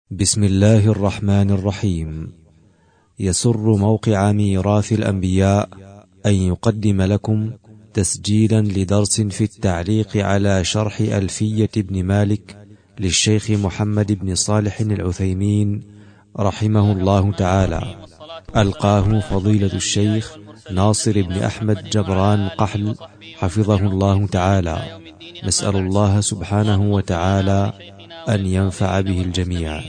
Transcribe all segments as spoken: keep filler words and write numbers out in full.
بسم الله الرحمن الرحيم. يسر موقع ميراث الأنبياء أن يقدم لكم تسجيلا لدرس في التعليق على شرح ألفية ابن مالك للشيخ محمد بن صالح العثيمين رحمه الله تعالى، ألقاه فضيلة الشيخ ناصر بن أحمد جبران قحل حفظه الله تعالى. نسأل الله سبحانه وتعالى أن ينفع به الجميع.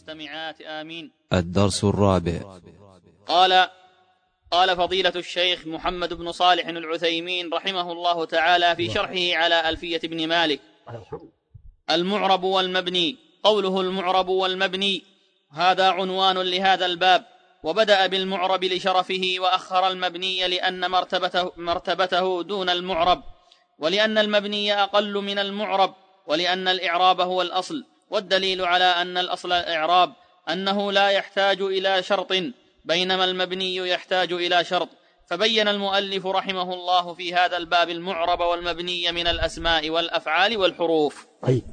الدرس الرابع. قال قال فضيلة الشيخ محمد بن صالح العثيمين رحمه الله تعالى في شرحه على ألفية ابن مالك: المعرب والمبني. قوله المعرب والمبني هذا عنوان لهذا الباب، وبدأ بالمعرب لشرفه وأخر المبني لأن مرتبته, مرتبته دون المعرب، ولأن المبني أقل من المعرب، ولأن الإعراب هو الأصل. والدليل على أن الأصل الإعراب أنه لا يحتاج إلى شرط، بينما المبني يحتاج إلى شرط. فبين المؤلف رحمه الله في هذا الباب المعرب والمبني من الأسماء والأفعال والحروف. طيب.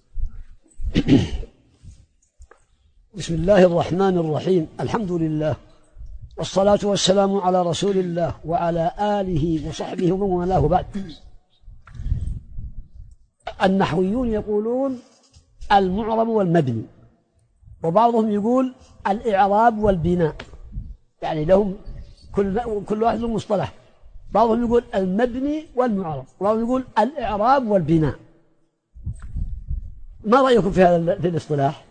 بسم الله الرحمن الرحيم. الحمد لله والصلاة والسلام على رسول الله وعلى آله وصحبه ومن والاه، بعد. النحويون يقولون المعرب والمبني، وبعضهم يقول الإعراب والبناء، يعني لهم كل كل واحد له مصطلح. بعضهم يقول المبني والمعرب، وبعضهم يقول الإعراب والبناء. ما رأيكم في هذا في الاصطلاح؟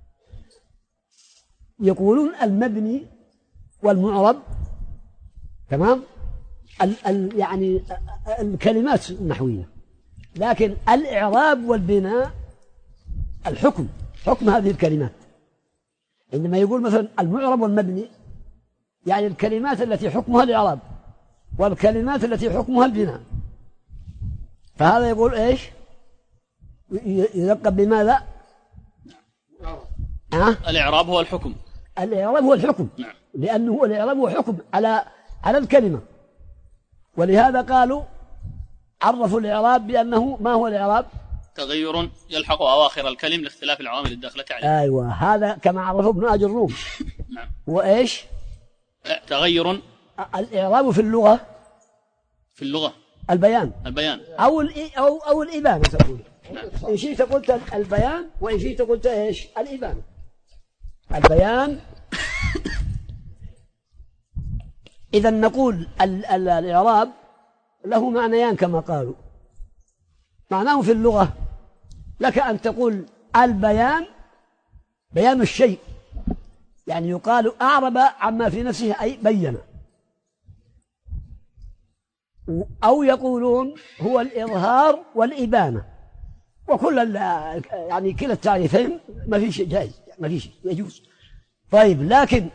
يقولون المبني والمعرب، تمام، ال ال يعني الكلمات النحوية، لكن الإعراب والبناء الحكم، حكم هذه الكلمات. عندما يقول مثلا المعرب والمبني، يعني الكلمات التي حكمها الإعراب والكلمات التي حكمها البناء. فهذا يقول إيش؟ يلقب بماذا؟ أه؟ الإعراب هو الحكم. الإعراب هو الحكم، نعم. لأنه هو الإعراب هو حكم على على الكلمة، ولهذا قالوا عرفوا الإعراب بأنه ما هو الإعراب؟ تغير يلحق أواخر الكلم لاختلاف العوامل الداخلة عليه. أيوة، هذا كما عرفه ابن آج الروم. نعم. وإيش؟ تغير الإعراب في اللغة في اللغة البيان البيان أو أو أو الإبانة تقول. نعم. إن شئت قلت البيان، وإن شئت قلت إيش؟ الإبانة. البيان. إذا نقول ال ال الإعراب له معنيان كما قالوا. معناه في اللغة لك أن تقول البيان بيان الشيء، يعني يقال أعرب عما في نفسه أي بين. أو يقولون هو الإظهار والإبانة، وكل يعني كلا التعريفين ما في شيء جائز، ما في شيء يجوز. طيب، لكن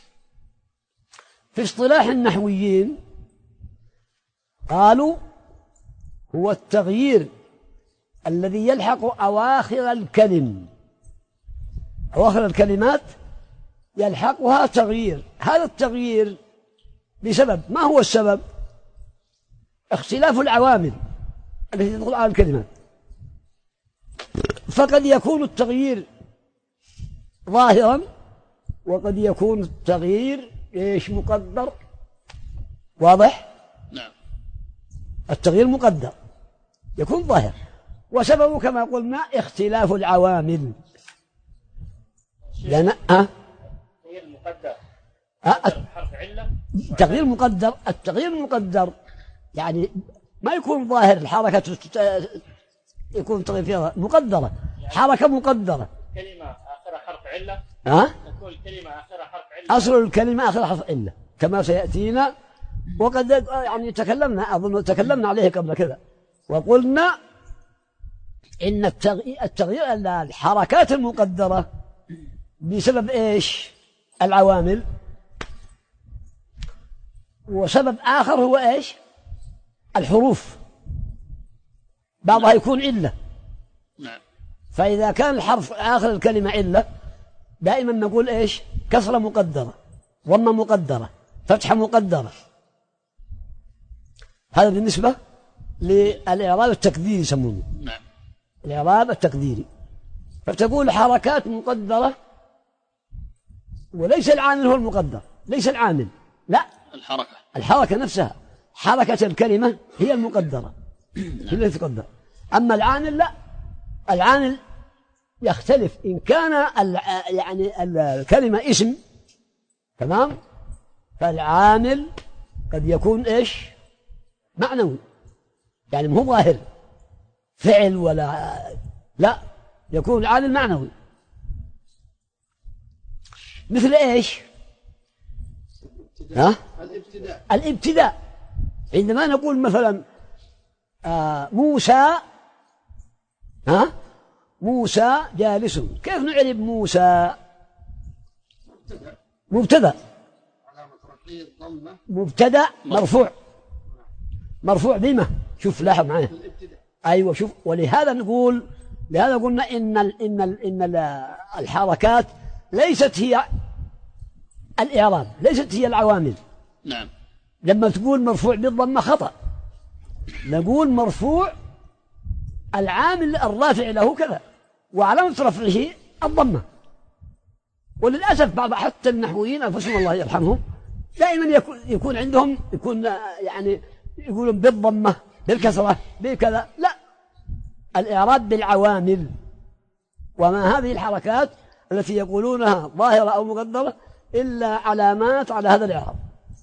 في اصطلاح النحويين قالوا هو التغيير الذي يلحق أواخر الكلم، أواخر الكلمات يلحقها تغيير. هذا التغيير بسبب، ما هو السبب؟ اختلاف العوامل التي تدخل على الكلمات. فقد يكون التغيير ظاهرا، وقد يكون التغيير ايش؟ مقدر. واضح؟ نعم. التغيير مقدر يكون ظاهر، وسببه كما قلنا اختلاف العوامل. لأن أه؟ التغيير المقدر أه؟ حرف علة. التغيير مقدر، التغيير المقدر يعني ما يكون ظاهر، الحركة يكون تغيير فيها مقدرة، حركة مقدرة. كلمة آخرها حرف علة. ها؟ تكون كلمة آخرها حرف علة. أصل الكلمة آخرها حرف علة كما سيأتينا، وقد يعني تكلمنا أظن تكلمنا عليه قبل كذا، وقلنا إن التغيير الحركات المقدرة بسبب إيش؟ العوامل. وسبب آخر هو إيش؟ الحروف، بعضها يكون علة. نعم. فإذا كان الحرف آخر الكلمة علة دائما نقول إيش؟ كسرة مقدرة، ضمة مقدرة، فتحة مقدرة. هذا بالنسبة للإعراب التقديري يسمونه. نعم. الإعراب التقديري. فتقول حركات مقدرة وليس العامل هو المقدر، ليس العامل، لا، الحركة الحركة نفسها، حركة الكلمة هي المقدرة، هي التي تقدر. أما العامل لا، العامل يختلف. إن كان يعني الكلمة اسم، تمام، فالعامل قد يكون إيش؟ معنوي، يعني مو ظاهر فعل ولا لا، يكون العامل معنوي. مثل إيش؟ ها؟ الابتداء. الابتداء عندما نقول مثلا آه موسى، ها؟ موسى جالس، كيف نعرب موسى؟ مبتدأ، مبتدأ مرفوع، مرفوع بما؟ شوف لاحظ معايا، أيوة شوف. ولهذا نقول، لهذا قلنا إن ال إن ال إن الحركات ليست هي الإعراب، ليست هي العوامل. نعم. لما تقول مرفوع بالضمة خطأ، نقول مرفوع العامل الرافع له كذا، وعلامة رفعه الضمة. وللأسف بعض حتى النحويين أنفسهم الله يرحمهم دائما يكون, يكون عندهم يكون يعني يقولون بالضمة بالكسرة بكذا، لا، الإعراب بالعوامل. وما هذه الحركات التي يقولونها ظاهرة أو مقدرة إلا علامات على هذا الإعراب.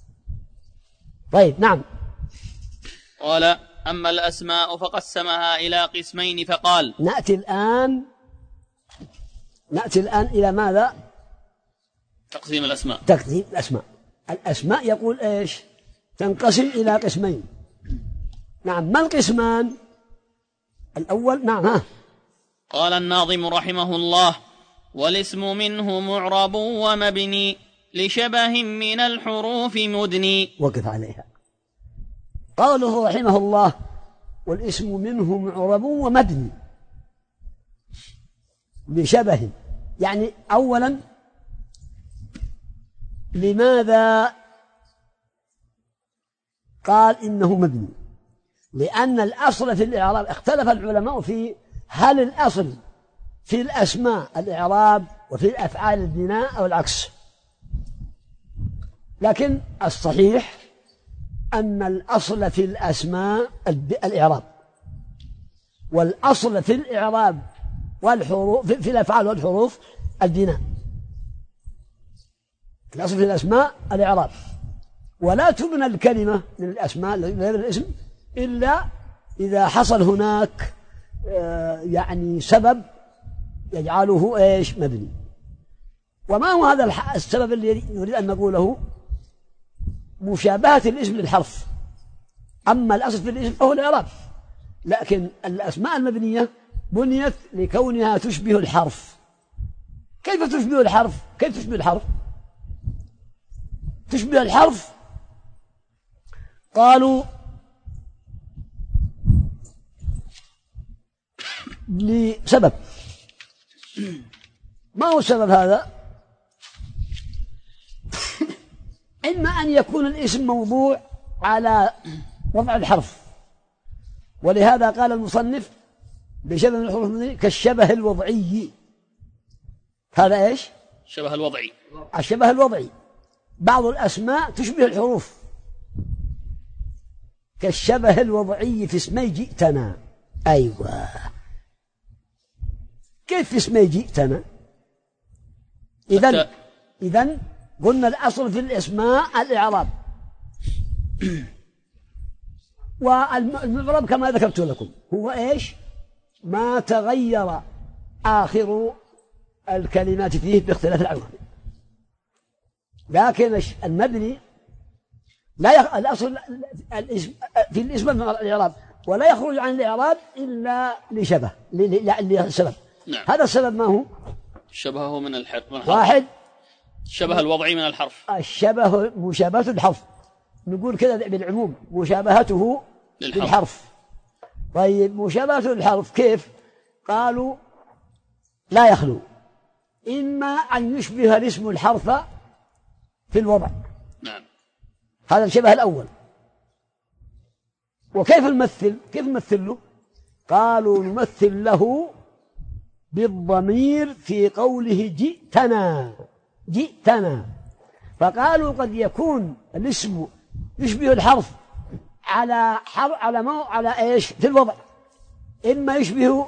طيب نعم. قال أما الأسماء فقسمها إلى قسمين فقال. نأتي الآن نأتي الآن إلى ماذا؟ تقسيم الأسماء. تقسيم الأسماء. الأسماء يقول إيش؟ تنقسم إلى قسمين. نعم، ما القسمان؟ الأول نعم ها. قال الناظم رحمه الله: والاسم منه معرب ومبني لشبه من الحروف مدني. وقف عليها. قوله رحمه الله: والاسم منه معرب ومبني لشبه، يعني أولا لماذا قال إنه مبني؟ لأن الأصل في الإعراب، اختلف العلماء في هل الأصل في الأسماء الإعراب وفي الأفعال البناء أو العكس، لكن الصحيح أن الأصل في الأسماء الإعراب، والأصل في الإعراب والحروف في الأفعال والحروف البناء. الأصل في الأسماء الإعراب، ولا تبنى الكلمة من الأسماء غير الاسم إلا إذا حصل هناك يعني سبب يجعله إيش؟ مبني. وما هو هذا السبب الذي نريد أن نقوله؟ مشابهة الاسم للحرف. أما الأصل في الاسم فهو الإعراب، لكن الأسماء المبنية بنيت لكونها تشبه الحرف. كيف تشبه الحرف؟ كيف تشبه الحرف؟ تشبه الحرف قالوا لسبب. ما هو السبب هذا؟ إما أن يكون الاسم موضوع على وضع الحرف، ولهذا قال المصنف بشبه من الحروف كالشبه الوضعي. هذا إيش؟ الشبه الوضعي. الشبه الوضعي. بعض الأسماء تشبه الحروف، كالشبه الوضعي في اسمي جئتنا. أيوة، كيف في اسمي جئتنا؟ إذن إذن قلنا الأصل في الأسماء الإعراب، والمعرب كما ذكرت لكم هو إيش؟ ما تغير آخر الكلمات فيه باختلاف العوامل. لكن المبني لا يخ... الأصل الاسم في الاسم الإعراب، ولا يخرج عن الإعراب إلا لشبه لسبب. نعم. هذا السبب ما هو؟ شبهه من الحرف. واحد، الشبه الوضعي من الحرف. الشبه مشابهة الحرف، نقول كذا بالعموم مشابهته للحرف. بالحرف. طيب مشابهة الحرف كيف؟ قالوا لا يخلو، إما أن يشبه الاسم الحرف في الوضع. نعم. هذا الشبه الأول. وكيف نمثل؟ كيف نمثل له؟ قالوا نمثل له بالضمير في قوله جئتنا. جئتنا. فقالوا قد يكون الاسم يشبه الحرف على حرف على مو على ايش في الوضع، إما يشبه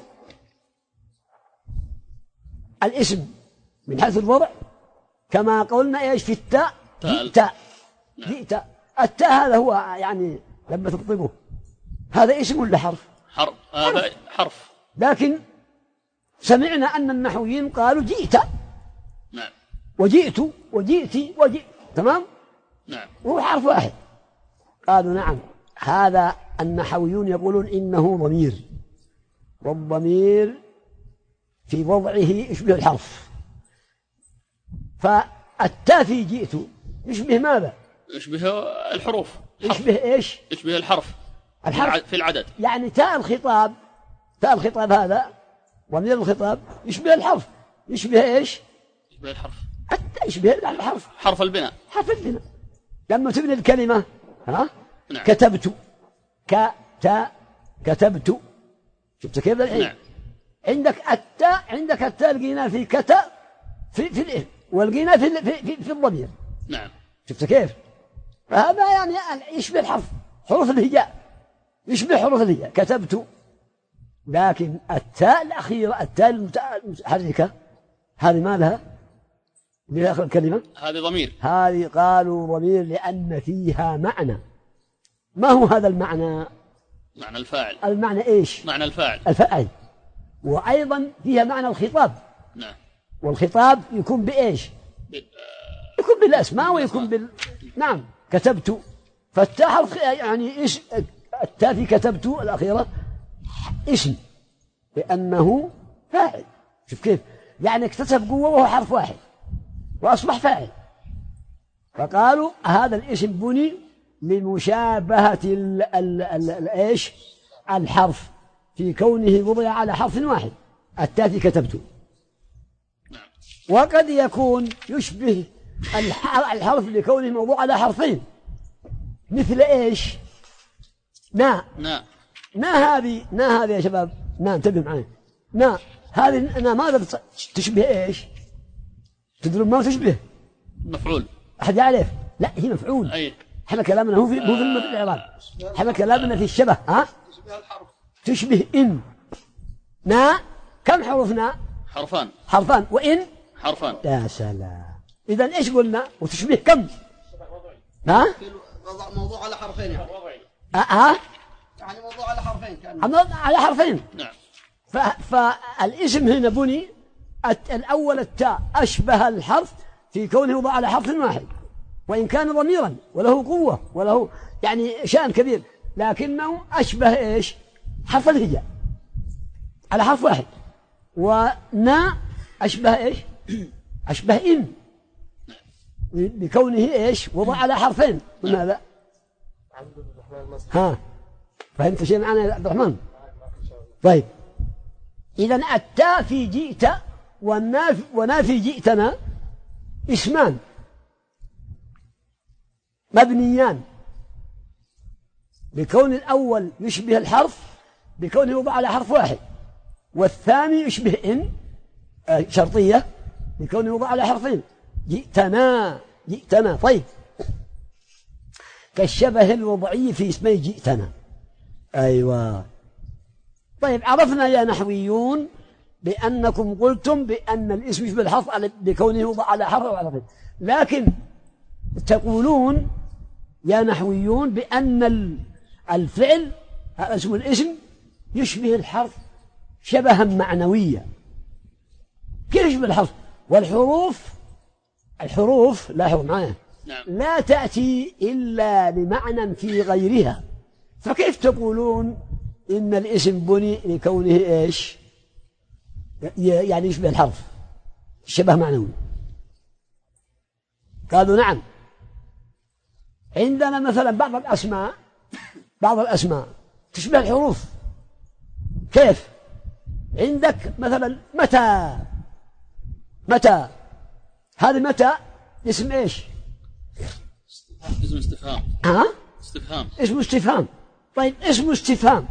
الاسم من حيث الوضع كما قلنا ايش في التاء جئت جئت. التاء هذا هو يعني لما تطلبه هذا اسم ولا حرف؟ حرف. هذا حرف. لكن سمعنا أن النحويين قالوا جئت. نعم. وجئت وجئت وجئت تمام. نعم. وهو حرف واحد. قالوا نعم هذا النحويون يقولون إنه ضمير، والضمير في وضعه يشبه الحرف. فالتاء في جئت يشبه ماذا؟ يشبه الحروف. يشبه إيش؟ يشبه الحرف. الحرف في العدد. يعني تاء الخطاب، تاء الخطاب هذا ضمير الخطاب يشبه الحرف. يشبه إيش؟ يشبه الحرف. حتى يشبه الحرف. حرف البناء. حرف البناء. لما تبني الكلمة ها؟ نعم. كتبت كتا كتبت. شفت كيف الحين؟ نعم. عندك التاء، عندك التاء لقينا في كتا في في الإيه، ولقينا في في في, في الضمير. نعم. شفت كيف؟ فهذا يعني يشبه الحرف، حروف الهجاء يشبه حروف الهجاء. كتبت. لكن التاء الأخيرة التاء المتحركة هذه ما لها في آخر الكلمة، هذه ضمير. هذه قالوا ضمير لأن فيها معنى. ما هو هذا المعنى؟ معنى الفاعل. المعنى إيش؟ معنى الفاعل. الفاعل. وأيضا فيها معنى الخطاب. نعم. والخطاب يكون بإيش؟ يكون بالأسماء ويكون بال... نعم. كتبت. فالتاء حرف يعني إيش؟ التاء في كتبت الأخيرة اسم لأنه فاعل. شوف كيف يعني اكتسب قوة وهو حرف واحد وأصبح فاعل. فقالوا هذا الاسم بني لمشابهة ال ال ال ال إيش الحرف في كونه وضع على حرف واحد التاء في كتبت. وقد يكون يشبه الحرف لكونه موضوع على حرفين مثل إيش؟ نا. نا. نا هذه نا هذه يا شباب، نا انتبهوا معي. نا هذه نا ماذا تشبه إيش؟ تدرون ما تشبه؟ مفعول. أحد يعرف؟ لا هي مفعول. أي. احنا كلامنا هو في مو في الإعراب، احنا كلامنا في الشبه. ها؟ تشبه الحرف. تشبه إن. نا كم حروفنا؟ حرفان. حرفان. وإن حرفان. يا سلام. إذا إيش قلنا؟ وتشبه كم؟ ها؟ موضوع على حرفين يعني. ها؟ يعني موضوع على حرفين كان. على حرفين. نعم. فالاسم هنا بني الأول التاء أشبه الحرف في كونه وضع على حرف واحد وإن كان ضميرا وله قوة وله يعني شأن كبير، لكنه أشبه إيش؟ حرف الهجاء على حرف واحد. ونا أشبه إيش؟ أشبه إن بكونه إيش؟ وضع على حرفين. من هذا؟ ها فهمت شيء معنا يا عبد الرحمن؟ طيب إذن التاء في جئت ونا في جئتنا اسمان مبنيان بكون الأول يشبه الحرف بكونه يوضع على حرف واحد، والثاني يشبه إن شرطية بكونه يوضع على حرفين. جئتنا جئتنا. طيب كالشبه الوضعي في اسمي جئتنا. أيوة. طيب عرفنا يا نحويون بأنكم قلتم بأن الاسم يشبه الحرف بكونه يوضع على حرف أو حرفين، لكن تقولون يا نحويون بأن الفعل اسم الاسم يشبه الحرف شبها معنويا. كيف يشبه الحرف؟ والحروف الحروف لاحظوا معايا نعم. لا تأتي إلا لمعنى في غيرها، فكيف تقولون إن الاسم بني لكونه إيش يعني يشبه الحرف شبه معنوي؟ قالوا نعم. عندنا مثلا بعض الأسماء بعض الأسماء تشبه الحروف. كيف؟ عندك مثلا متى. متى هذه متى اسم إيش؟ اسم استفهام. ها؟ استفهام. اسم استفهام. طيب اسم استفهام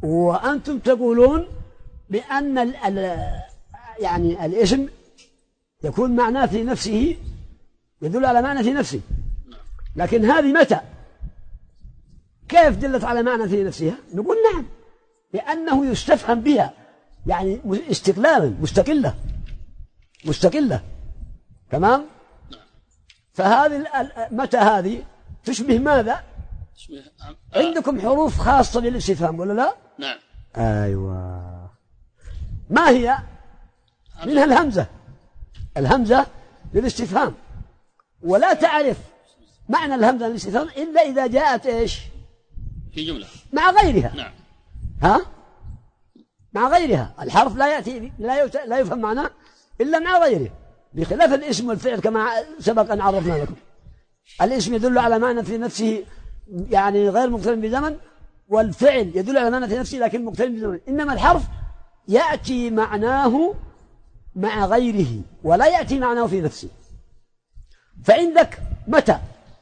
وأنتم تقولون بأن ال ال يعني الاسم يكون معناه في نفسه يدل على معنى في نفسه، لكن هذه متى كيف دلت على معنى في نفسها؟ نقول نعم، لأنه يستفهم بها، يعني استقلالا مستقلة مستقلة. تمام. فهذه متى هذه تشبه ماذا؟ تشبه عندكم حروف خاصة بالاستفهام ولا لا؟ نعم. أيوة. ما هي؟ منها الهمزة. الهمزة للاستفهام، ولا تعرف معنى الهمزة للاستفهام إلا إذا جاءت إيش؟ في جملة مع غيرها. نعم. ها؟ مع غيرها. الحرف لا يأتي لا, يت... لا يفهم معناه إلا مع غيره، بخلاف الاسم والفعل كما سبق أن عرفنا لكم. الاسم يدل على معنى في نفسه يعني غير مقترن بزمن، والفعل يدل على معنى في نفسه لكن مقترن بزمن. إنما الحرف يأتي معناه مع غيره ولا يأتي معناه في نفسه. فعندك متى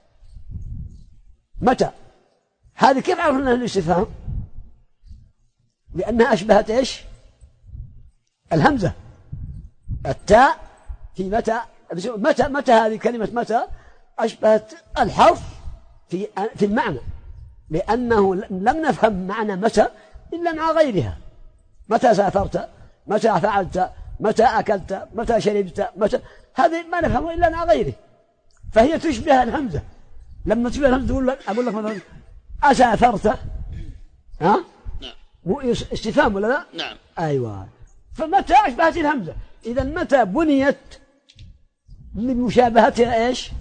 متى هذه كيف عرفنا الاستفهام؟ لأنها أشبهت إيش؟ الهمزة. التاء في متى متى متى هذه كلمة متى أشبهت الحرف في في المعنى، لأنه لم نفهم معنى متى إلا مع غيرها. متى سافرت، متى فعلت، متى أكلت، متى شربت، متى، هذه ما نفهمه إلا مع غيره. فهي تشبه الهمزة. لما تشبه الهمزة تقول لك أقول لك مثلا أسافرت، ها؟ مو استفهام ولا لا؟ نعم. أيوة. فمتى أشبهت الهمزة؟ إذا متى بنيت من مشابهتها إيش؟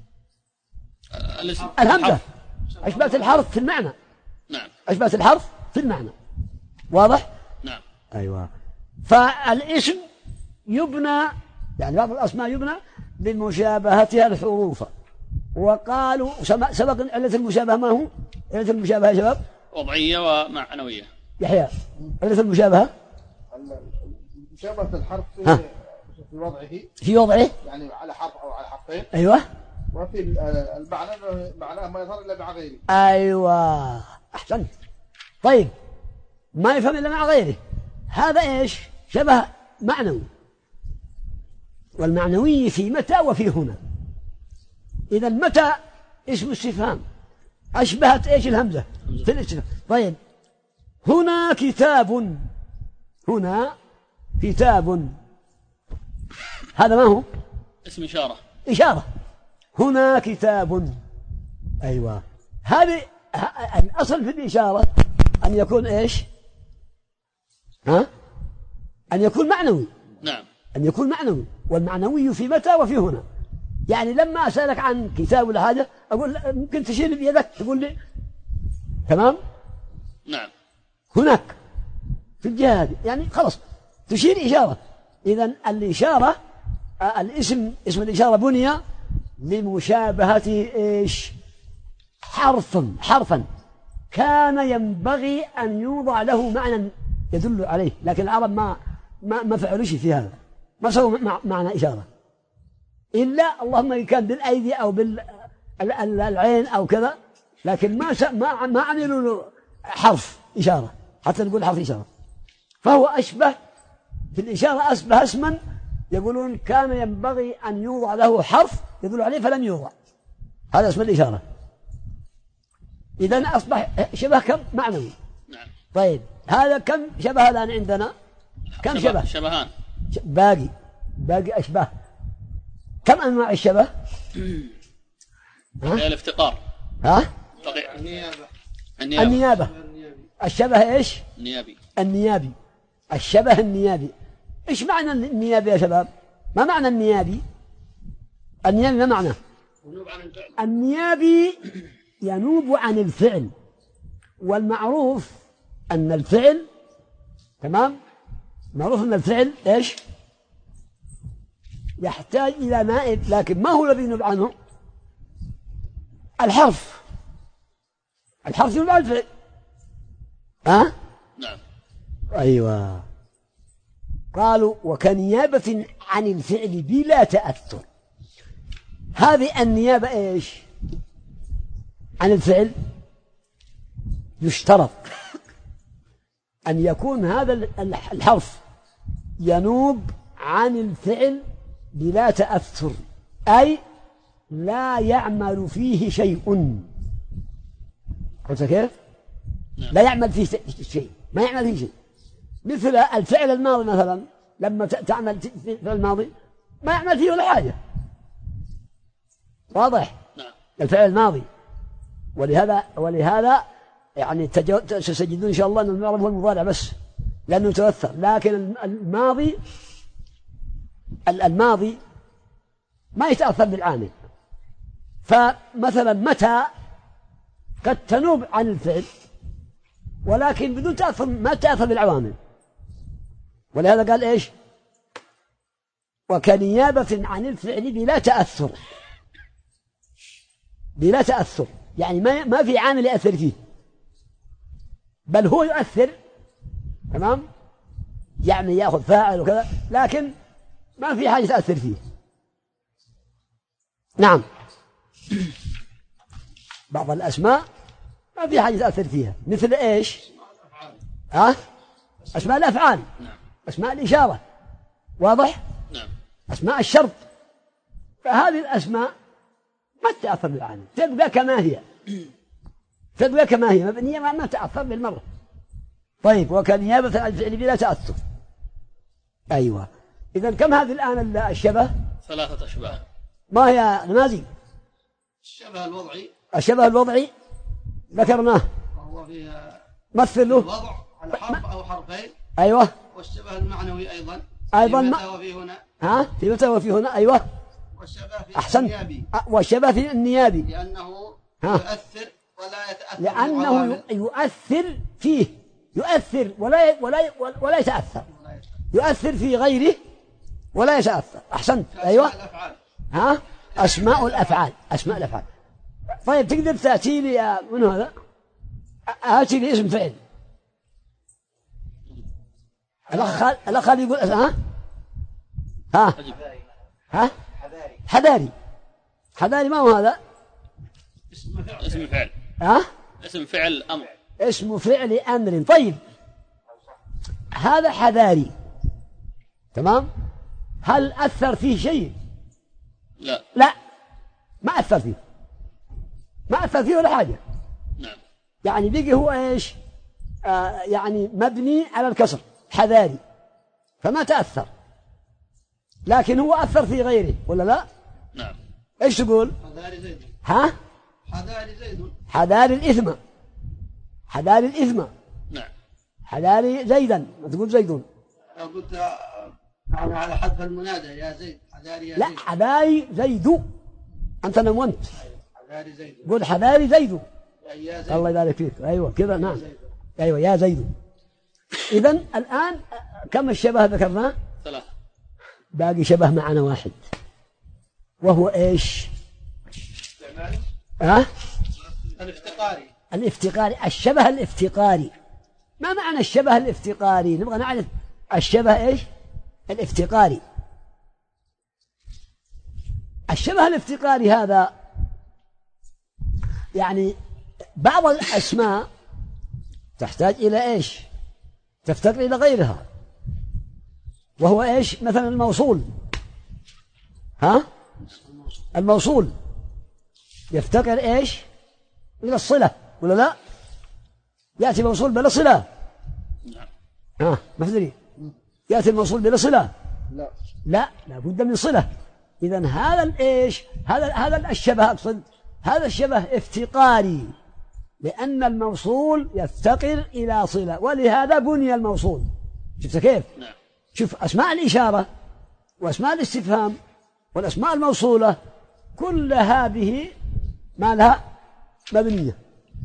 الهمزة. أشبهت الحرف في المعنى. نعم. أشبهت الحرف في المعنى. واضح؟ نعم. أيوة. فالاسم يبنى، يعني بعض الأسماء يبنى بمشابهتها الحروف. وقالوا سبق علة المشابهة ما هو؟ علة المشابهة يا شباب؟ وضعية ومعنوية. يحيى، علة المشابهة؟ مشابهة الحرف في, في وضعه في وضعه يعني على حرف أو على حرفين. أيوة. وفي المعنى معناه ما يظهر إلا مع غيره. أيوة أحسنت. طيب ما يفهم إلا مع غيره، هذا إيش؟ شبه معنوي. والمعنوي في متى وفي هنا. إذا متى اسم استفهام أشبهت إيش؟ الهمزة في الاستفهام. طيب هنا كتاب، هنا كتاب، هذا ما هو؟ اسم إشارة. إشارة. هنا كتاب. أيوة. هذه الأصل في الإشارة أن يكون إيش؟ ها؟ أن يكون معنوي. نعم. أن يكون معنوي. والمعنوي في متى وفي هنا. يعني لما أسألك عن كتاب ولا حاجة أقول ممكن تشير بيدك تقول لي تمام؟ نعم. هناك في الجهة هذه، يعني خلاص تشير إشارة. إذن الإشارة الاسم اسم الإشارة بني لمشابهة إيش؟ حرفا حرفا كان ينبغي أن يوضع له معنى يدل عليه، لكن العرب ما ما ما فعلوا شيء في هذا، ما سووا معنى إشارة إلا اللهم إن كان بالأيدي أو بالعين أو كذا، لكن ما ما ما عملوا له حرف إشارة حتى نقول حرف إشارة. فهو أشبه في الإشارة، أشبه اسما يقولون كان ينبغي أن يوضع له حرف يدل عليه فلم يوضع، هذا اسم الإشارة. إذن أصبح شبه كم؟ معنوي. نعم. طيب هذا كم شبه الآن عندنا؟ كم شبه؟ شبهان. باقي باقي أشباه. كم أنواع الشبه؟ هي الافتقار. ها؟ النيابة. النيابة. الشبه إيش؟ النيابي. النيابي. الشبه النيابي. إيش معنى النيابي يا شباب؟ ما معنى النيابي؟ النيابي ما معنى؟ النيابي ينوب عن الفعل، والمعروف أن الفعل تمام؟ معروف أن الفعل إيش؟ يحتاج إلى نائب، لكن ما هو الذي ينوب عنه؟ الحرف. الحرف ينوب عن الفعل. ها؟ نعم. أيوة. قالوا وكنيابة عن الفعل بلا تأثر. هذه النيابة إيش؟ عن الفعل يشترط أن يكون هذا الحرف ينوب عن الفعل بلا تأثر، أي لا يعمل فيه شيء. قلت كيف؟ لا يعمل فيه شيء، ما يعمل فيه شيء. مثل الفعل الماضي مثلا، لما تعمل في الماضي ما يعمل فيه ولا حاجة. واضح؟ الفعل الماضي. ولهذا ولهذا يعني تجدون إن شاء الله أن المعرب هو المضارع بس، لأنه يتأثر. لكن الماضي الماضي ما يتأثر بالعامل. فمثلا متى قد تنوب عن الفعل ولكن بدون تأثر، ما تأثر بالعوامل. ولهذا قال إيش؟ وكنيابة عن الفعل بلا تأثر. بلا تأثر يعني ما ما في عامل يأثر فيه، بل هو يؤثر، تمام، يعني يأخذ فاعل وكذا، لكن ما في حاجة تأثر فيه. نعم، بعض الأسماء ما في حاجة تأثر فيها، مثل إيش؟ ها؟ أه؟ أسماء الأفعال، أسماء الإشارة، واضح؟ أسماء الشرط. فهذه الأسماء ما تأثر بالعامل، تبقى كما هي، تبقى كما هي مبنية، ما تأثر بالمرة. طيب، وكنيابة عن الفعل بلا تأثر. أيوة. إذن كم هذه الآن الشبه؟ ثلاثة أشباه. ما هي نماذج؟ الشبه الوضعي. الشبه الوضعي ذكرناه، وهو فيها مثل له الوضع على حرف أو حرفين. أيوة. والشبه المعنوي أيضا. أيضا في ما... متى وفي هنا. ها؟ في متى وفي هنا. أيوة. والشبه في أحسن. النيابي. والشبه في النيابي لأنه ها؟ يؤثر ولا يتأثر. لأنه يؤثر فيه، يؤثر ولا ولا ولا يتأثر، يؤثر في غيره ولا يتأثر. أحسنت. أيوة. الأفعال. ها؟ أسماء الأفعال، أسماء الأفعال. طيب، تقدر تأتي لي من هذا؟ آتي لي اسم فعل. الأخ الأخ يقول ها ها ها حذاري. حذاري ما هو هذا؟ اسم فعل. ها؟ اسم فعل أمر. اسم فعل أمر. طيب، هذا حذاري، تمام. هل أثر فيه شيء؟ لا. لا، ما أثر فيه، ما أثر فيه ولا حاجة. نعم. يعني بيجي هو إيش؟ آه يعني مبني على الكسر، حذاري، فما تأثر. لكن هو أثر في غيره ولا لا؟ نعم. إيش تقول؟ حذاري زيد. ها؟ حذاري زيد. حذاري الإثم. حذاري الإثم. نعم. حذاري زيدا، ما تقول زيدون. لو قلت أنا على حذف المنادى يا زيد. حذاري يا لا، زيد. حذاري زيد، أنت نمونت. حذاري زيد. قول حذاري زيد. يا زيد. الله يبارك فيك. أيوة كذا. نعم. أيوة يا زيد. إذن الآن كم الشبه ذكرناه؟ ثلاثة. باقي شبه معنا واحد، وهو إيش؟ ها؟ الافتقاري. الافتقاري. الشبه الافتقاري. ما معنى الشبه الافتقاري؟ نبغى نعرف الشبه إيش؟ الافتقاري. الشبه الافتقاري هذا يعني بعض الأسماء تحتاج إلى إيش؟ تفتقر إلى غيرها، وهو إيش؟ مثلا الموصول. ها؟ الموصول يفتقر إيش؟ إلى الصلة ولا لا؟ يأتي موصول بلا صلة. ها مفدري، يأتي الموصول بلا صلة؟ لا لا، لابد من صلة. إذن هذا الإيش؟ هذا هذا الشبه، أقصد هذا الشبه افتقاري، لأن الموصول يفتقر إلى صلة، ولهذا بني الموصول. شفت كيف؟ نعم. شوف أسماء الإشارة وأسماء الاستفهام والأسماء الموصولة كل هذه ما لها مبنية،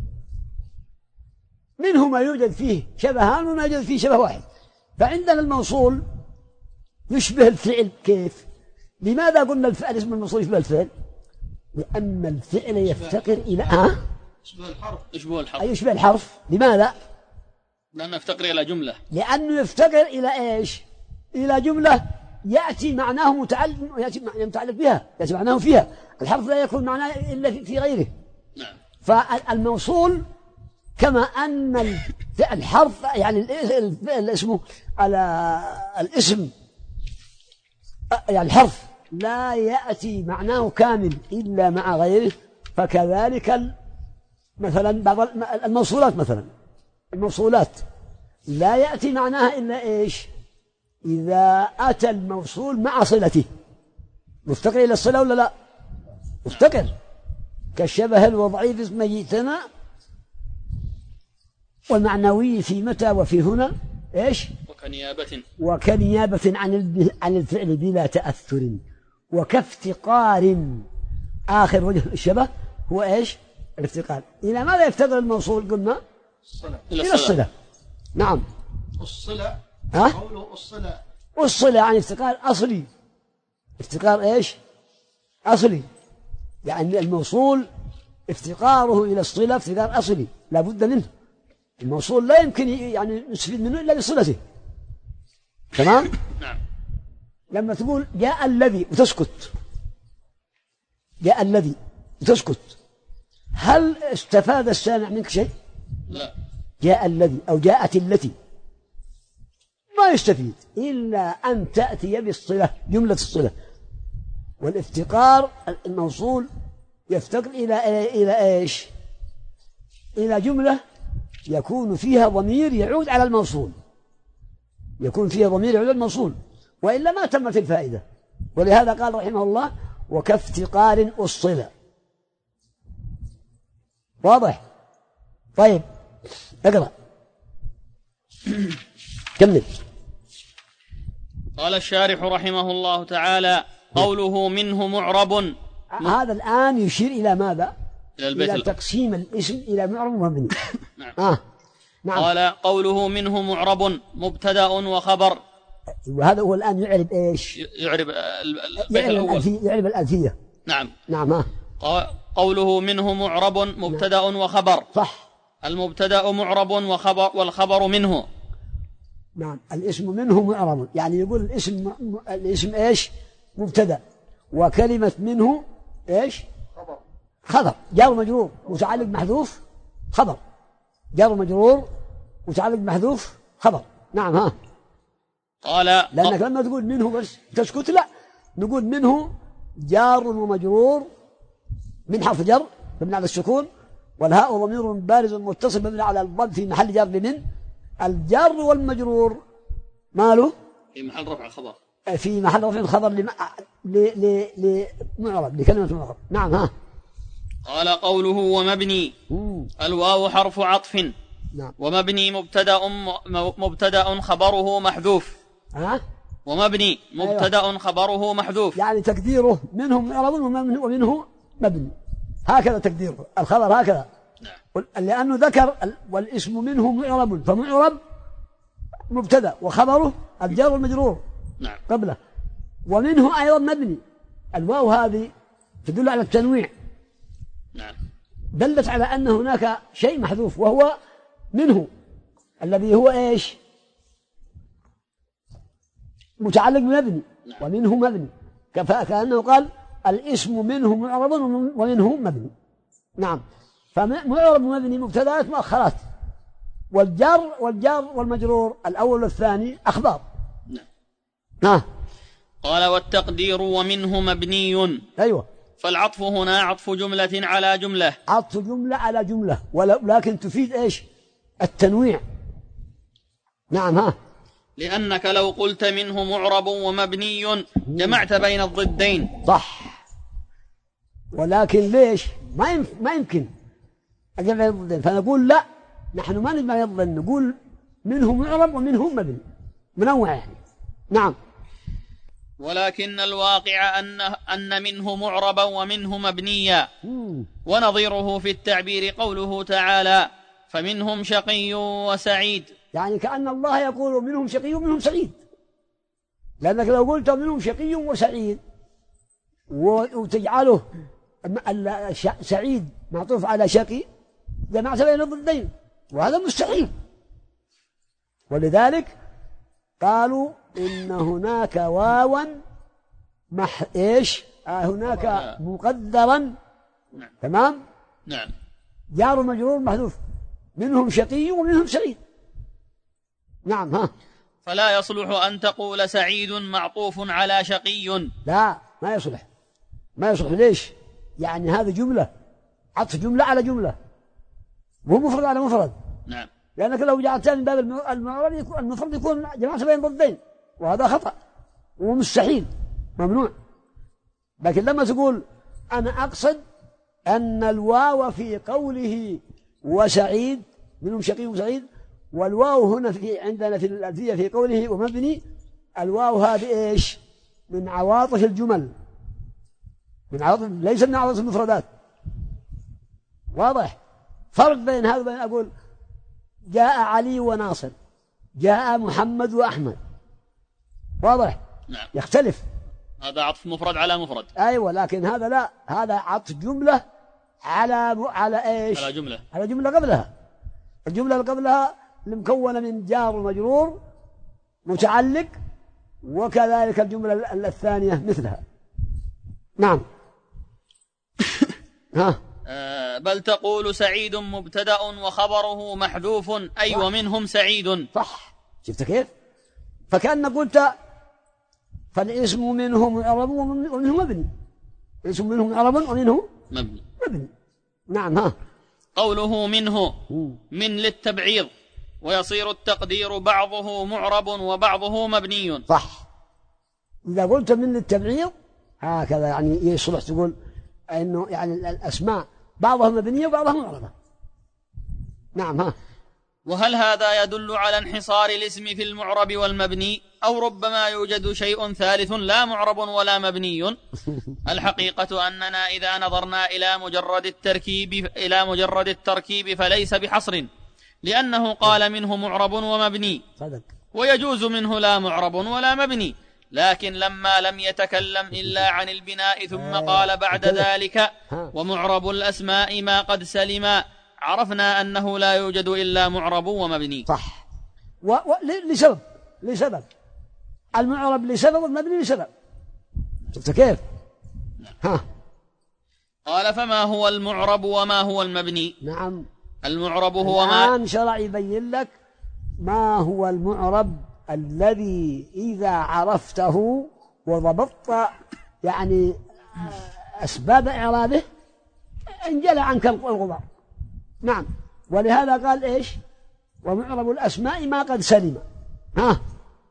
منه ما يوجد فيه شبهان وما يوجد فيه شبه واحد. فعندنا الموصول يشبه الفعل. كيف؟ لماذا قلنا الفعل اسم الموصول يشبه الفعل؟ لأن الفعل يفتقر إلى ها؟ يشبه الحرف. يشبه الحرف. أي يشبه الحرف. لماذا؟ لأنه يفتقر إلى جملة. لأنه يفتقر إلى إيش؟ إلى جملة يأتي معناه متعلق، يأتي متعلق بها، يأتي معناه فيها. الحرف لا يكون معناه إلا في غيره. نعم. فالموصول كما أن الحرف يعني الاسم على الاسم يعني الحرف لا يأتي معناه كامل إلا مع غيره، فكذلك مثلا بعض الموصولات، مثلا الموصولات لا يأتي معناها إلا إيش؟ إذا أتى الموصول مع صلته. مفتقر إلى الصلة ولا لا؟ مفتقر، كالشبه الوضعي في اسم جئتنا، والمعنوي في متى وفي هنا إيش؟ وكنيابة وكنيابة عن عن الفعل بلا تأثر، وكافتقار. آخر وجه الشبه هو إيش؟ الافتقار. إلى ماذا يفتقر الموصول؟ قلنا الصلة. إلى الصلة. نعم. الصلة ها؟ قوله الصلة. والصلة يعني افتقار أصلي. افتقار إيش؟ أصلي، يعني الموصول افتقاره إلى الصلة افتقار أصلي لا بد منه. الموصول لا يمكن يعني نستفيد منه إلا بصلته. تمام؟ نعم. لما تقول جاء الذي وتسكت، جاء الذي وتسكت، هل استفاد السامع منك شيء؟ لا. جاء الذي أو جاءت التي ما يستفيد إلا أن تأتي بالصلة، جملة الصلة. والافتقار الموصول يفتقر إلى إلى إيش؟ إلى جملة يكون فيها ضمير يعود على الموصول، يكون فيها ضمير يعود على الموصول، وإلا ما تمت الفائدة. ولهذا قال رحمه الله: وكافتقار الصلة. واضح؟ طيب اقرأ كمل. قال الشارح رحمه الله تعالى: قوله منه معرب. هذا الآن يشير إلى ماذا؟ إلى البيت إلى ال... تقسيم الاسم إلى معرب ومبني. نعم. آه. نعم. قال: قوله منه معرب مبتدأ وخبر. وهذا هو الآن يعرب إيش؟ يعرب البيت يعرب الأول. الألفية. يعرب الألفية. نعم. نعم. آه. قوله منه معرب مبتدأ وخبر. صح. المبتدأ معرب وخبر والخبر منه. نعم. الاسم منه معرب، يعني يقول الاسم الاسم إيش؟ مبتدأ، وكلمة منه إيش؟ خبر. خبر جار مجرور متعلق محذوف خبر، جار مجرور متعلق محذوف خبر. نعم. ها. قال: لأنك لما تقول منه بس تسكت، لا، نقول منه جار ومجرور من حرف جر مبني على السكون، والهاء ضمير بارز متصل مبني على الضم في محل جر من. الجار والمجرور ماله؟ في محل رفع خبر. في محل رفع خبر لمعرب لكلمة معرب. نعم. ها. قال: قوله ومبني. مم. الواو حرف عطف. نعم. ومبني مبتدأ مبتدأ خبره محذوف. ها. ومبني مبتدأ أيوة. خبره محذوف، يعني تقديره منه معرب ومنه مبني، هكذا تقديره الخبر هكذا. نعم. لأنه ذكر والاسم منه معرب، فمعرب مبتدأ وخبره الجار والمجرور. نعم. قبله. ومنه أيضا مبني. الواو هذه تدل على التنويع. نعم. دلت على أن هناك شيء محذوف وهو منه، الذي هو إيش؟ متعلق بمبني. نعم. ومنه مبني، كأنه قال الاسم منه معرب ومنه مبني. نعم. فمعرب ومبني مبتدأات مؤخرات، والجار والجار والمجرور الأول والثاني أخبار. نعم. نعم. قال: والتقدير ومنه مبني. أيوة. فالعطف هنا عطف جملة على جملة. عطف جملة على جملة، ولكن تفيد إيش؟ التنويع. نعم. ها. لأنك لو قلت منه معرب ومبني جمعت بين الضدين. صح. ولكن ليش ما يمكن ما يمكن أجمع بين الضدين؟ فنقول لا، نحن ما نجمع بين الضدين، نقول منه معرب ومنه مبني، منوع يعني. نعم. ولكن الواقع أن أن منه معربا ومنه مبنيا. ونظيره في التعبير قوله تعالى: فمنهم شقي وسعيد. يعني كأن الله يقول منهم شقي ومنهم سعيد، لأنك لو قلت منهم شقي وسعيد وتجعله سعيد معطوف على شقي جمعت بين الضدين، وهذا مستحيل. ولذلك قالوا إن هناك واوا مح إيش آه هناك مقدرا. نعم. تمام. نعم. جار مجرور محذوف، منهم شقي ومنهم سعيد. نعم. ها. فلا يصلح أن تقول سعيد معطوف على شقي. لا، ما يصلح ما يصلح. ليش؟ يعني هذه جملة، عطف جملة على جملة، مو مفرد على مفرد. نعم. لأنك لو جعلتها من باب المعرب يكون المفرد يكون جمعت بين ضدين، وهذا خطأ ومستحيل ممنوع. لكن لما تقول أنا أقصد أن الواو في قوله وسعيد، منهم شقي وسعيد، والواو هنا في عندنا في الألفية في قوله ومبني، الواو هذه إيش؟ من عواطف الجمل، من عواطف، ليس من عواطف المفردات. واضح؟ فرق بين هذا وبين أقول جاء علي وناصر، جاء محمد وأحمد. واضح؟ نعم. يختلف. هذا عطف مفرد على مفرد. أيوة، لكن هذا لا، هذا عطف جملة على على إيش؟ على جملة على جملة قبلها. الجملة اللي قبلها المكونة من جار ومجرور متعلق، وكذلك الجملة الثانية مثلها. نعم. ها. آه بل تقول سعيد مبتدأ وخبره محذوف، أي ومنهم سعيد. صح. شفت كيف؟ فكأن قلت فالاسم منه معرب ومنه مبني، الاسم منه معرب ومنه مبني مبني. نعم. ها. قوله منه من للتبعيض، ويصير التقدير بعضه معرب وبعضه مبني. صح. إذا قلت من للتبعيض هكذا يعني يصلح تقول إنه يعني الأسماء بعضها مبنية وبعضها معربة. نعم. ها. وهل هذا يدل على انحصار الاسم في المعرب والمبني، أو ربما يوجد شيء ثالث لا معرب ولا مبني؟ الحقيقة أننا إذا نظرنا إلى مجرد التركيب إلى مجرد التركيب فليس بحصر، لأنه قال منه معرب ومبني، صدق. ويجوز منه لا معرب ولا مبني، لكن لما لم يتكلم إلا عن البناء ثم قال بعد ذلك ومعرب الأسماء ما قد سلما، عرفنا أنه لا يوجد إلا معرب ومبني. صح. و... و... لسبب لسبب المعرب لسبب والمبني لسبب. شفت كيف؟ ها. قال فما هو المعرب وما هو المبني؟ نعم. المعرب هو ما الآن شرع يبين لك ما هو المعرب الذي إذا عرفته وضبطت يعني أسباب إعرابه انجلى عنك الغبار. نعم. ولهذا قال إيش؟ ومعرب الأسماء ما قد سلم. ها.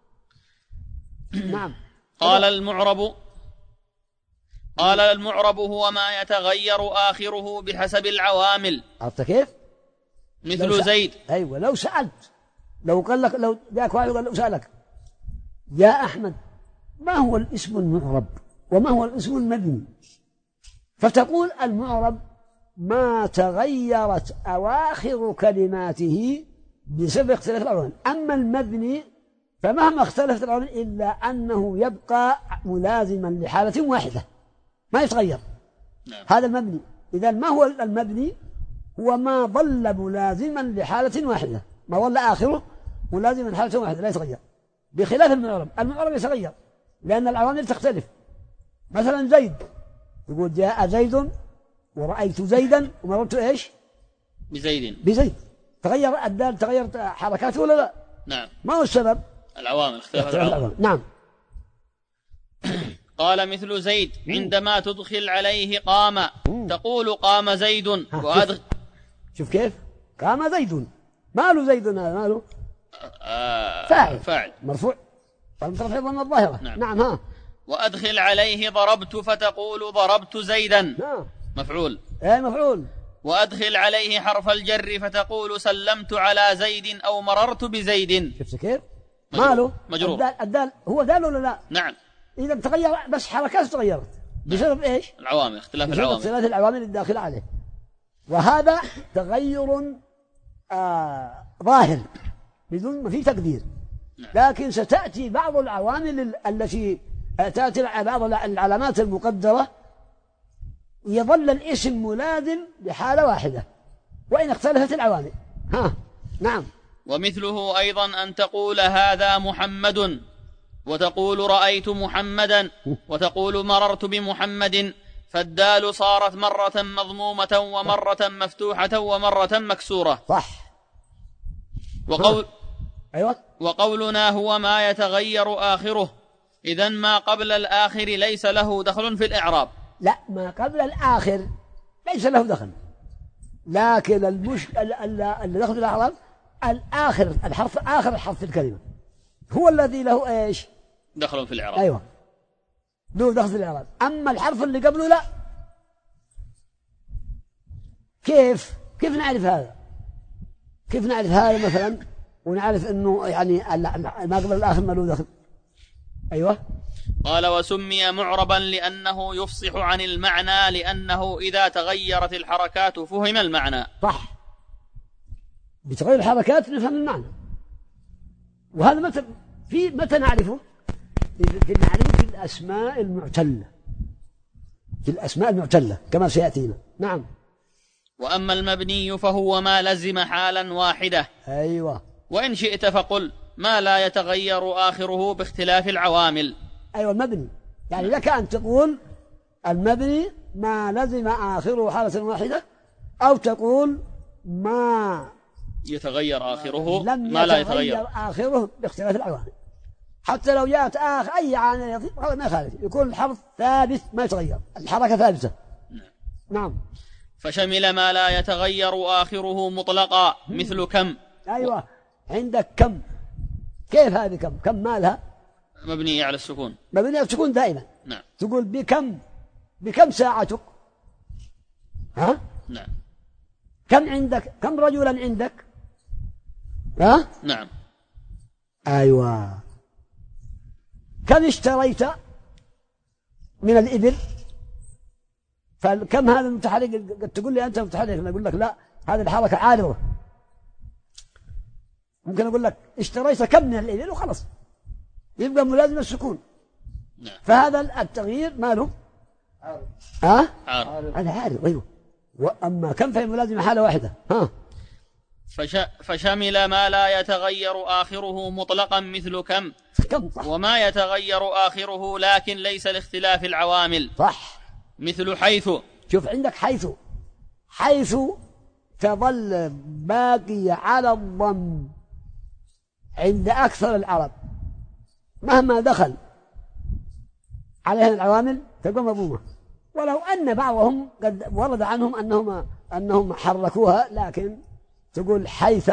نعم. قال المعرب قال المعرب هو ما يتغير آخره بحسب العوامل. عرفت كيف؟ مثل زيد. أيوة. لو سألت، لو قال لك، لو جاءك واحد وقال لو سألك يا أحمد ما هو الاسم المعرب وما هو الاسم المبني، فتقول المعرب ما تغيرت أواخر كلماته بسبب اختلاف العوامل. أما المبني فمهما اختلفت العوامل إلا أنه يبقى ملازما لحالة واحدة ما يتغير. نعم. هذا المبني. إذا ما هو المبني؟ هو ما ظل ملازما لحالة واحدة، ما ظل آخره ملازما لحالة واحدة لا يتغير، بخلاف المعرب. المعرب يتغير لأن العوامل تختلف. مثلا زيد يقول جاء زيد ورأيت زيدا ومررت إيش؟ بزيد. بزيد. تغير الدال، تغيرت حركاته ولا لا؟ نعم. ما هو السبب؟ العوامل، اختلاف العوامل. نعم. قال مثل زيد عندما تدخل عليه قام تقول قام زيد. وأدخل. شوف كيف؟ قام زيد. ماله زيد؟ هذا ماله؟ آه فاعل. فاعل مرفوع. فالمترفع ضمن الظاهرة. نعم. نعم. ها. وأدخل عليه ضربت فتقول ضربت زيدا. نعم. مفعول. ايه مفعول. وأدخل عليه حرف الجر فتقول سلمت على زيد أو مررت بزيد. شفت كيف؟ مجرور. ماله؟ مجرور. الدال, الدال هو دال ولا لا؟ نعم. إذا تغير بس حركات تغيرت بسبب إيش؟ العوامل، اختلاف بسبب العوامل. اختلاف العوامل الداخلة عليه. وهذا تغير آه ظاهر بدون ما في تقدير. لكن ستأتي بعض العوامل التي تأتي بعض العلامات المقدرة يظل الاسم ملازم لحالة واحدة وإن اختلفت العوامل. ها. نعم. ومثله أيضا أن تقول هذا محمد، وتقول رأيت محمدا، وتقول مررت بمحمد، فالدال صارت مرة مضمومة ومرة مفتوحة ومرة مكسورة. صح. وقول أيوة. وقولنا هو ما يتغير آخره إذن ما قبل الآخر ليس له دخل في الإعراب. لا، ما قبل الآخر ليس له دخل، لكن المش... اللي دخل في الإعراب الآخر، الحرف آخر الحرف في الكلمة هو الذي له إيش؟ دخل في الإعراب. أيوة، له دخل في الإعراب. أما الحرف اللي قبله لا. كيف كيف نعرف هذا؟ كيف نعرف هذا مثلا ونعرف إنه يعني ما قبل الآخر ما له دخل؟ أيوة. قال: وسمي معربا لأنه يفصح عن المعنى، لأنه إذا تغيرت الحركات فهم المعنى. صح، بتغير الحركات نفهم المعنى. وهذا متى في متى نعرفه؟ في نعرفه في الأسماء المعتلة، في الأسماء المعتلة كما سيأتينا. نعم. وأما المبني فهو ما لزم حالا واحدة. أيوة. وإن شئت فقل ما لا يتغير آخره باختلاف العوامل. أيوة، المبني يعني لك أن تقول المبني ما لزم آخره حالة واحدة، أو تقول ما يتغير آخره لم ما لا يتغير يتغير آخره باختلاف العوامل. حتى لو جاءت آخر أي عامل يضيف ما يخالف، يكون الحرف ثابت ما يتغير، الحركة ثابتة. نعم. فشمل ما لا يتغير آخره مطلقا مثل كم. أيوة، عندك كم. كيف هذه كم؟ كم مالها؟ مبنية على السكون. مبنية على السكون دائما. نعم. تقول بكم، بكم ساعتك؟ ها؟ نعم. كم عندك؟ كم رجلا عندك؟ ها؟ نعم. أيوة. كم اشتريت من الإبل؟ فكم هذا المتحرك؟ قد تقول لي أنت متحرك، أنا أقول لك لا، هذه الحركة عارضة. ممكن أقول لك اشتريت كم من الإبل وخلص، يبقى ملازم السكون. نعم. فهذا التغيير ماله؟ عارض. ها؟ عارض. هذا عارض. أيوه. وأما كم فهي ملازمة حالة واحدة. ها؟ فش... فشمل ما لا يتغير آخره مطلقا مثل كم. كم صح. وما يتغير آخره لكن ليس لاختلاف العوامل. صح. مثل حيث. شوف عندك حيث، حيث تظل باقية على الضم عند أكثر العرب مهما دخل عليها العوامل تكون مضمومة، ولو أن بعضهم قد ورد عنهم أنهم أنهم حركوها، لكن تقول حيث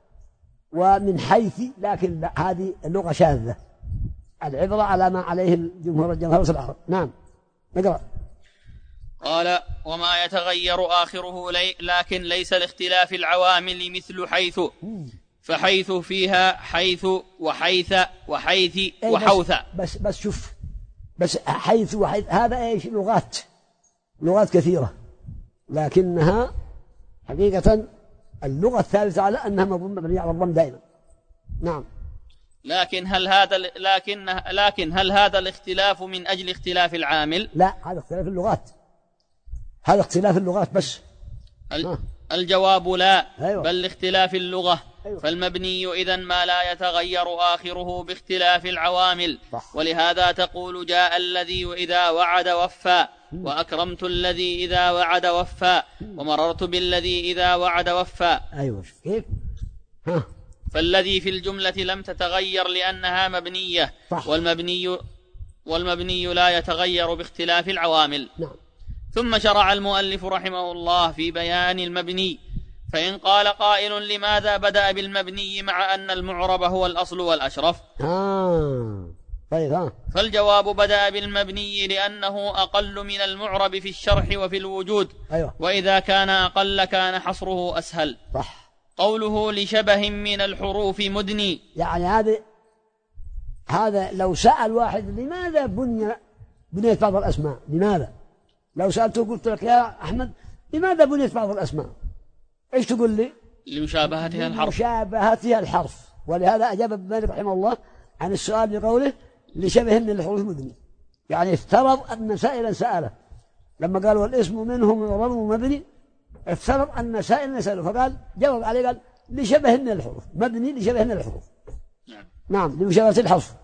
ومن حيث، لكن لا، هذه اللغة شاذة. العبرة على ما عليه الجمهور الجمهور العرب. نعم. نقرأ. قال: وما يتغير آخره لي لكن ليس لاختلاف العوامل مثل حيث. فحيث فيها حيث وحيث وحيث وحوث. بس, بس بس شوف، بس حيث وحيث هذا ايش؟ لغات، لغات كثيرة، لكنها حقيقة اللغة الثالثة على أنها مبنية على الضم دائما. نعم. لكن هل هذا لكن لكن هل هذا الاختلاف من أجل اختلاف العامل؟ لا، هذا اختلاف اللغات، هذا اختلاف اللغات بس. ال... الجواب لا. أيوة. بل لاختلاف اللغة. أيوة. فالمبني إذن ما لا يتغير آخره باختلاف العوامل. صح. ولهذا تقول جاء الذي إذا وعد وفى، وأكرمت الذي إذا وعد وفى، ومررت بالذي إذا وعد وفى. أيوة. كيف؟ ها. فالذي في الجملة لم تتغير لأنها مبنية. صح. والمبني والمبني لا يتغير باختلاف العوامل. نعم. ثم شرع المؤلف رحمه الله في بيان المبني. فإن قال قائل: لماذا بدأ بالمبني مع أن المعرب هو الأصل والأشرف؟ آه. طيب. ها. فالجواب: بدأ بالمبني لأنه أقل من المعرب في الشرح وفي الوجود. أيوة. وإذا كان أقل كان حصره أسهل. صح. قوله: لشبه من الحروف مدني، يعني هذا هذا لو سأل واحد لماذا بني بنيت بعض الأسماء، لماذا؟ لو سألته قلت لك يا أحمد لماذا بنيت بعض الأسماء، إيش تقول لي؟ لمشابهتها الحرف. مشابهتها الحرف. ولهذا أجاب ابن مالك رحمه الله عن السؤال بقوله لشبه من الحروف مدني، يعني افترض أن سائلا سأله لما قال والاسم منهم معرب مبني، افترض أن سائلا سأله فقال جاوب عليه قال لشبه من الحروف مبني، لشبه من الحروف. نعم. نعم، لمشابهة الحرف.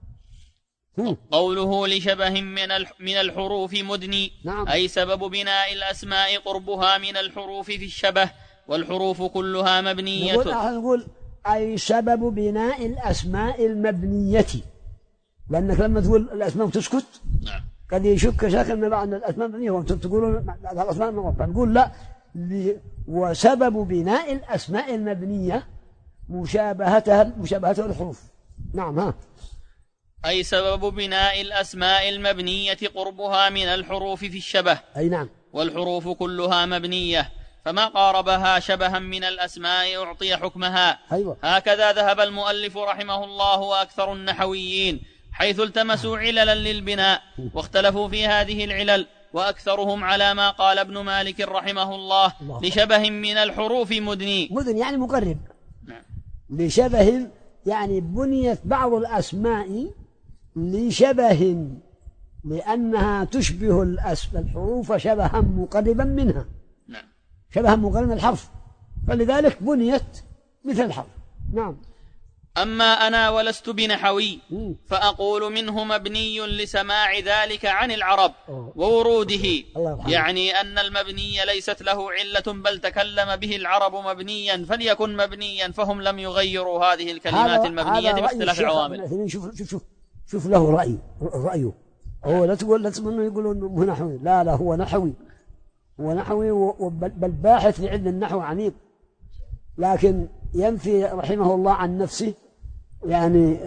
قوله لشبه من الحروف مدني. نعم. أي سبب بناء الأسماء قربها من الحروف في الشبه، والحروف كلها مبنية. نقول, نقول أي سبب بناء الأسماء المبنية، لأنك لما تقول الأسماء وتسكت نعم. قد يشك شاك أن بعض الأسماء مبنية وأنتم تقولون الأسماء مبنية، فنقول لا. وسبب بناء الأسماء المبنية مشابهتها مشابهتها الحروف. نعم. ها أي سبب بناء الأسماء المبنية قربها من الحروف في الشبه. أي نعم. والحروف كلها مبنية، فما قاربها شبها من الأسماء أعطي حكمها. أيوة. هكذا ذهب المؤلف رحمه الله وأكثر النحويين، حيث التمسوا عللا للبناء واختلفوا في هذه العلل، وأكثرهم على ما قال ابن مالك رحمه الله, الله لشبه من الحروف مدني. مدن يعني مقرب. نعم. لشبه يعني بنيت بعض الأسماء لشبه لأنها تشبه الحروف شبها مقربا منها. نعم. شبها مقربا من الحرف، فلذلك بنيت مثل الحرف. نعم. أما أنا ولست بنحوي فأقول منه مبني لسماع ذلك عن العرب ووروده، يعني أن المبني ليست له علة بل تكلم به العرب مبنيا فليكن مبنيا، فهم لم يغيروا هذه الكلمات المبنية باختلاف العوامل. شوف شوف شوف شوف له رأي رأيه هو. لا تقول لا تقول يقولون هو نحوي، لا لا هو نحوي، هو نحوي بل باحث في علم النحو عميق، لكن ينفي رحمه الله عن نفسه يعني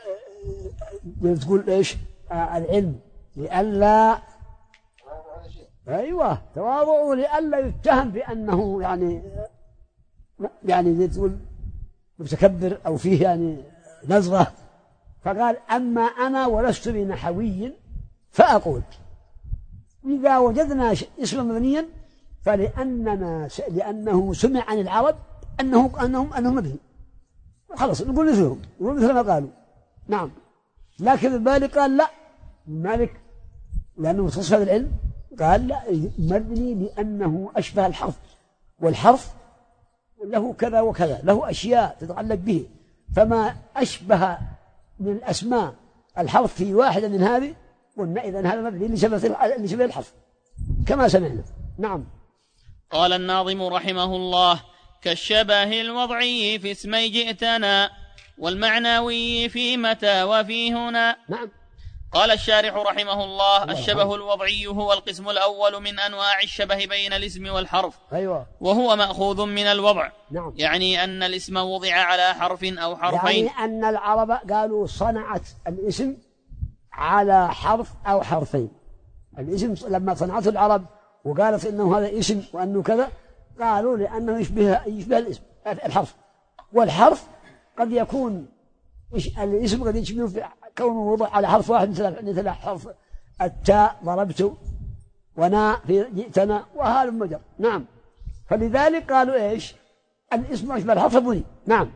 تقول ايش العلم لئلا ايوه تواضعوا لئلا يتهم بانه يعني يعني زي تقول متكبر او فيه يعني نزغه، فقال اما انا ولست بنحوي فاقول اذا وجدنا اسما مبنيا فلاننا لانه سمع عن العرب انه انهم انهم مبني خلاص نقول مثلهم، نقول مثل ما قالوا. نعم. لكن المالك قال لا، المالك لأنه متخصص هذا العلم قال لا مبني لأنه أشبه الحرف، والحرف له كذا وكذا، له أشياء تتعلق به، فما أشبه من الأسماء الحرف في واحدة من هذه قلنا إذن هذا مبني لشبه الحرف كما سمعنا. نعم. قال الناظم رحمه الله: كالشبه الوضعي في اسمي جئتنا والمعنوي في متى وفي هنا. نعم. قال الشارح رحمه الله: الشبه الوضعي هو القسم الأول من أنواع الشبه بين الاسم والحرف. أيوة. وهو مأخوذ من الوضع. نعم. يعني أن الاسم وضع على حرف أو حرفين، يعني أن العرب قالوا صنعت الاسم على حرف أو حرفين. الاسم لما صنعته العرب وقالت إنه هذا اسم وأنه كذا قالوا لأنه يشبه يشبه الاسم الحرف، والحرف قد يكون الاسم قد يشبه كونه وضع على حرف واحد مثل مثل حرف التاء ضربت ونا في جئتنا وهذا مجر. نعم. فلذلك قالوا ايش الاسم يشبه الحرف بني. نعم.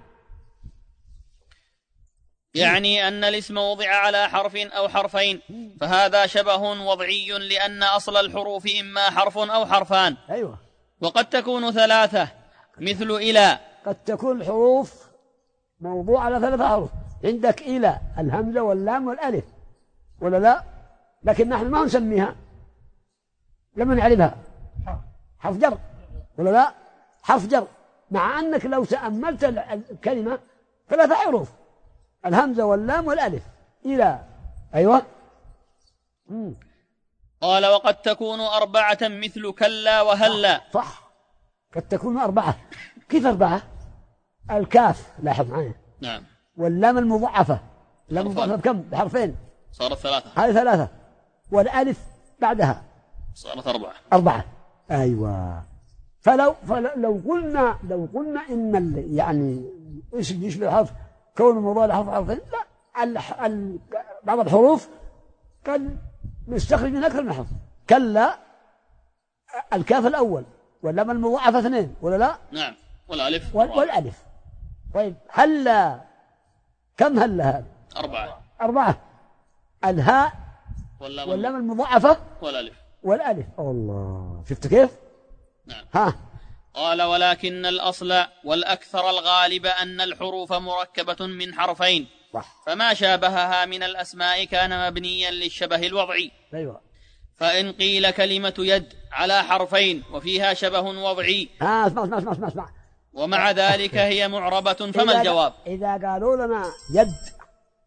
يعني أن الاسم وضع على حرف أو حرفين، فهذا شبه وضعي لأن أصل الحروف إما حرف أو حرفان. أيوة. وقد تكون ثلاثة مثل إلى. قد تكون الحروف موضوع على ثلاثة حروف، عندك إلى الهمزة واللام والألف ولا لا؟ لكن نحن ما نسميها لما نعرفها حرف جر ولا لا؟ حرف جر، مع أنك لو تأملت الكلمة ثلاثة حروف، الهمزة واللام والألف إلى. أيوة. مم. قال: وقد تكون أربعة مثل كلا وهلا. صح, صح. قد تكون أربعة. كيف أربعة؟ الكاف لاحظ معي. نعم. واللام المضاعفة، اللام المضاعفة بكم؟ بحرفين، صارت ثلاثة. هذه ثلاثة. والألف بعدها صارت أربعة. أربعة. أيوة. فلو فلو قلنا لو قلنا إن يعني اسم يشبه الحرف كون مضاد حرف حرفين، لا، ال بعض الحروف قد نستخرج من أكثر من حرف. كلا الكاف الأول واللام المضاعفة اثنين ولا لا؟ نعم. والألف والألف. طيب هلا كم هلا هذا؟ أربعة. أربعة. الهاء واللام, واللام المضاعفة والألف والألف. الله، شفت كيف؟ نعم. ها. قال: ولكن الأصل والأكثر الغالب أن الحروف مركبة من حرفين، صح. فما شابهها من الأسماء كان مبنيا للشبه الوضعي. أيوة. فإن قيل كلمة يد على حرفين وفيها شبه وضعي، آه اسمع اسمع اسمع اسمع ومع ذلك هي معربة، فما إذا الجواب؟ إذا قالوا لنا يد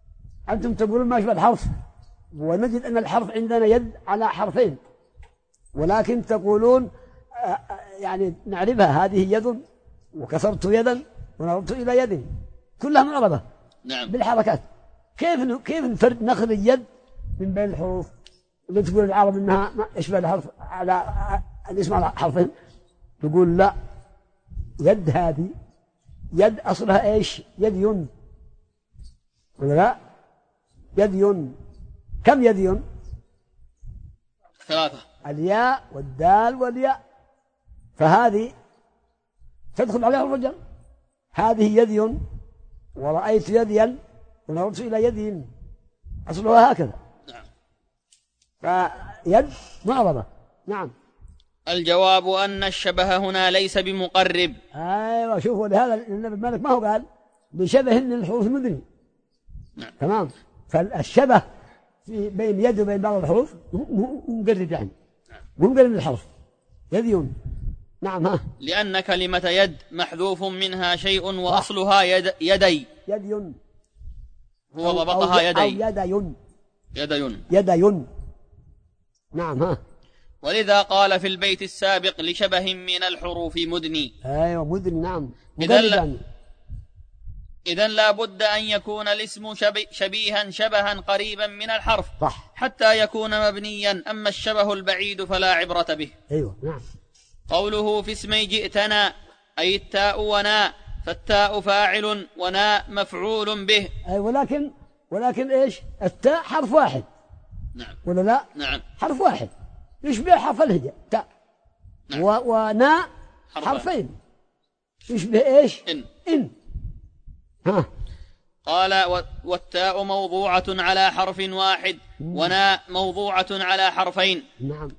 أنتم تقولون ما أشبه الحرف، ونجد أن الحرف عندنا يد على حرفين، ولكن تقولون يعني نعرفها هذه يد وكسرت يدا ونظرت إلى يد، كلها معربة نعم بالحركات. كيف كيف نفرد نخرج اليد من بين الحروف اللي تقول العرب انها يشبه الحرف على الاسم على حرفين؟ تقول لا، يد هذه يد اصلها ايش؟ يد ين، ولا لا؟ يد ين. كم يد ين؟ ثلاثة، الياء والدال والياء، فهذه تدخل عليها الرجل. هذه يد ين، ورأيت يديا ونظرت إلى يد، أصلها هكذا. نعم. فيد معربة. نعم. الجواب أن الشبه هنا ليس بمقرب. أيوة، شوفوا لهذا النبي مالك ما هو قال بشبه الحروف المدني. نعم. تمام. فالشبه في بين يد وبين بعض الحروف مقرب، يعني مو مقرب الحرف يد ين. نعم. ها. لأن كلمة يد محذوف منها شيء وأصلها يد يدي. يد ين هو ضبطها يدي. أو يد ين. يد ين. يد ين. نعم. ها. ولذا قال في البيت السابق لشبه من الحروف مدني. أيوة مدني. نعم. إذن لا, إذن لا بد أن يكون الاسم شبي شبيها شبها قريبا من الحرف، صح، حتى يكون مبنيا. أما الشبه البعيد فلا عبرة به. أيوة. نعم. قوله في اسمي جئتنا أي التاء وناء، فالتاء فاعل وناء مفعول به. أي ولكن ولكن إيش؟ التاء حرف واحد. نعم. ولا لا؟ نعم. حرف واحد يشبه حرف الهجاء تاء. نعم. و... وناء حرفين يشبه إيش؟ إن. إن. ها. قال والتاء موضوعة على حرف واحد، وناء موضوعة على حرفين. نعم.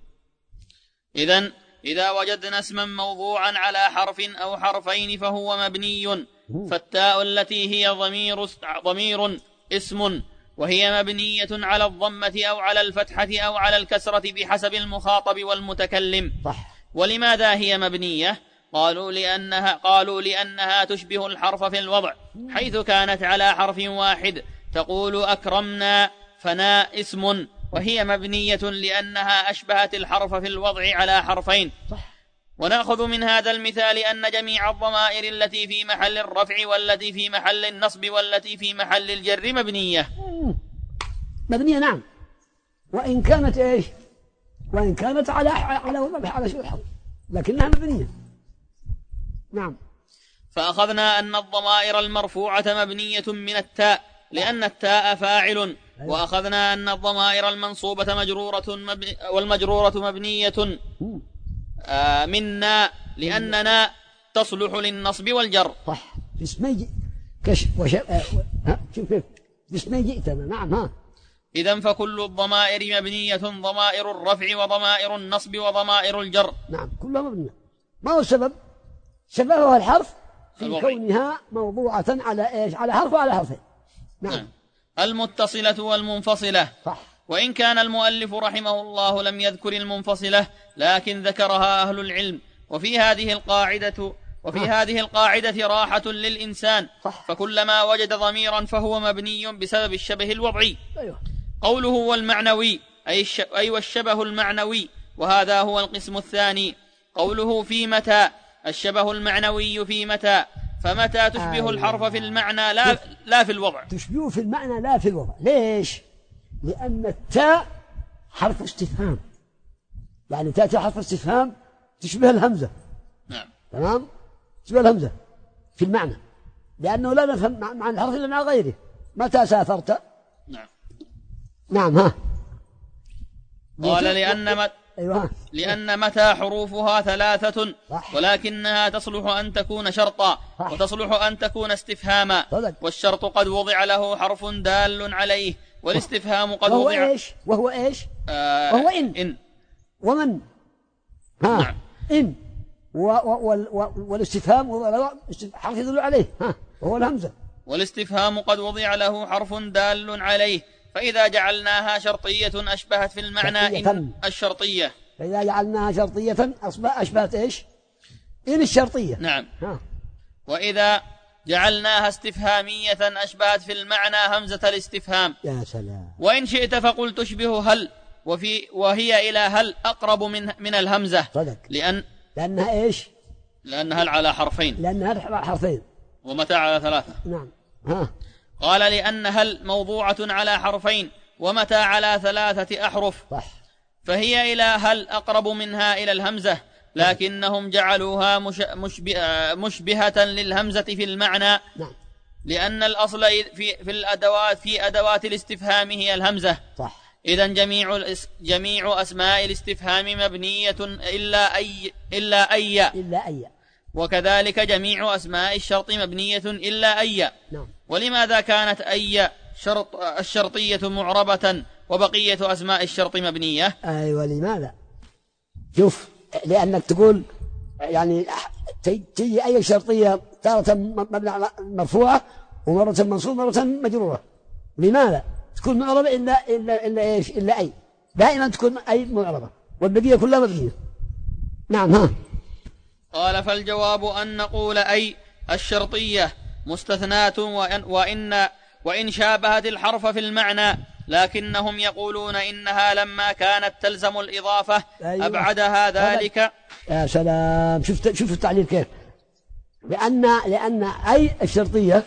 إذن إذا وجدنا اسما موضوعا على حرف أو حرفين فهو مبني، فالتاء التي هي ضمير ضمير اسم، وهي مبنية على الضمة أو على الفتحة أو على الكسرة بحسب المخاطب والمتكلم. صح. ولماذا هي مبنية؟ قالوا لأنها قالوا لأنها تشبه الحرف في الوضع، حيث كانت على حرف واحد تقول أكرمنا، فناء اسم، وهي مبنية لأنها أشبهت الحرف في الوضع على حرفين. صح. ونأخذ من هذا المثال أن جميع الضمائر التي في محل الرفع والتي في محل النصب والتي في محل الجر مبنية. مبنية. نعم. وإن كانت إيش؟ وإن كانت على على وضع على شيء الحرف، لكنها مبنية. نعم. فأخذنا أن الضمائر المرفوعة مبنية من التاء لأن التاء فاعل، وأخذنا أن الضمائر المنصوبة مجرورة مبني والمجرورة مبنية منا لأننا تصلح للنصب والجر. صح. باسمي كش وش ها شوف كيف باسمي جئتنا. نعم. ها. إذن فكل الضمائر مبنية، ضمائر الرفع وضمائر النصب وضمائر الجر. نعم، كلها مبنية. ما هو السبب؟ شبهها الحرف في الوضع. كونها موضوعة على إيش؟ على حرف وعلى حرفين. نعم. نعم. المتصلة والمنفصلة. صح. وإن كان المؤلف رحمه الله لم يذكر المنفصلة، لكن ذكرها أهل العلم. وفي هذه القاعدة وفي آه. هذه القاعدة راحة للإنسان. صح. فكلما وجد ضميرا فهو مبني بسبب الشبه الوضعي. أيوه. قوله والمعنوي أي الش... أي والشبه المعنوي، وهذا هو القسم الثاني. قوله في متى الشبه المعنوي في متى، فمتى تشبه أيوه. الحرف في المعنى لا لا في الوضع. تشبهه في المعنى لا في الوضع. ليش؟ لأن التاء حرف استفهام، يعني تأتي حرف استفهام تشبه الهمزة. نعم. تمام. تشبه الهمزة في المعنى، لأنه لا نفهم معنى الحرف إلا مع غيره. متى سافرت؟ نعم. نعم. ها. قال لأن مت... أيوة. لأن متى حروفها ثلاثة، صح. ولكنها تصلح أن تكون شرطا، صح. وتصلح أن تكون استفهاما. صدق. والشرط قد وضع له حرف دال عليه، والاستفهام قد وهو وضع إيش؟ وهو إيش؟ آه وهو إن. إن. ومن. ها. نعم. إن. و... و... و... والاستفهام وضع له حرف يدل عليه. ها. وهو الهمزة. والاستفهام قد وضع له حرف دال عليه، فإذا جعلناها شرطية أشبهت في المعنى إن الشرطية. فإذا جعلناها شرطية أشبهت إيش؟ إن الشرطية. نعم. ها. وإذا جعلناها استفهامية أشبهت في المعنى همزة الاستفهام. يا سلام. وإن شئت فقل تشبه هل، وفي وهي إلى هل أقرب من من الهمزة. صدق. لأن لأنها إيش؟ لأنها هل على حرفين. لأنها على حرفين. ومتى على ثلاثة. نعم. ها. قال لأن هل موضوعة على حرفين ومتى على ثلاثة أحرف. صح. فهي إلى هل أقرب منها إلى الهمزة، لكنهم جعلوها مش مشبه مشبهة للهمزة في المعنى. نعم. لأن الأصل في في الأدوات في أدوات الاستفهام هي الهمزة. صح. إذن جميع جميع أسماء الاستفهام مبنية إلا أي إلا أي إلا أي. وكذلك جميع أسماء الشرط مبنية إلا أي. نعم. ولماذا كانت أي شرط الشرطية معربة وبقية أسماء الشرط مبنية؟ أيوة لماذا؟ شوف، لأنك تقول يعني تيجي أي شرطية تارة مرفوعة ومرة منصوبة مرة مجرورة. لماذا تكون معربة إلا إلا إلا إيش؟ إلا أي. دائما تكون أي معربة والبقية كلها مبنية. نعم. ها. قال فالجواب أن نقول أي الشرطية مستثنات وإن, وإن, وإن شابهت الحرف في المعنى، لكنهم يقولون إنها لما كانت تلزم الإضافة أيوة. أبعدها ذلك. يا سلام. شفت شوف التعليل كيف. لأن لأن أي الشرطية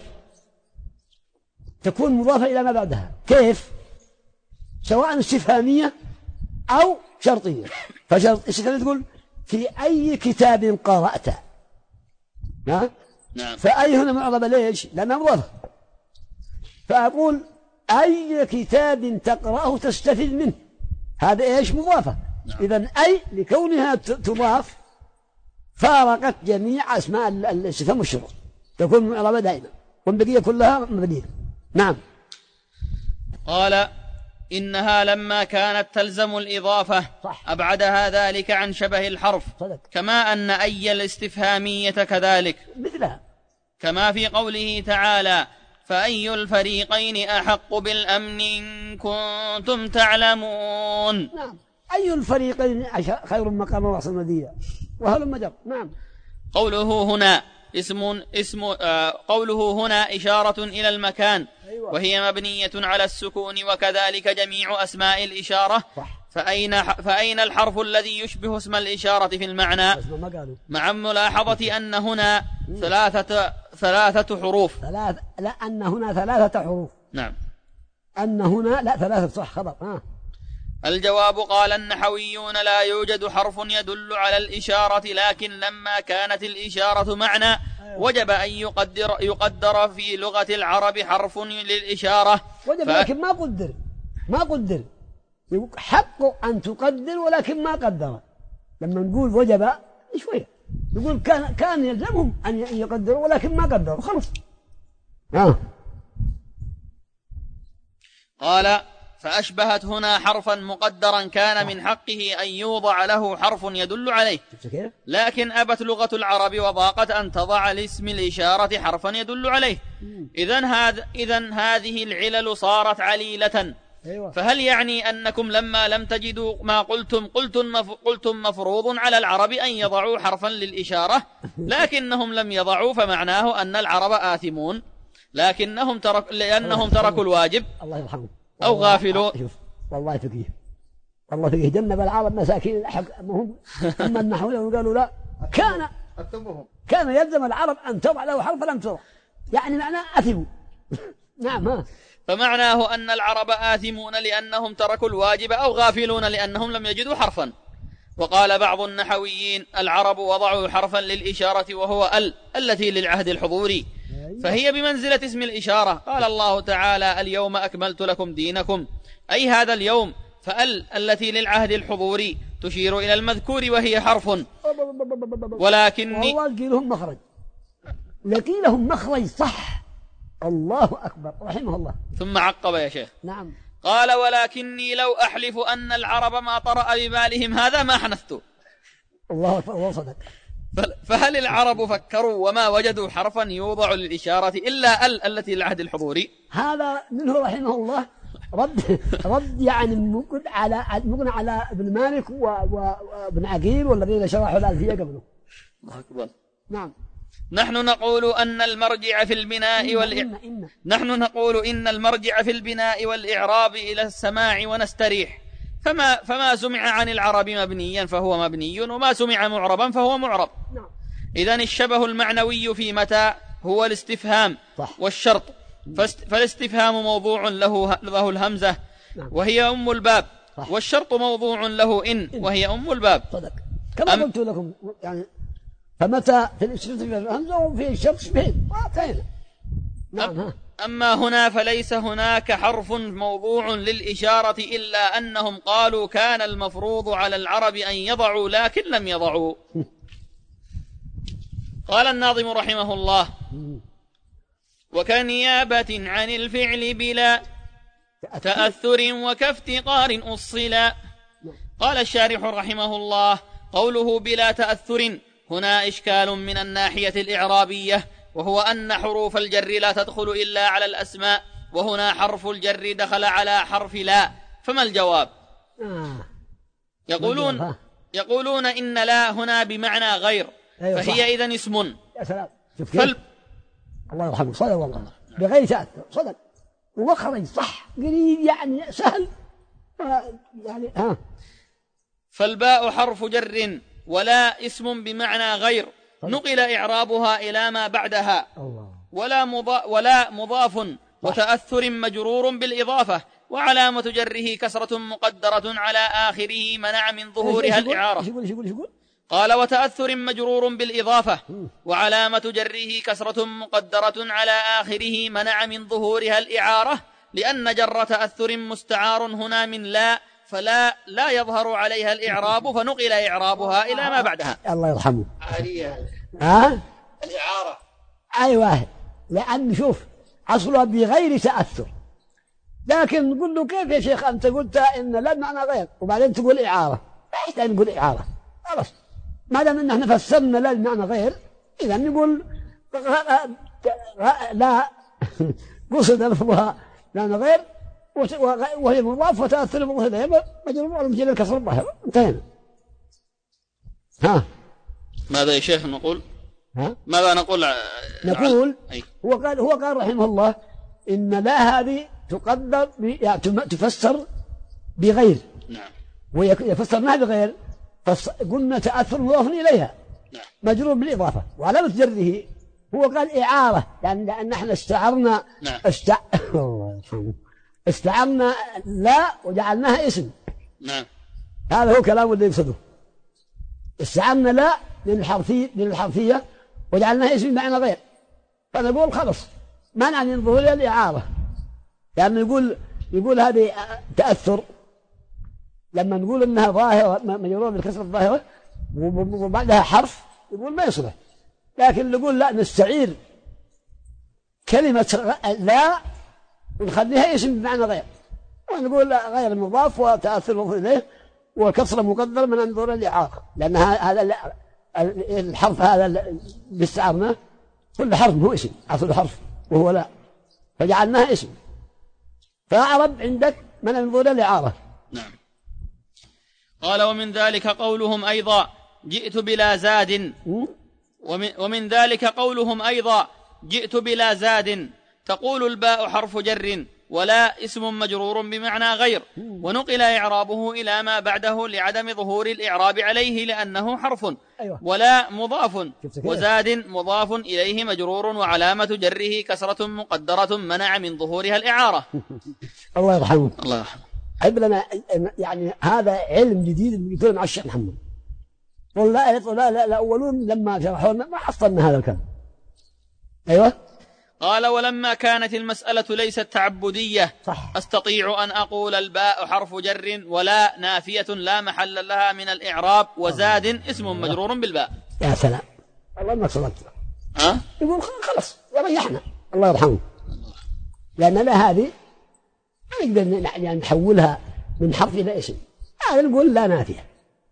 تكون مضافة إلى ما بعدها. كيف؟ سواء استفهامية أو شرطية. فشرط استفهامية تقول في أي كتاب قرأت. ها؟ نعم. فأي هنا معربة ليش؟ لأنها مضافة. فأقول أي كتاب تقرأه تستفيد منه، هذا إيش؟ مضافة. نعم. إذن أي لكونها تضاف فارقت جميع أسماء الاستفهام والشروط، تكون معربة دائما والبقية كلها مبنية. نعم. قال إنها لما كانت تلزم الإضافة صح. أبعدها ذلك عن شبه الحرف. صدق. كما أن أي الاستفهامية كذلك مثلها، كما في قوله تعالى فأي الفريقين أحق بالأمن إن كنتم تعلمون. نعم. أي الفريقين خير مقام وأحسن نديا وهل مجر. نعم. قوله هنا اسم اسم آه قوله هنا إشارة إلى المكان. أيوة. وهي مبنية على السكون، وكذلك جميع أسماء الإشارة. صح. فأين فأين الحرف الذي يشبه اسم الإشارة في المعنى؟ مع ملاحظة أن هنا ثلاثة ثلاثة حروف. ثلاث لا أن هنا ثلاثة حروف. نعم. أن هنا لا ثلاثة. صح. خبر. ها. الجواب قال النحويون لا يوجد حرف يدل على الإشارة، لكن لما كانت الإشارة معنى وجب أن يقدر يقدر في لغة العرب حرف للإشارة. وجب ف... لكن ما قدر ما قدر حق أن تقدر ولكن ما قدر. لما نقول وجب شوية نقول كان كان يلزمهم أن يقدروا ولكن ما قدروا خلص. آه. قال فأشبهت هنا حرفا مقدرا كان من حقه أن يوضع له حرف يدل عليه، لكن أبت لغة العرب وضاقت أن تضع لاسم الإشارة حرفا يدل عليه. إذن, هذ إذن هذه العلل صارت عليلة. فهل يعني أنكم لما لم تجدوا ما قلتم قلتم, مف قلتم مفروض على العرب أن يضعوا حرفا للإشارة، لكنهم لم يضعوا، فمعناه أن العرب آثمون لكنهم ترك لأنهم تركوا الواجب الله يرحمه أو غافلوا. شوف والله فقيه والله فقيه جنب العرب مساكين حق مهم. أما النحويون قالوا لا، كان كان يلزم العرب أن تضع له حرف لم تضع، يعني معناه أثموا. نعم. ها. فمعناه أن العرب آثمون لأنهم تركوا الواجب أو غافلون لأنهم لم يجدوا حرفا. وقال بعض النحويين العرب وضعوا حرفا للإشارة وهو ال التي للعهد الحضوري، فهي بمنزلة اسم الإشارة. قال الله تعالى اليوم أكملت لكم دينكم، أي هذا اليوم، فال التي للعهد الحضوري تشير إلى المذكور وهي حرف. ولكني والله لهم مخرج لقي لهم مخرج صح. الله أكبر رحمه الله. ثم عقب يا شيخ. نعم. قال ولكني لو أحلف أن العرب ما طرأ ببالهم هذا ما حنثت. الله أكبر وصدق. فهل العرب فكروا وما وجدوا حرفا يوضع للإشارة إلا ال التي للعهد الحضوري؟ هذا منه رحمه الله رد رد يعني مقن على مقن على ابن مالك وابن عقيل والذين شرحوا الألفية قبله. الله أكبر. نعم. نحن نقول أن المرجع في البناء والإعراب نحن نقول إن المرجع في البناء والإعراب إلى السماع ونستريح، فما فما سمع عن العرب مبنيا فهو مبني، وما سمع معربا فهو معرب. إذن الشبه المعنوي في متى هو الاستفهام والشرط، فالاستفهام موضوع له له الهمزة وهي أم الباب، والشرط موضوع له إن وهي أم الباب. صدق كما قلت لكم يعني. فمتى في الهمزة وفي الشرط بين نعم. أما هنا فليس هناك حرف موضوع للإشارة، إلا أنهم قالوا كان المفروض على العرب أن يضعوا لكن لم يضعوا. قال الناظم رحمه الله: وكنيابة عن الفعل بلا تأثر وكافتقار أصلا. قال الشارح رحمه الله: قوله بلا تأثر هنا إشكال من الناحية الإعرابية، وهو أن حروف الجر لا تدخل إلا على الأسماء، وهنا حرف الجر دخل على حرف لا، فما الجواب؟ يقولون يقولون إن لا هنا بمعنى غير، فهي إذن اسم. يا سلام، فل... الله يرحمه صدق والله، بغير تأثر صدق ومخرج صح قريب يعني سهل يعني ها. فالباء حرف جر ولا اسم بمعنى غير، نقل إعرابها إلى ما بعدها. ولا مضاف, ولا مضاف وتأثر مجرور بالإضافة، وعلامة جره كسرة مقدرة على آخره منع من ظهورها الإعارة. قال: وتأثر مجرور بالإضافة وعلامة جره كسرة مقدرة على آخره منع من ظهورها الإعارة، لأن جر تأثر مستعار هنا من لا، فلا لا يظهر عليها الإعراب، فنقل إعرابها إلى ما بعدها. الله يرحمه. عارية ها؟ الإعارة. أيوة، لأن شوف أصلها بغير تأثر، لكن نقول له كيف يا شيخ أنت قلت إن لا معنى غير وبعدين تقول إعارة؟ لا يحتاج نقول إعارة، خلاص ما دام إن إحنا فسرنا لا بمعنى غير، إذا نقول لا قصد لفظها معنى غير وهي مضاف وتأثر مضاف مجرور على مجرد الكسر الظاهر. انتهينا. ها ماذا يا شيخ نقول؟ ها ماذا نقول؟ نقول هو قال هو قال رحمه الله إن لا هذه تقدر يعني تفسر بغير. نعم. ويفسر ما بغير، قلنا تأثر مضاف إليها. نعم. مجرور بالإضافة، وعلامة جره هو قال إعارة، يعني لأن احنا استعرنا. نعم. استع... استعرنا لا وجعلناها اسم. نعم. هذا هو كلام اللي يقصده. استعرنا لا للحرفية للحرفية وجعلناها اسم بمعنى غير، فنقول خلص منع من ظهور الإعارة، يعني يقول يقول هذه تأثر لما نقول إنها ظاهرة مجرورة بالكسر الظاهرة وبعدها حرف يقول ما يصلح، لكن نقول لا نستعير كلمة لا ونخليها اسم بمعنى غير، ونقول غير مضاف وتأثر مضاف إليه والكسر مقدر من انظر الإعارة، لأن هذا الحرف هذا اللي استعرناه كل حرف هو اسم، أصل حرف وهو لا، فجعلناها اسم، فأعرب عندك من انظر الإعارة. نعم. قال: ومن ذلك قولهم أيضا جئت بلا زاد، ومن, ومن ذلك قولهم أيضا جئت بلا زاد، تقول الباء حرف جر ولا اسم مجرور بمعنى غير، ونقل إعرابه إلى ما بعده لعدم ظهور الإعراب عليه لأنه حرف. أيوة. ولا مضاف، وزاد مضاف إليه مجرور وعلامة جره كسرة مقدرة منع من ظهورها الإعارة. الله يرحمه. الله يرحمه. عيب لنا يعني هذا علم جديد يقول مع الشيخ محمد. والله لا لا الأولون لما شرحوا ما حصلنا هذا الكلام. أيوة. قال: ولما كانت المسألة ليست تعبدية صح. أستطيع أن أقول الباء حرف جر ولا نافية لا محل لها من الإعراب، وزاد اسم مجرور بالباء. يا سلام، الله ما صدقت. ها؟ يقول خلاص وريحنا الله يرحمه، لأن لا هذه ما نقدر يعني نحولها من حرف إلى اسم، هذا نقول لا نافية.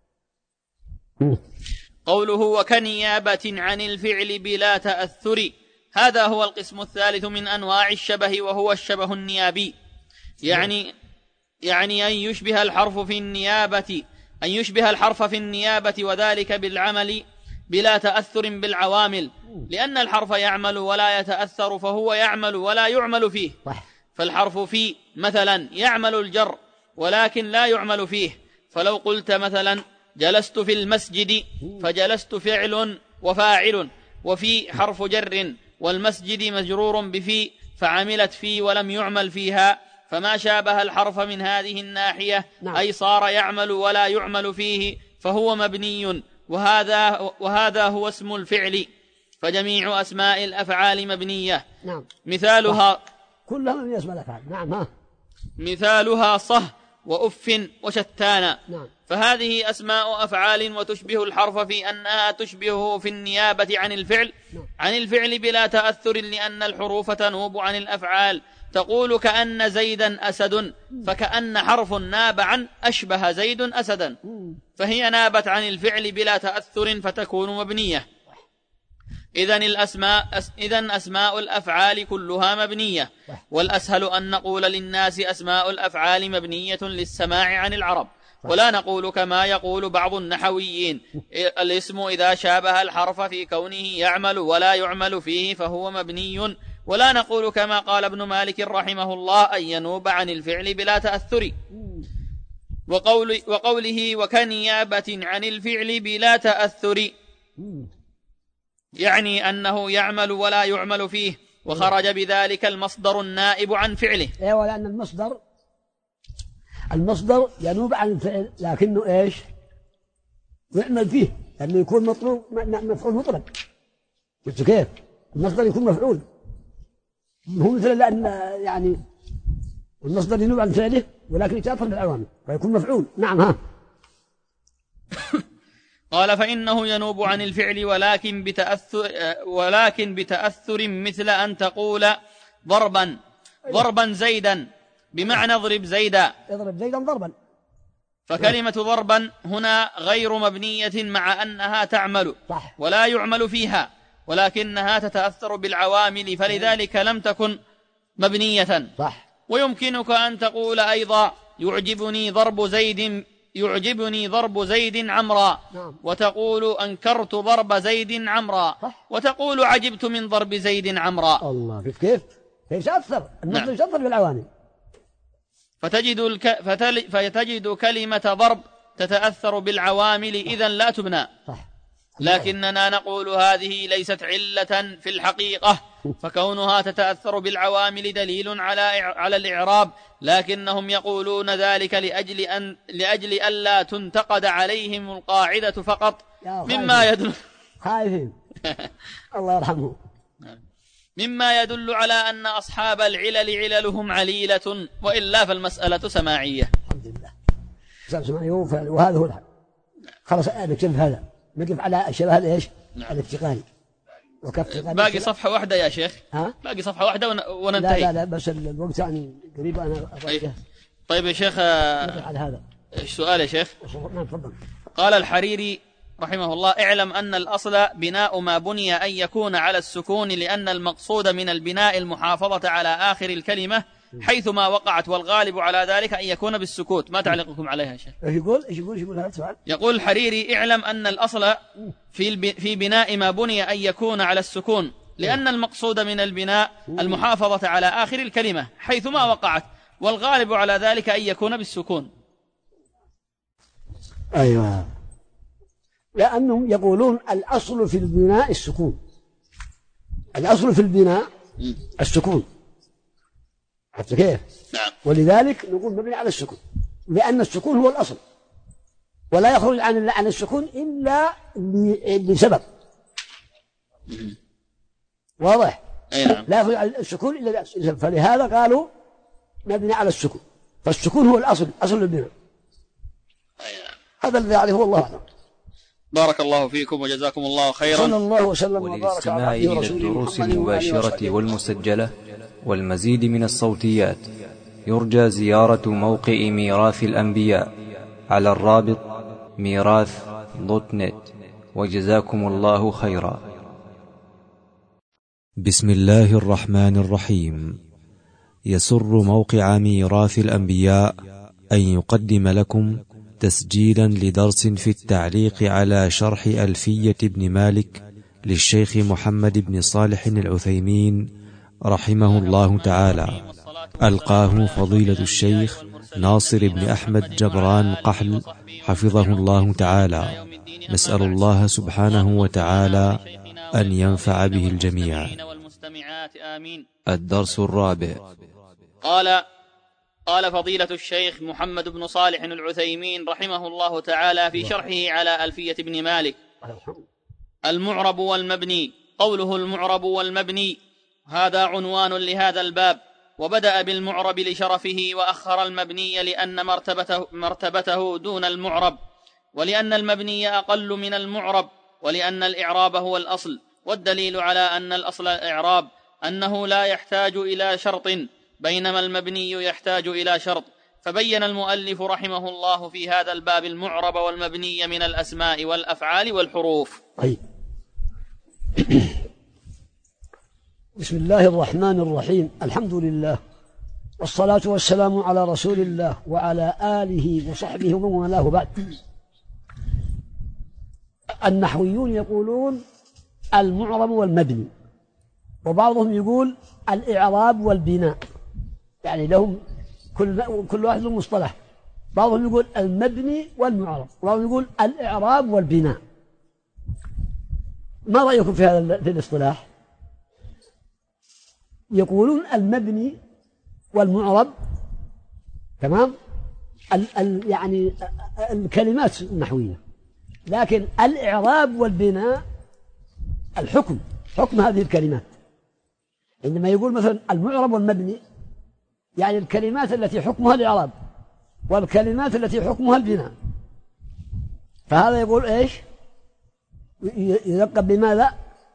قوله: وكنيابة عن الفعل بلا تأثر، هذا هو القسم الثالث من أنواع الشبه، وهو الشبه النيابي، يعني يعني أن يشبه الحرف في النيابة أن يشبه الحرف في النيابة وذلك بالعمل بلا تأثر بالعوامل، لأن الحرف يعمل ولا يتأثر، فهو يعمل ولا يعمل فيه. فالحرف في مثلا يعمل الجر ولكن لا يعمل فيه. فلو قلت مثلا جلست في المسجد، فجلست فعل وفاعل، وفي حرف جر، والمسجد مجرور بفي، فعملت في ولم يعمل فيها، فما شابه الحرف من هذه الناحية أي صار يعمل ولا يعمل فيه فهو مبني، وهذا, وهذا هو اسم الفعل. فجميع أسماء الأفعال مبنية. نعم. مثالها كلها من اسماء الأفعال. نعم. ها. مثالها صه وأف وشتان. نعم. فهذه أسماء أفعال وتشبه الحرف في أنها تشبهه في النيابة عن الفعل نعم. عن الفعل بلا تأثر، لأن الحروف تنوب عن الأفعال. تقول كأن زيدا أسد، فكأن حرف ناب عن أشبه زيد أسدا، فهي نابت عن الفعل بلا تأثر فتكون مبنية. إذن الأسماء إذن أسماء الأفعال كلها مبنية. والأسهل أن نقول للناس أسماء الأفعال مبنية للسماع عن العرب، ولا نقول كما يقول بعض النحويين الاسم إذا شابه الحرف في كونه يعمل ولا يعمل فيه فهو مبني، ولا نقول كما قال ابن مالك رحمه الله أن ينوب عن الفعل بلا تأثر. وقول وقوله وكنيابة عن الفعل بلا تأثر يعني أنه يعمل ولا يعمل فيه، وخرج بذلك المصدر النائب عن فعله. ايوه، لأن المصدر المصدر ينوب عن الفعل لكنه ايش؟ يعمل فيه، لأنه يكون مطلوب مفعول مطلق. شفت كيف؟ المصدر يكون مفعول، هو مثل لأن يعني المصدر ينوب عن فعله ولكن يتأثر بالعوامل فيكون مفعول. نعم. ها. قال فإنه ينوب عن الفعل ولكن بتأثر ولكن بتأثر مثل أن تقول ضربا ضربا زيدا بمعنى اضرب زيدا، اضرب زيدا ضربا. فكلمة ضربا هنا غير مبنية مع أنها تعمل ولا يعمل فيها، ولكنها تتأثر بالعوامل، فلذلك لم تكن مبنية. صح. ويمكنك أن تقول أيضا يعجبني ضرب زيد يعجبني ضرب زيد عمرا، نعم. وتقول أنكرت ضرب زيد عمرا، وتقول عجبت من ضرب زيد عمرا. الله، كيف كيف يتأثر المصدر. نعم. يتأثر بالعوامل. فتجد, الك... فتل... فتجد كلمة ضرب تتأثر بالعوامل إذن لا تبنى. صح. لكننا نقول هذه ليست علة في الحقيقة، فكونها تتأثر بالعوامل دليل على على الإعراب، لكنهم يقولون ذلك لأجل أن لأجل ألا تنتقد عليهم القاعدة فقط، مما يدل خايفين الله يرحمه مما يدل على أن أصحاب العلل عللهم عليلة، وإلا فالمسألة سماعية. الحمد لله. سماعية وهذا هو الحق. خلاص نكتب هذا نقف على الشبه ايش؟ نعم. الافتقاري وكف باقي صفحة واحدة يا شيخ. ها؟ باقي صفحة واحدة وننتهي. لا لا لا بس الوقت يعني قريب أنا أفضل. طيب يا شيخ على هذا ايش سؤال يا شيخ؟ نعم تفضل. قال الحريري رحمه الله اعلم أن الأصل بناء ما بني أن يكون على السكون، لأن المقصود من البناء المحافظة على آخر الكلمة حيثما وقعت، والغالب على ذلك أن يكون بالسكوت. ما تعليقكم عليها يا شيخ؟ ايش يقول ايش يقول ايش يقول هذا السؤال؟ يقول الحريري اعلم أن الأصل في في بناء ما بني أن يكون على السكون، لأن المقصود من البناء المحافظة على آخر الكلمة حيثما وقعت، والغالب على ذلك أن يكون بالسكون. أيوة، لأنهم يقولون الأصل في البناء السكون. الأصل في البناء السكون. عرفت كيف؟ نعم. ولذلك نقول مبني على السكون، لأن السكون هو الأصل، ولا يخرج عن عن السكون إلا لسبب. واضح؟ أي نعم. لا يخرج عن السكون إلا لسبب، فلهذا قالوا مبني على السكون، فالسكون هو الأصل، أصل البناء. أي نعم. هذا الذي يعرفه الله أعلم. بارك الله فيكم وجزاكم الله خيرا. صلى الله وسلم وبارك على عبده ورسوله. وللاستماع إلى الدروس المباشرة والمسجلة والمزيد من الصوتيات يرجى زيارة موقع ميراث الأنبياء على الرابط ميراث دوت نت. وجزاكم الله خيرا. بسم الله الرحمن الرحيم. يسر موقع ميراث الأنبياء أن يقدم لكم تسجيلا لدرس في التعليق على شرح ألفية ابن مالك للشيخ محمد بن صالح العثيمين رحمه الله تعالى، ألقاه فضيلة الشيخ ناصر بن أحمد جبران قحل حفظه الله تعالى. نسأل الله سبحانه وتعالى أن ينفع به الجميع. الدرس الرابع. قال قال فضيلة الشيخ محمد بن صالح العثيمين رحمه الله تعالى في شرحه على ألفية ابن مالك: المعرب والمبني. قوله المعرب والمبني هذا عنوان لهذا الباب، وبدأ بالمعرب لشرفه وأخر المبني لأن مرتبته, مرتبته دون المعرب، ولأن المبني أقل من المعرب، ولأن الإعراب هو الأصل. والدليل على أن الأصل الإعراب أنه لا يحتاج إلى شرط، بينما المبني يحتاج إلى شرط. فبين المؤلف رحمه الله في هذا الباب المعرب والمبني من الأسماء والأفعال والحروف. طيب. بسم الله الرحمن الرحيم، الحمد لله والصلاة والسلام على رسول الله وعلى آله وصحبه ومن والاه. بعد، النحويون يقولون المعرب والمبني، وبعضهم يقول الإعراب والبناء، يعني لهم كل كل واحد له مصطلح. بعضهم يقول المبني والمعرب، وبعضهم يقول الإعراب والبناء. ما رأيكم في هذا في الاصطلاح؟ يقولون المبني والمعرب، تمام، ال ال يعني الكلمات النحوية، لكن الإعراب والبناء الحكم، حكم هذه الكلمات. عندما يقول مثلا المعرب والمبني، يعني الكلمات التي حكمها الإعراب والكلمات التي حكمها البناء. فهذا يقول إيش؟ يلقب بماذا؟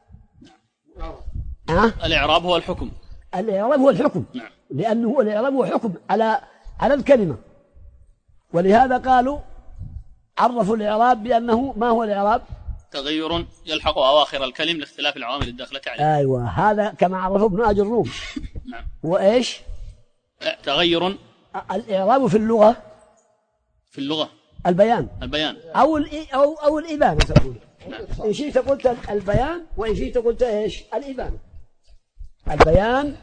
أه؟ الإعراب هو الحكم. الإعراب هو الحكم، نعم. لأنه هو الإعراب هو حكم على على الكلمة، ولهذا قالوا عرفوا الإعراب بأنه ما هو الإعراب؟ تغير يلحق أواخر الكلم لاختلاف العوامل الداخلة عليه. أيوة، هذا كما عرفه ابن آج الروم. نعم. وإيش؟ تغير الإعراب في اللغة في اللغة البيان البيان أو أو أو الإبانة تقول. نعم. إن شئت قلت البيان، وإن شئت قلت إيش؟ الإبانة. البيان.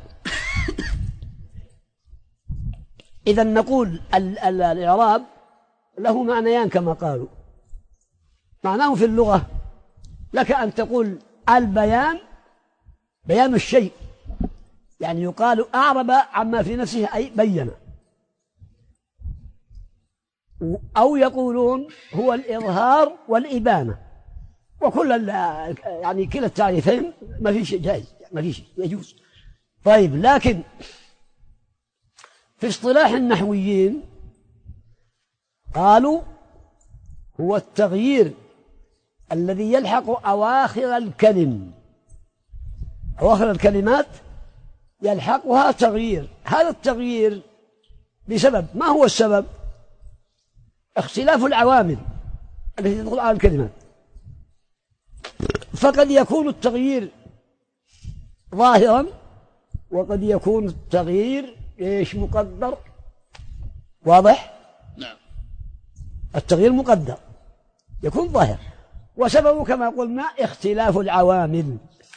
إذا نقول ال ال الإعراب له معنيان كما قالوا. معناه في اللغة لك أن تقول البيان بيان الشيء، يعني يقال أعرب عما في نفسه أي بين. أو يقولون هو الإظهار والإبانة، وكل يعني كلا التعريفين ما في شيء جائز، ما في شيء يجوز. طيب، لكن في اصطلاح النحويين قالوا هو التغيير الذي يلحق أواخر الكلم، أواخر الكلمات يلحقها تغيير. هذا التغيير بسبب، ما هو السبب؟ اختلاف العوامل التي تدخل على الكلمات. فقد يكون التغيير ظاهرا، وقد يكون التغيير ايش مقدر. واضح؟ نعم. التغيير مقدر يكون ظاهر، وسببه كما قلنا اختلاف العوامل.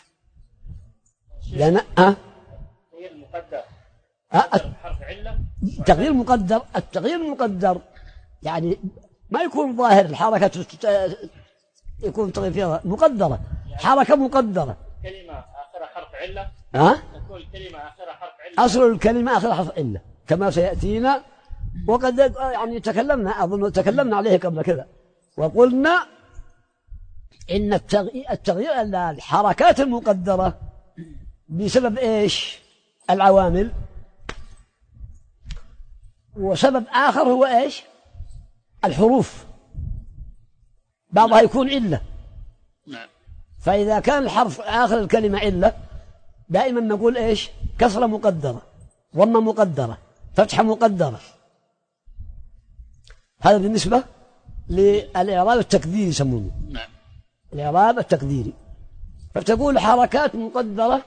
لأن أه؟ التغيير المقدر أه؟ حرف علة. التغيير المقدر، التغيير المقدر يعني ما يكون ظاهر، الحركة يكون تغيير فيها مقدرة، حركة مقدرة. كلمة آخرها حرف علة. ها؟ تكون الكلمة آخرها حرف علة. أصل الكلمة آخرها حرف علة كما سيأتينا، وقد يعني تكلمنا، أظن تكلمنا عليه قبل كذا، وقلنا إن التغيير, التغيير الحركات المقدرة بسبب إيش؟ العوامل. وسبب آخر هو إيش؟ الحروف، بعضها يكون علة. نعم. فإذا كان الحرف آخر الكلمة علة دائما نقول إيش؟ كسرة مقدرة، ضمة مقدرة، فتحة مقدرة. هذا بالنسبة للإعراب التقديري يسمونه. نعم. الإعراب التقديري. فتقول حركات مقدرة،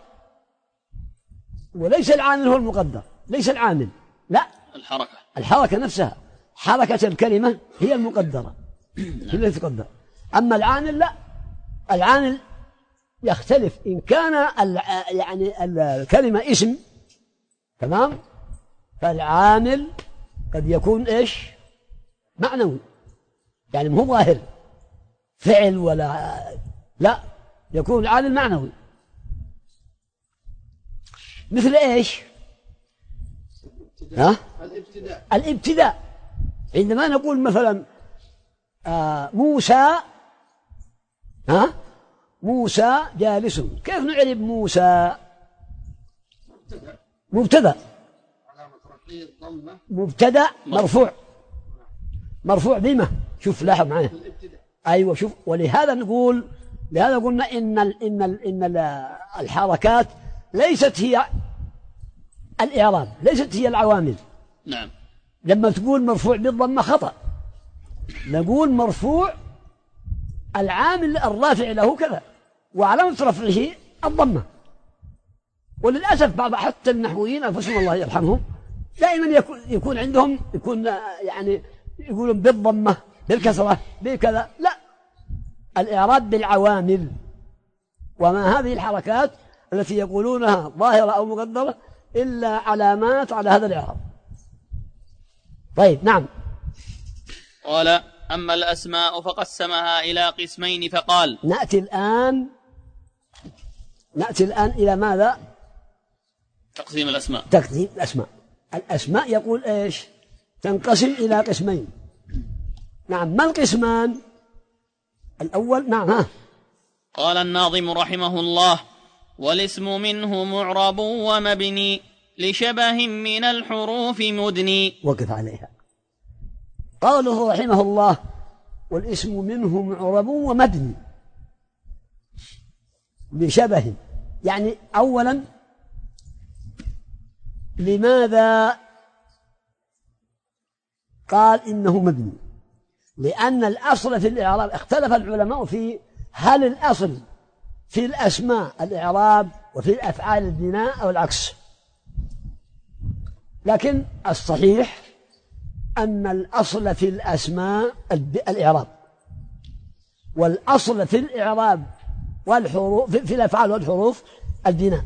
وليس العامل هو المقدر، ليس العامل، لا، الحركة الحركة نفسها حركة الكلمة هي المقدرة هي التي تقدر. أما العامل لا، العامل يختلف إن كان يعني الكلمة اسم تمام، فالعامل قد يكون إيش معنوي، يعني مو ظاهر فعل ولا لا، يكون العامل معنوي. مثل إيش؟ ها؟ الابتداء. الابتداء عندما نقول مثلا آه موسى، ها؟ موسى جالس، كيف نعرب موسى؟ مبتدأ. مبتدأ. علامة رفعه الضمة. مبتدأ مرفوع، مرفوع بما؟ شوف لاحظ معايا. الابتداء. أيوة شوف، ولهذا نقول، لهذا قلنا إن ال إن ال إن ال الحركات ليست هي الإعراب، ليست هي العوامل. نعم. لما تقول مرفوع بالضمة خطأ، نقول مرفوع العامل الرافع له كذا وعلامة رفعه الضمة. وللأسف بعض حتى النحويين أنفسهم الله يرحمهم دائما يكون يكون عندهم يكون يعني يقولون بالضمة بالكسرة بكذا، لا، الإعراب بالعوامل. وما هذه الحركات التي يقولونها ظاهرة أو مقدرة إلا علامات على هذا الإعراب. طيب نعم. قال أما الأسماء فقسمها إلى قسمين فقال. نأتي الآن نأتي الآن إلى ماذا؟ تقسيم الأسماء. تقسيم الأسماء. الأسماء يقول إيش؟ تنقسم إلى قسمين. نعم، ما القسمان؟ الأول نعم ها. قال الناظم رحمه الله: والاسم منه معرب ومبني لشبه من الحروف مدني. وقف عليها. قوله رحمه الله: والاسم منه معرب ومبني لشبه، يعني أولا لماذا قال إنه مبني؟ لأن الأصل في الإعراب اختلف العلماء في هل الأصل في الأسماء الإعراب وفي الأفعال البناء أو العكس، لكن الصحيح أن الأصل في الأسماء الإعراب، والأصل في الإعراب والحروف في الأفعال والحروف البناء.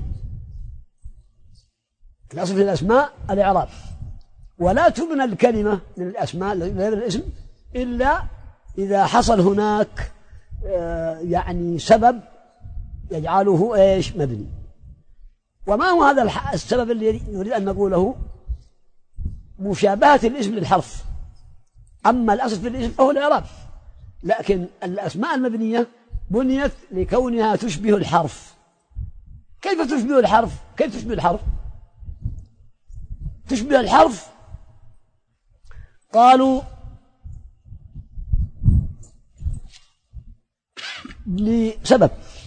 الأصل في الأسماء الإعراب، ولا تبنى الكلمة من الأسماء غير الاسم إلا إذا حصل هناك يعني سبب يجعله إيش مبني. وما هو هذا السبب الذي نريد أن نقوله؟ مشابهة الاسم للحرف. أما الأصل في الاسم فهو الإعراب، لكن الأسماء المبنية بنيت لكونها تشبه الحرف. كيف تشبه الحرف؟ كيف تشبه الحرف؟ تشبه الحرف قالوا لسبب.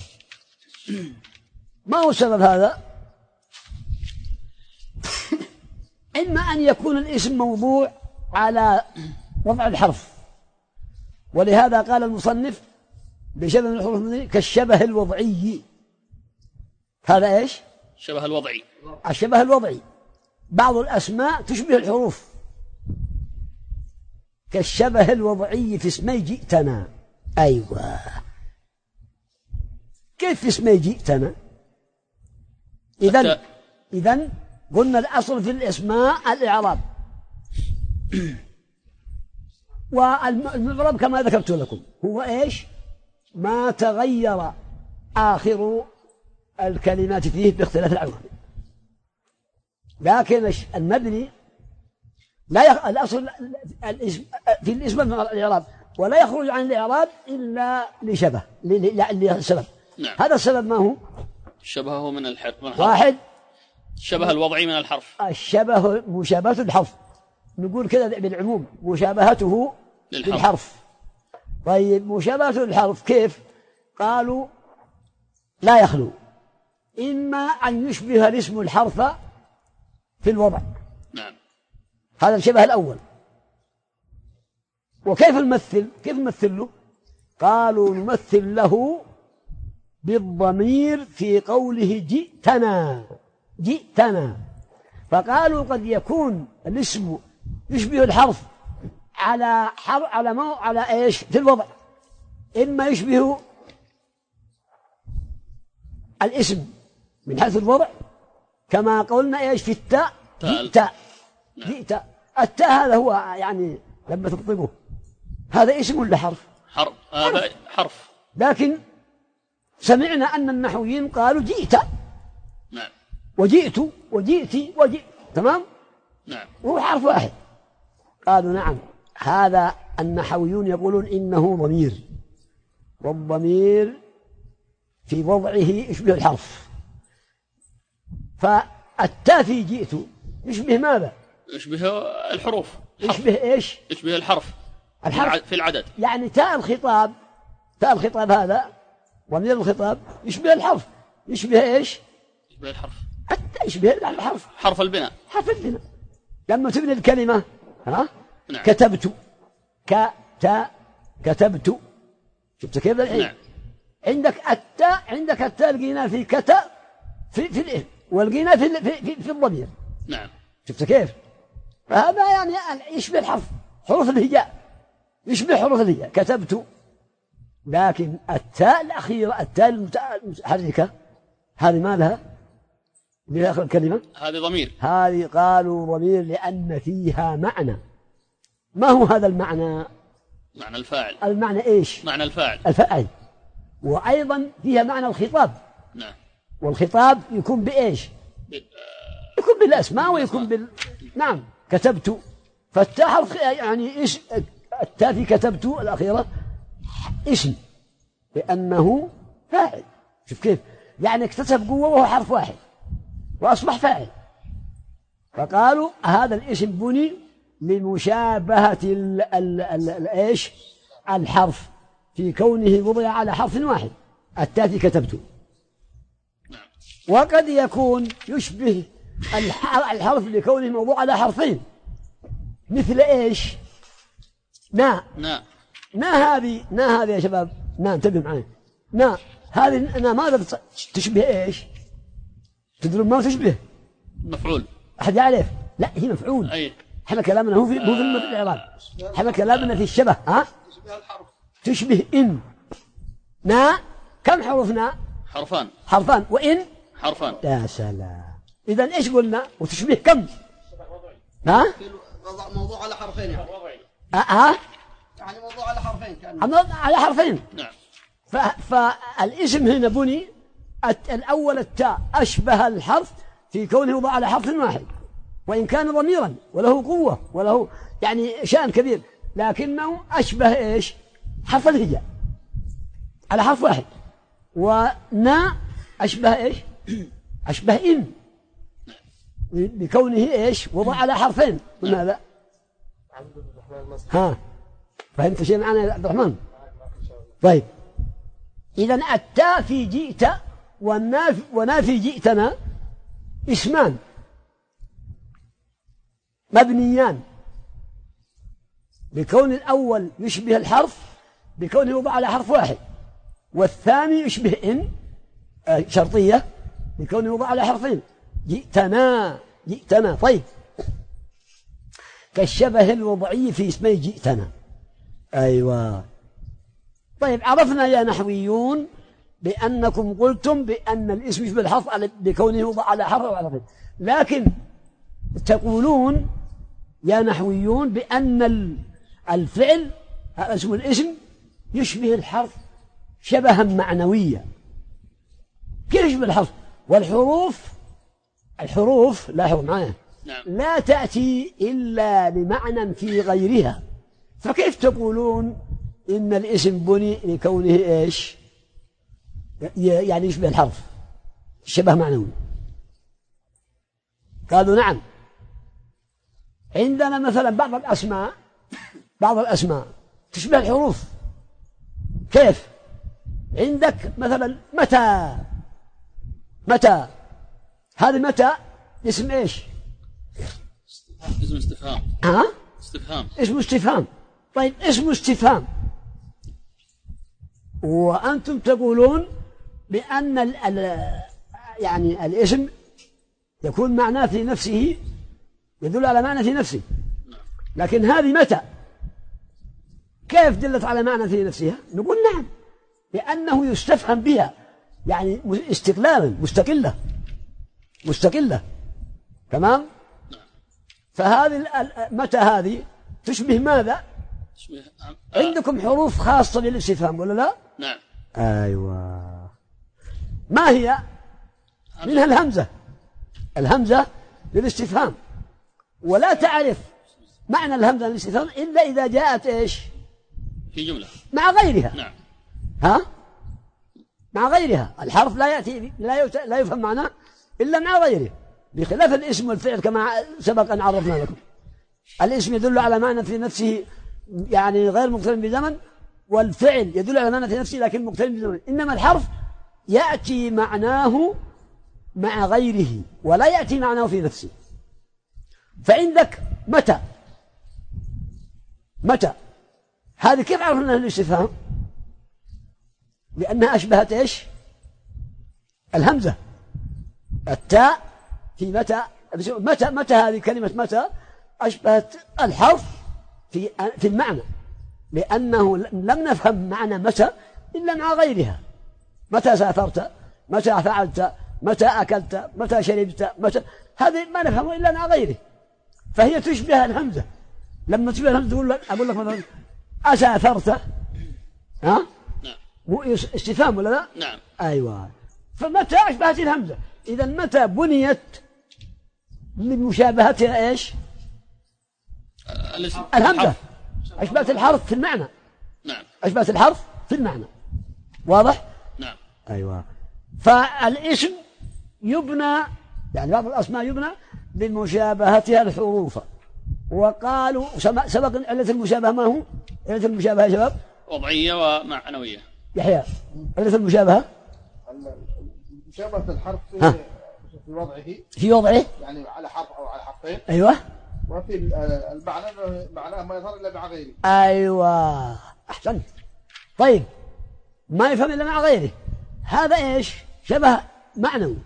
ما هو السبب هذا؟ إما أن يكون الاسم موضوع على وضع الحرف، ولهذا قال المصنف بشبه من الحروف كالشبه الوضعي. هذا إيش؟ شبه الوضعي. الشبه الوضعي. بعض الأسماء تشبه الحروف، كالشبه الوضعي في اسمي جئتنا. أيوة، كيف في اسمي جئتنا؟ إذن إذن قلنا الأصل في الأسماء الإعراب، والمعرب كما ذكرت لكم هو إيش؟ ما تغير آخر الكلمات فيه باختلاف العوامل. لكن المبني لا يخ... الأصل الاسم في الاسم الإعراب، ولا يخرج عن الإعراب إلا لشبه لسبب. نعم. هذا السبب ما هو؟ شبهه من الحرف. واحد، الشبه الوضعي من الحرف. الشبه مشابهة الحرف، نقول كذا بالعموم مشابهته للحرف. للحرف. طيب مشابهة الحرف كيف؟ قالوا لا يخلو، إما أن يشبه الاسم الحرف في الوضع. نعم. هذا الشبه الأول. وكيف نمثل؟ كيف نمثل له؟ قالوا نمثل له بالضمير في قوله جئتنا جئتنا. فقالوا قد يكون الاسم يشبه الحرف على حر على مو على إيش في الوضع، إما يشبه الاسم من حيث الوضع كما قلنا إيش في التاء جئت جئت. التاء هذا هو يعني لما تطلبه هذا اسم ولا حرف؟ حرف. هذا حرف. لكن سمعنا أن النحويين قالوا جئت. نعم. وجئت وجئت وجئت تمام. نعم. وهو حرف واحد. قالوا نعم هذا النحويون يقولون إنه ضمير، والضمير في وضعه يشبه الحرف. فالتاء في جئت يشبه ماذا؟ يشبه الحروف. يشبه إيش؟ يشبه الحرف. الحرف في العدد. يعني تاء الخطاب، تاء الخطاب هذا ضمير الخطاب يشبه الحرف. يشبه إيش؟ يشبه الحرف. حتى يشبه الحرف. حرف البناء. حرف البناء. لما تبني الكلمة ها؟ نعم. كتبت كتا كتبت. شفت كيف الحين؟ نعم. عندك التاء، عندك التاء لقينا في كتا في في الاسم، ولقينا في في في, في الضمير. نعم. شفت كيف؟ فهذا يعني يشبه الحرف، حروف الهجاء يشبه حروف الهجاء. كتبت. لكن التاء الأخيرة التاء المتحركة هذه ما لها في آخر الكلمة، هذه ضمير. هذه قالوا ضمير لأن فيها معنى. ما هو هذا المعنى؟ معنى الفاعل. المعنى إيش؟ معنى الفاعل. الفاعل. وأيضا فيها معنى الخطاب. نعم. والخطاب يكون بإيش؟ يكون بالأسماء ويكون بال... نعم. كتبت. فالتاء حرف يعني إيش؟ التاء في كتبت الأخيرة اسم لأنه فاعل. شوف كيف يعني اكتسب قوة وهو حرف واحد وأصبح فاعل. فقالوا هذا الاسم بني لمشابهة ال ال ال ال إيش الحرف في كونه وضع على حرف واحد التاء في كتبت. وقد يكون يشبه الحرف لكونه موضوع على حرفين مثل إيش؟ نا. نا. نا هذه نا هذه يا شباب، نا انتبهوا معي. نا هذه نا ماذا تشبه إيش؟ تدرون ما تشبه؟ مفعول. أحد يعرف؟ لا هي مفعول. أي. احنا كلامنا هو في مو في الإعراب، احنا كلامنا في الشبه. ها؟ تشبه إن. نا كم حرفنا؟ حرفان. حرفان. وإن حرفان. يا سلام. إذا إيش قلنا؟ وتشبه كم؟ ها؟ موضوع على حرفين يعني. ها؟ يعني موضوع على حرفين كان. على حرفين. نعم. فالاسم هنا بني الأول التاء أشبه الحرف في كونه وضع على حرف واحد، وإن كان ضميرا وله قوة وله يعني شأن كبير، لكنه أشبه إيش؟ حرف الهجاء على حرف واحد. ونا أشبه إيش؟ أشبه إن بكونه إيش؟ وضع على حرفين. لماذا؟ ها فهمت شيء معنا يا عبد الرحمن؟ طيب إذن التاء في جئت ونا في جئتنا اسمان مبنيان بكون الأول يشبه الحرف بكونه يوضع على حرف واحد، والثاني يشبه إن شرطية بكونه يوضع على حرفين. جئتنا جئتنا. طيب كالشبه الوضعي في اسمي جئتنا. أيوة. طيب عرفنا يا نحويون بأنكم قلتم بأن الاسم يشبه الحرف بكونه يوضع على حرف أو حرفين، لكن تقولون يا نحويون بأن الفعل اسم الاسم يشبه الحرف شبها معنويا. كيف يشبه الحرف؟ والحروف الحروف لاحظوا معايا لا تأتي إلا لمعنى في غيرها، فكيف تقولون إن الاسم بني لكونه إيش يعني يشبه الحرف شبه معنوي؟ قالوا نعم. عندنا مثلا بعض الأسماء بعض الأسماء تشبه الحروف. كيف؟ عندك مثلا متى. متى هذه متى اسم إيش؟ اسم استفهام. ها؟ استفهام. اسم استفهام. طيب اسم استفهام، وأنتم تقولون بأن ال ال يعني الاسم يكون معناه في نفسه يدل على معنى في نفسه، لكن هذه متى كيف دلت على معنى في نفسها؟ نقول نعم، لأنه يستفهم بها، يعني استقلالا، مستقلة مستقلة. تمام. فهذه متى هذه تشبه ماذا؟ تشبه عندكم حروف خاصة للاستفهام ولا لا؟ نعم. أيوة. ما هي؟ منها الهمزة. الهمزة للاستفهام، ولا تعرف معنى الهمزة للاستفهام إلا إذا جاءت إيش؟ في جملة مع غيرها. نعم. ها؟ مع غيرها. الحرف لا يأتي لا, لا يفهم معناه إلا مع غيره، بخلاف الاسم والفعل كما سبق أن عرفنا لكم. الاسم يدل على معنى في نفسه يعني غير مقترن بزمن، والفعل يدل على معنى في نفسه لكن مقترن بزمن. إنما الحرف يأتي معناه مع غيره ولا يأتي معناه في نفسه. فعندك متى متى هذه كيف عرفنا الاستفهام؟ لأنها أشبهت إيش؟ الهمزة. التاء في متى متى متى هذه كلمة متى أشبهت الحرف في في المعنى، لأنه لم نفهم معنى متى إلا مع غيرها. متى سافرت، متى فعلت، متى أكلت، متى شربت، متى، هذه ما نفهمه إلا مع غيره. فهي تشبه الهمزة. لما تشبه الهمزة تقول لك أقول لك مثلا أسافرت، ها؟ مو استفهام ولا لا؟ نعم. أيوة. فمتى أشبهت الهمزة. إذا متى بنيت لمشابهتها إيش؟ الهمزة. أشبهت الحرف في المعنى. نعم. أشبهت الحرف في المعنى. واضح؟ نعم. أيوة. فالاسم يبنى، يعني بعض الأسماء يبنى لمشابهتها الحروف. وقالوا سبق علة المشابهة ما هو؟ علة المشابهة يا شباب؟ وضعية ومعنوية. يحيى، علة المشابهة؟ مشابهة الحرف في, في وضعه في وضعه يعني على حرف أو على حرفين. أيوة. وفي المعنى معناه ما يظهر إلا مع غيره. أيوة أحسنت. طيب ما يفهم إلا مع غيره، هذا إيش؟ شبه معنوي.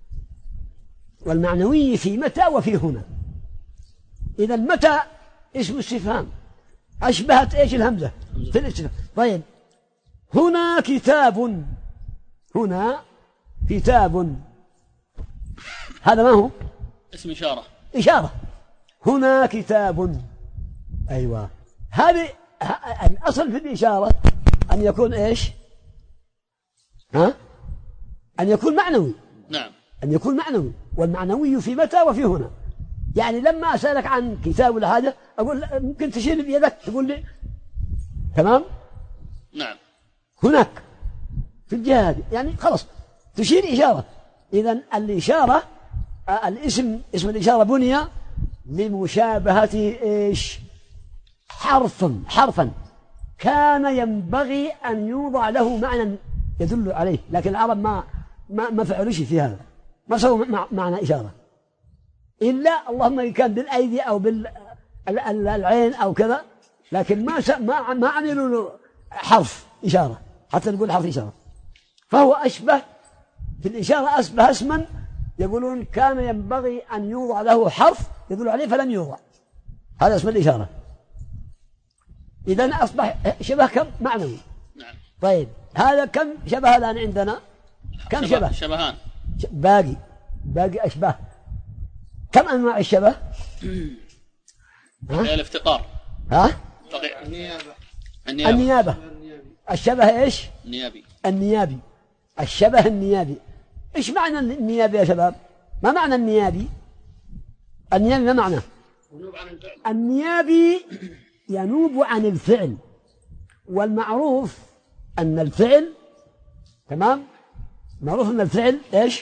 والمعنوي في متى وفي هنا. إذا متى اسم استفهام أشبهت إيش؟ الهمزة في الاستفهام. طيب هنا كتاب، هنا كتاب، هذا ما هو؟ اسم إشارة. إشارة. هنا كتاب. أيوة. هذه الأصل في الإشارة أن يكون إيش؟ ها؟ أن يكون معنوي. نعم. أن يكون معنوي. والمعنوي في متى وفي هنا. يعني لما أسألك عن كتاب ولا حاجة أقول ممكن تشير بيدك تقول لي تمام؟ نعم. هناك في الجهة هذه، يعني خلاص تشير إشارة. إذن الإشارة الاسم اسم الإشارة بني لمشابهة إيش؟ حرفا حرفا كان ينبغي أن يوضع له معنى يدل عليه، لكن العرب ما ما ما فعلوش في هذا، ما سووا معنى إشارة إلا اللهم إن كان بالأيدي أو بالعين أو كذا، لكن ما ما ما عملوا له حرف إشارة حتى نقول حرف إشارة. فهو أشبه في الإشارة، أشبه اسما يقولون كان ينبغي أن يوضع له حرف يدل عليه فلم يوضع، هذا اسم الإشارة. إذن أصبح شبه كم؟ معنوي. نعم. طيب هذا كم شبه الآن عندنا؟ كم شبه؟ شبه؟ شبهان. باقي باقي أشباه. كم أنواع الشبه؟ ها؟ الافتقار. ها؟ النيابة. النيابة. النيابة. الشبه إيش؟ النيابي. النيابي. الشبه النيابي. إيش معنى النيابي يا شباب؟ ما معنى النيابي؟ النيابي ما معنى؟ النيابي ينوب عن الفعل، والمعروف أن الفعل تمام؟ معروف أن الفعل إيش؟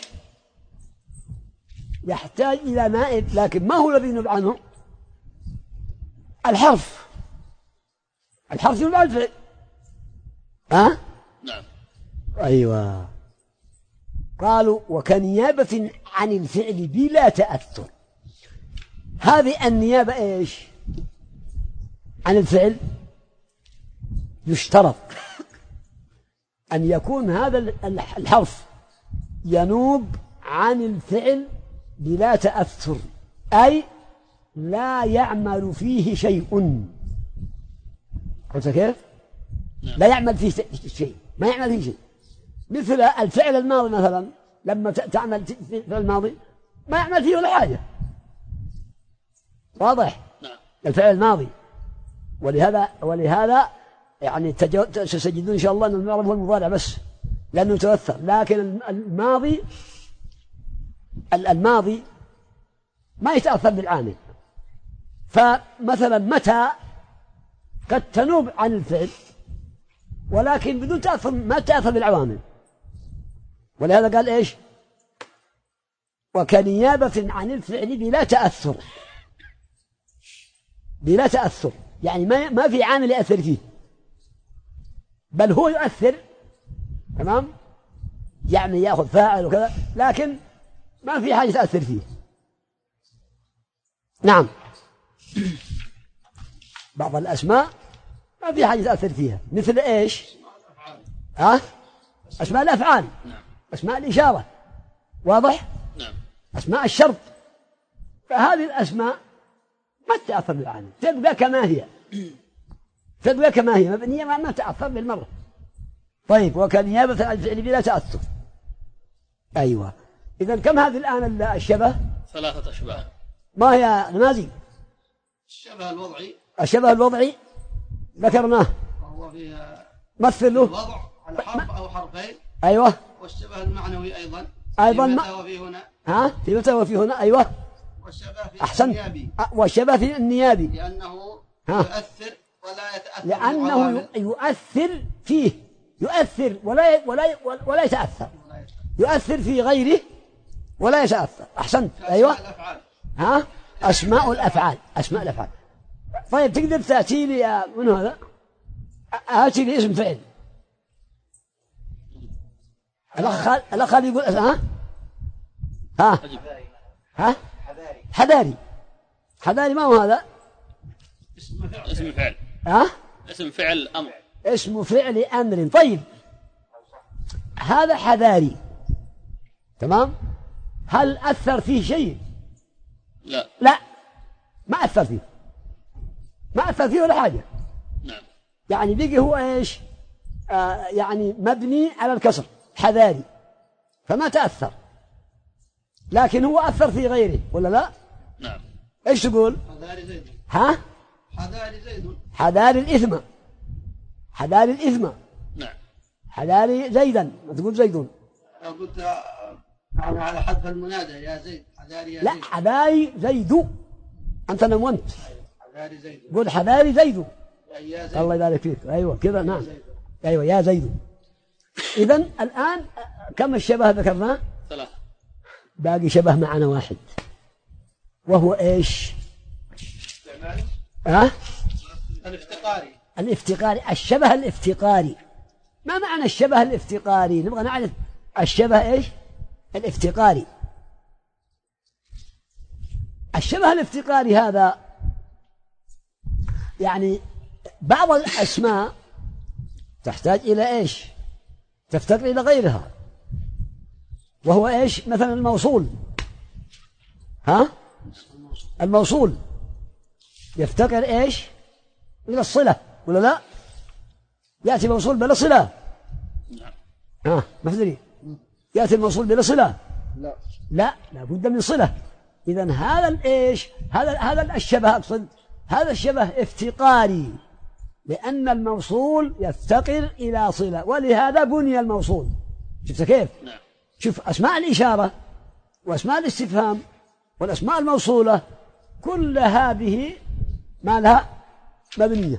يحتاج إلى نائب، لكن ما هو الذي ينوب عنه؟ الحرف. الحرف ينوب عن الفعل. ها؟ نعم. أيوة. قالوا وكنيابة عن الفعل بلا تأثر. هذه النيابة إيش؟ عن الفعل يشترط أن يكون هذا الحرف ينوب عن الفعل بلا تأثر، أي لا يعمل فيه شيء. قلت كيف؟ لا يعمل فيه شيء، ما يعمل فيه شيء. مثل الفعل الماضي مثلا، لما تعمل في الماضي ما يعمل فيه ولا حاجة. واضح؟ نعم. الفعل الماضي. ولهذا ولهذا يعني تجدون إن شاء الله أن المعرب هو المضارع بس لأنه يتوثر، لكن الماضي الماضي ما يتأثر بالعامل. فمثلا متى قد تنوب عن الفعل ولكن بدون تأثر، ما تأثر بالعوامل. ولهذا قال إيش؟ وكنيابة عن الفعل بلا تأثر. بلا تأثر يعني ما ما في عامل يأثر فيه، بل هو يؤثر، تمام، يعني يأخذ فاعل وكذا، لكن ما في حاجة تأثر فيه. نعم. بعض الأسماء ما في حاجة تأثر فيها، مثل إيش؟ ها؟ أسماء الأفعال، أسماء الإشارة، واضح؟ نعم. أسماء الشرط، فهذه الأسماء ما تتأثر بالعامل، تبقى كما هي، تبقى كما هي مبنية ما تأثر بالمرة. طيب، وكنيابة عن الفعل بلا تأثر. أيوة. إذن كم هذه الآن الشبه؟ ثلاثة أشباه. ما هي نماذج؟ الشبه الوضعي. الشبه الوضعي ذكرناه، وهو فيها مثله الوضع على حرف أو حرفين. أيوة. والشبه المعنوي أيضا. أيضا في ما... متى وفي هنا. ها؟ في متى وفي هنا. أيوة. والشبه في أحسن. النيابي. والشبه في النيابي لأنه ها؟ يؤثر ولا يتأثر. لأنه يؤثر فيه، يؤثر ولا ولا ولا يتأثر، يؤثر في غيره ولا يتأثر. أحسنت. أيوة. الأفعال. ها؟ أسماء الأفعال، أسماء الأفعال. طيب، تقدر تأتي لي من هذا؟ آتي لي اسم فعل. الأخ الأخ يقول ها ها ها حذاري. حذاري ما هو هذا؟ اسم فعل. ها؟ اسم فعل أمر. اسم فعل أمر. طيب، هذا حذاري، تمام. هل أثر فيه شيء؟ لا. لا، ما أثر فيه، ما أثر فيه ولا حاجة. نعم. يعني بيجي هو إيش؟ آه يعني مبني على الكسر، حذاري، فما تأثر، لكن هو أثر في غيره ولا لا؟ نعم. إيش تقول؟ حذاري زيد. ها؟ حذاري زيد. حذاري الإثم. حذاري الإثم. نعم. حذاري زيدا، ما تقول زيدون. لو قلت يعني على حذف المنادى يا زيد. حذاري يا لا، زيد. حذاري زيد، أنت نمونت. حذاري زيد. قول حذاري زيد. يا زيد. الله يبارك فيك. أيوة كذا. نعم. أيوة يا زيد. إذن الآن كم الشبه ذكرناه؟ ثلاثة. باقي شبه معنا واحد، وهو إيش؟ ها؟ الافتقاري. الافتقاري. الشبه الافتقاري. ما معنى الشبه الافتقاري؟ نبغى نعرف الشبه إيش؟ الافتقاري. الشبه الافتقاري هذا يعني بعض الأسماء تحتاج إلى إيش؟ تفتقر إلى غيرها، وهو إيش؟ مثلا الموصول. ها؟ الموصول يفتقر إيش؟ إلى الصلة ولا لا؟ يأتي موصول بلا صلة. ها ما تدري؟ يأتي الموصول بلا صلة؟ لا لا، لابد من صلة. إذن هذا الإيش؟ هذا هذا الشبه، أقصد هذا الشبه افتقاري، لأن الموصول يفتقر إلى صلة، ولهذا بني الموصول. شفت كيف؟ نعم. شوف أسماء الإشارة وأسماء الاستفهام والأسماء الموصولة كل هذه ما لها مبنية،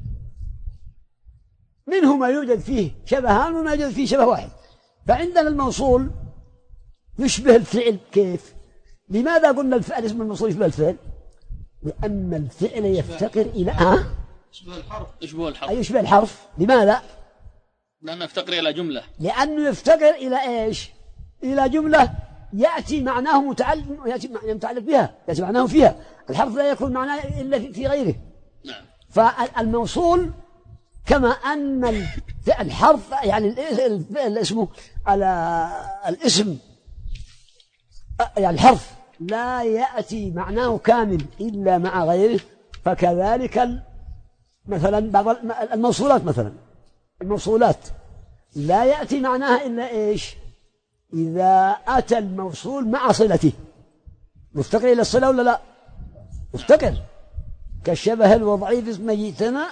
منه ما يوجد فيه شبهان وما يوجد فيه شبه واحد. فعندنا الموصول يشبه الفعل. كيف؟ لماذا قلنا الفعل اسم الموصول يشبه الفعل؟ لأن الفعل يفتقر إلى ها؟ يشبه الحرف. يشبه الحرف. أي يشبه الحرف. لماذا؟ لأنه يفتقر إلى جملة. لأنه يفتقر إلى إيش؟ إلى جملة يأتي معناه متعلق، يأتي متعلق بها، يأتي معناه فيها. الحرف لا يكون معناه إلا في غيره. نعم. فالموصول كما أن الحرف يعني الاسم على الاسم يعني الحرف لا يأتي معناه كامل إلا مع غيره، فكذلك مثلا بعض الموصولات، مثلا الموصولات لا يأتي معناها إلا إيش؟ إذا أتى الموصول مع صلته. مفتقر إلى الصلة ولا لا؟ مفتقر، كالشبه الوضعي في اسم ميتنا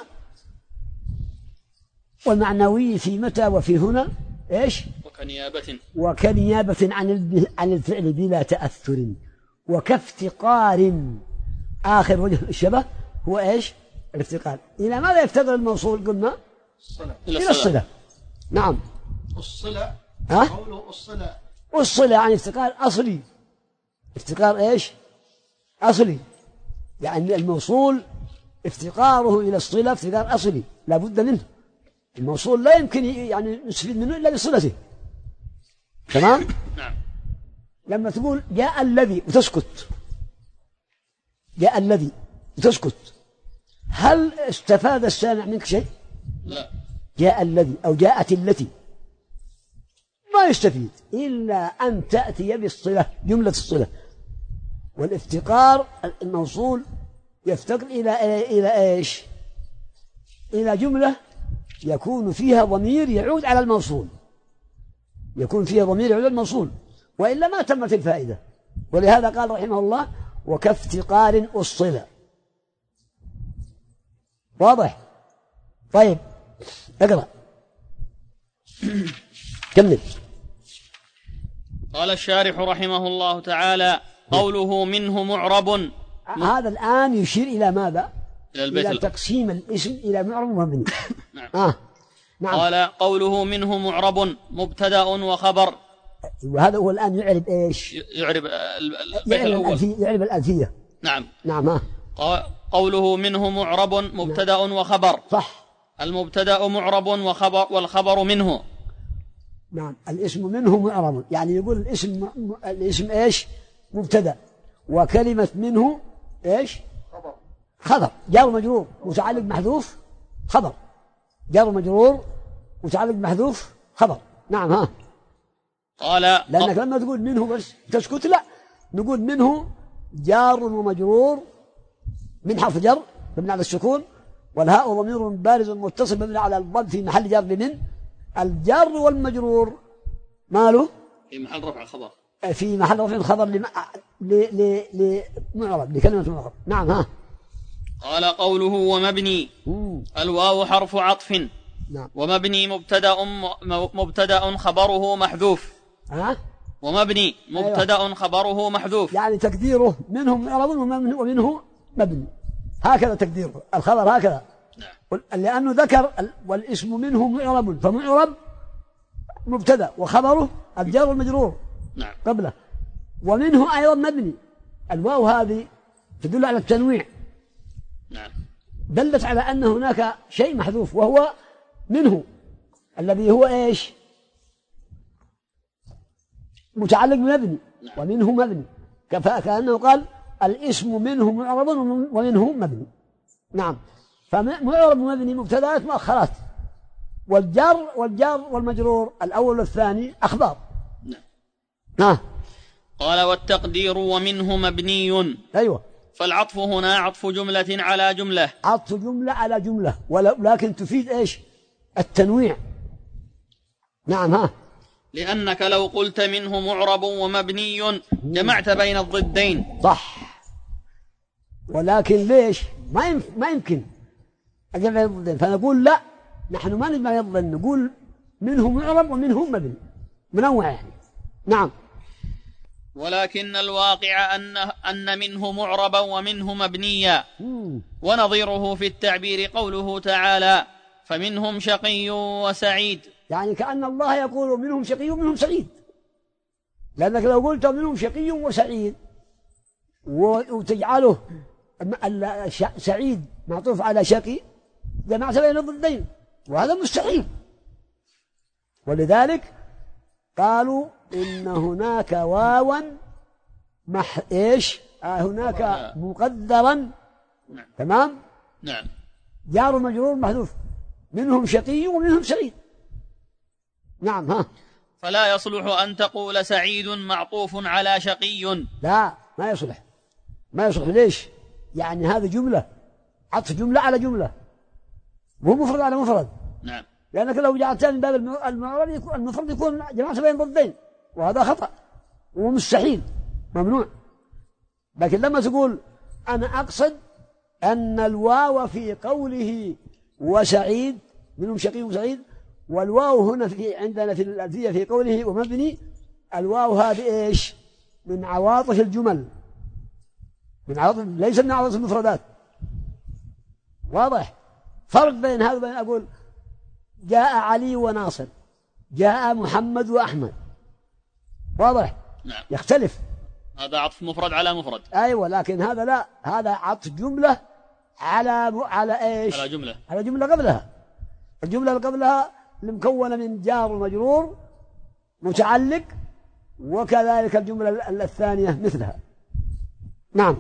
والمعنوي في متى وفي هنا إيش؟ وكنيابة وكنيابة عن عن الفعل بلا تأثر، وكافتقار. آخر وجه الشبه هو إيش؟ الافتقار. إلى ماذا يفتقر الموصول؟ قلنا الصلة. إلى الصلة. نعم. الصلة. ها؟ قوله الصلة. والصلة يعني افتقار أصلي. افتقار إيش؟ أصلي، يعني الموصول افتقاره إلى الصلة افتقار أصلي لا بد منه. الموصول لا يمكن يعني نستفيد منه إلا بصلته. تمام؟ نعم. لما تقول جاء الذي وتسكت، جاء الذي وتسكت، هل استفاد السامع منك شيء؟ لا. جاء الذي أو جاءت التي ما يستفيد إلا أن تأتي بالصلة، جملة الصلة. والافتقار الموصول يفتقر إلى إلى إيش؟ إلى جملة يكون فيها ضمير يعود على الموصول، يكون فيها ضمير يعود على الموصول، وإلا ما تمت الفائدة. ولهذا قال رحمه الله: وكافتقار الصلة. واضح؟ طيب اقرأ كمل. قال الشارح رحمه الله تعالى: قوله منه معرب. هذا الآن يشير إلى ماذا؟ إلى البيت إلى تقسيم الاسم إلى معرب ومبني. نعم. آه. نعم. قال: قوله منه معرب مبتدأ وخبر. وهذا هو الآن يعرب إيش؟ يعرب البيت يعرب الأول. الألفية. يعرب الألفية. نعم. نعم. ها. قوله منه معرب مبتدأ وخبر. صح. المبتدأ معرب وخبر والخبر منه. نعم. الاسم منه معرب، يعني يقول الاسم الاسم إيش؟ مبتدأ، وكلمة منه إيش؟ خبر. خبر جار مجرور متعلق محذوف خبر، جار مجرور متعلق محذوف خبر. نعم. ها. قال: لأنك لما تقول منه بس تسكت، لا، نقول منه جار ومجرور من حرف جر مبني على السكون، والهاء ضمير بارز متصل مبني على الضم في محل جر من. الجار والمجرور ماله؟ في محل رفع خبر. في محل رفع خبر لم... ل... لمعرب لكلمة معرب. نعم. ها. قال: قوله ومبني. مم. الواو حرف عطف. نعم. ومبني مبتدأ مبتدأ خبره محذوف. ها. ومبني مبتدأ أيوة. خبره محذوف، يعني تقديره منه معرب ومنه مبني، هكذا تقديره الخبر هكذا. نعم. لأنه ذكر والاسم منه معرب، فمعرب مبتدأ وخبره الجار والمجرور. نعم. قبله، ومنه أيضا مبني. الواو هذه تدل على التنويع. نعم. دلت على أن هناك شيء محذوف وهو منه، الذي هو إيش؟ متعلق بمبني. نعم. ومنه مبني، كأنه قال الاسم منه معرب ومنه مبني. نعم. فمعرب ومبني مبتدأات مؤخرات، والجار والجار والمجرور الأول والثاني أخبار. نعم. ها. قال: والتقدير ومنه مبني. أيوة. فالعطف هنا عطف جملة على جملة. عطف جملة على جملة، ولكن تفيد إيش؟ التنويع. نعم. ها. لأنك لو قلت منه معرب ومبني جمعت بين الضدين. صح. ولكن ليش ما ما يمكن أجمع بين الضدين؟ فنقول لا، نحن ما نجمع بين الضدين، نقول منه معرب ومنه مبني، منوع يعني. نعم. ولكن الواقع أن أن منه معربا ومنه مبنيا. ونظيره في التعبير قوله تعالى: فمنهم شقي وسعيد. يعني كأن الله يقول منهم شقي ومنهم سعيد، لأنك لو قلت منهم شقي وسعيد وتجعله سعيد معطوف على شقي جمعت بين الضدين، وهذا مستحيل. ولذلك قالوا إن هناك واوا مح إيش آه هناك مقدرا. نعم. تمام. نعم. جار مجرور محذوف، منهم شقي ومنهم سعيد. نعم. ها. فلا يصلح أن تقول سعيد معطوف على شقي. لا، ما يصلح، ما يصلح. ليش؟ يعني هذه جملة، عطف جملة على جملة، مو مفرد على مفرد. نعم. لأنك لو جعلتها من باب المعرب يكون المفرد يكون جمعت بين ضدين، وهذا خطأ ومستحيل ممنوع. لكن لما تقول أنا أقصد أن الواو في قوله وسعيد منهم شقي وسعيد، والواو هنا في عندنا في الألفية في قوله ومبني، الواو هذه إيش؟ من عواطف الجمل، من عواطف ليس من عواطف المفردات. واضح؟ فرق بين هذا وبين أقول جاء علي وناصر، جاء محمد وأحمد. واضح؟ نعم. يختلف. هذا عطف مفرد على مفرد. أيوة، لكن هذا لا، هذا عطف جملة على على إيش؟ على جملة على جملة قبلها. الجملة اللي قبلها المكونة من جار ومجرور متعلق، وكذلك الجملة الثانية مثلها. نعم.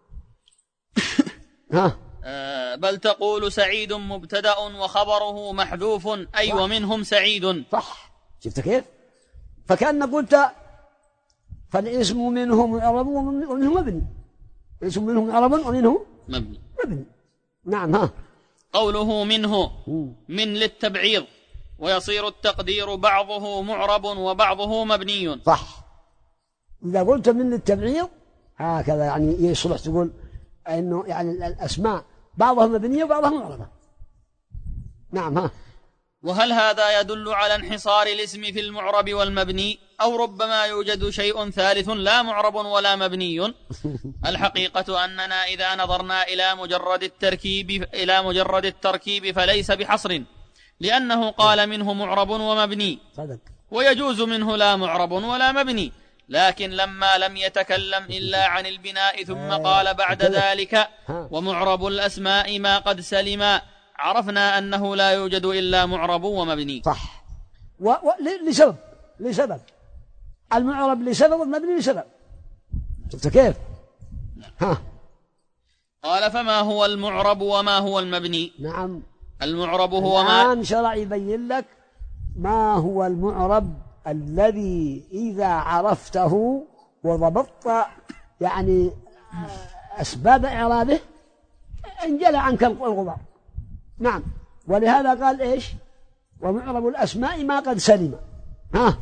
ها. آه بل تقول سعيد مبتدأ وخبره محذوف أي ومنهم سعيد. صح. شفت كيف؟ فكأن قلت فالاسم منه معرب ومنه مبني، الاسم منه معرب ومنه مبني مبني. نعم. ها. قوله منه من للتبعيض، ويصير التقدير بعضه معرب وبعضه مبني. صح. إذا قلت من للتبعيض هكذا يعني يصلح تقول إنه يعني الأسماء بعضها مبنية وبعضها معربة. نعم. ها. وهل هذا يدل على انحصار الاسم في المعرب والمبني، أو ربما يوجد شيء ثالث لا معرب ولا مبني؟ الحقيقة أننا إذا نظرنا إلى مجرد التركيب إلى مجرد التركيب فليس بحصر، لأنه قال منه معرب ومبني، صدق. ويجوز منه لا معرب ولا مبني، لكن لما لم يتكلم إلا عن البناء ثم قال بعد ذلك ومعرب الأسماء ما قد سلما، عرفنا أنه لا يوجد إلا معرب ومبني. صح. و... و... لسبب لسبب المعرب لسبب والمبني لسبب. شفت كيف؟ ها. قال فما هو المعرب وما هو المبني؟ نعم. المعرب هو ما الآن شرع يبين لك ما هو المعرب الذي إذا عرفته وضبطت يعني أسباب إعرابه انجلى عنك الغبار. نعم. ولهذا قال إيش؟ ومعرب الأسماء ما قد سلم. ها.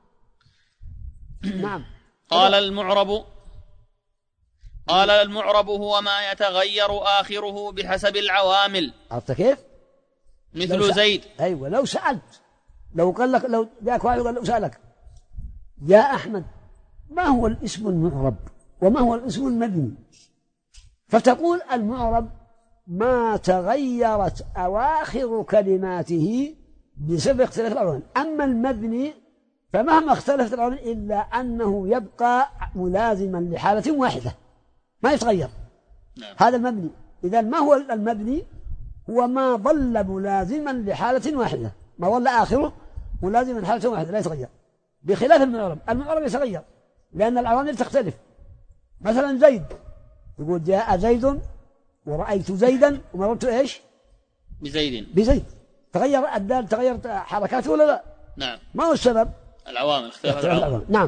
نعم. قال المعرب قال المعرب هو ما يتغير آخره بحسب العوامل. عرفت كيف؟ مثل زيد. أيوة. لو سألت لو قال لك لو جاءك واحد وقال لو سألك يا أحمد ما هو الاسم المعرب وما هو الاسم المبني، فتقول المعرب ما تغيرت أواخر كلماته بسبب اختلاف العوامل. أما المبني فمهما اختلفت العوامل إلا أنه يبقى ملازما لحالة واحدة ما يتغير. نعم. هذا المبني. إذا ما هو المبني؟ هو ما ظل ملازما لحالة واحدة، ما ظل آخره ملازما لحالة واحدة لا يتغير، بخلاف المعرب. المعرب يتغير لأن العوامل تختلف. مثلا زيد يقول جاء زيد ورأيت زيدا ومررت إيش؟ بزيد. بزيد. تغير الدال، تغيرت حركاته ولا لا؟ نعم. ما هو السبب؟ العوامل، اختلاف العوامل. نعم.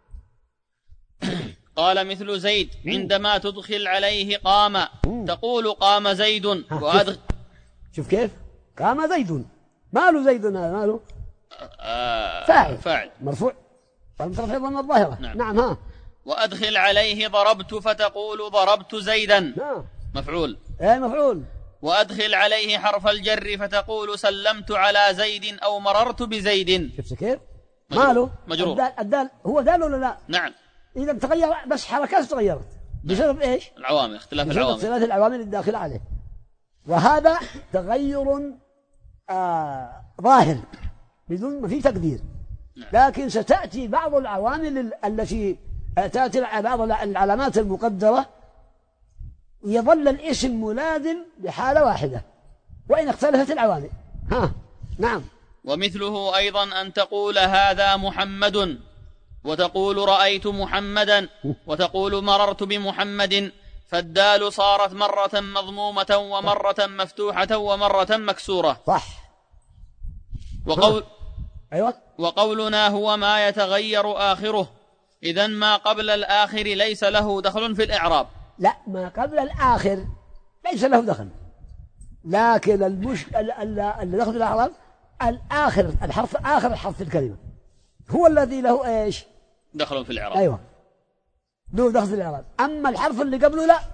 قال مثل زيد عندما تدخل عليه قام تقول قام زيد وأدخل. شوف كيف؟ قام زيد. ماله زيد هذا؟ ماله؟ آه فاعل. فاعل مرفوع والمترفع ضمن الظاهرة. نعم. نعم. ها. وأدخل عليه ضربت فتقول ضربت زيدا. نعم. مفعول. ايه مفعول. وأدخل عليه حرف الجر فتقول سلمت على زيد أو مررت بزيد. شفت كيف؟ مجرور. ماله؟ مجرور. الدال, الدال هو دال ولا لا؟ نعم. إذا تغير بس حركات تغيرت بسبب إيش؟ العوامل، اختلاف بسبب العوامل. اختلاف العوامل الداخلة عليه. وهذا تغير آه ظاهر بدون ما في تقدير. لكن ستأتي بعض العوامل التي تأتي بعض العلامات المقدرة يظل الاسم ملازم بحالة واحدة وإن اختلفت العوامل. ها. نعم. ومثله أيضا أن تقول هذا محمد وتقول رأيت محمدا وتقول مررت بمحمد، فالدال صارت مرة مضمومة ومرة مفتوحة ومرة مكسورة. صح. وقول أيوة. وقولنا هو ما يتغير آخره، إذن ما قبل الآخر ليس له دخل في الإعراب. لا، ما قبل الآخر ليس له دخل. لكن المش اللي دخل الإعراب الآخر الحرف آخر الحرف في الكلمة هو الذي له إيش دخل في الإعراب. أيوة له دخل في الإعراب. أما الحرف اللي قبله لا.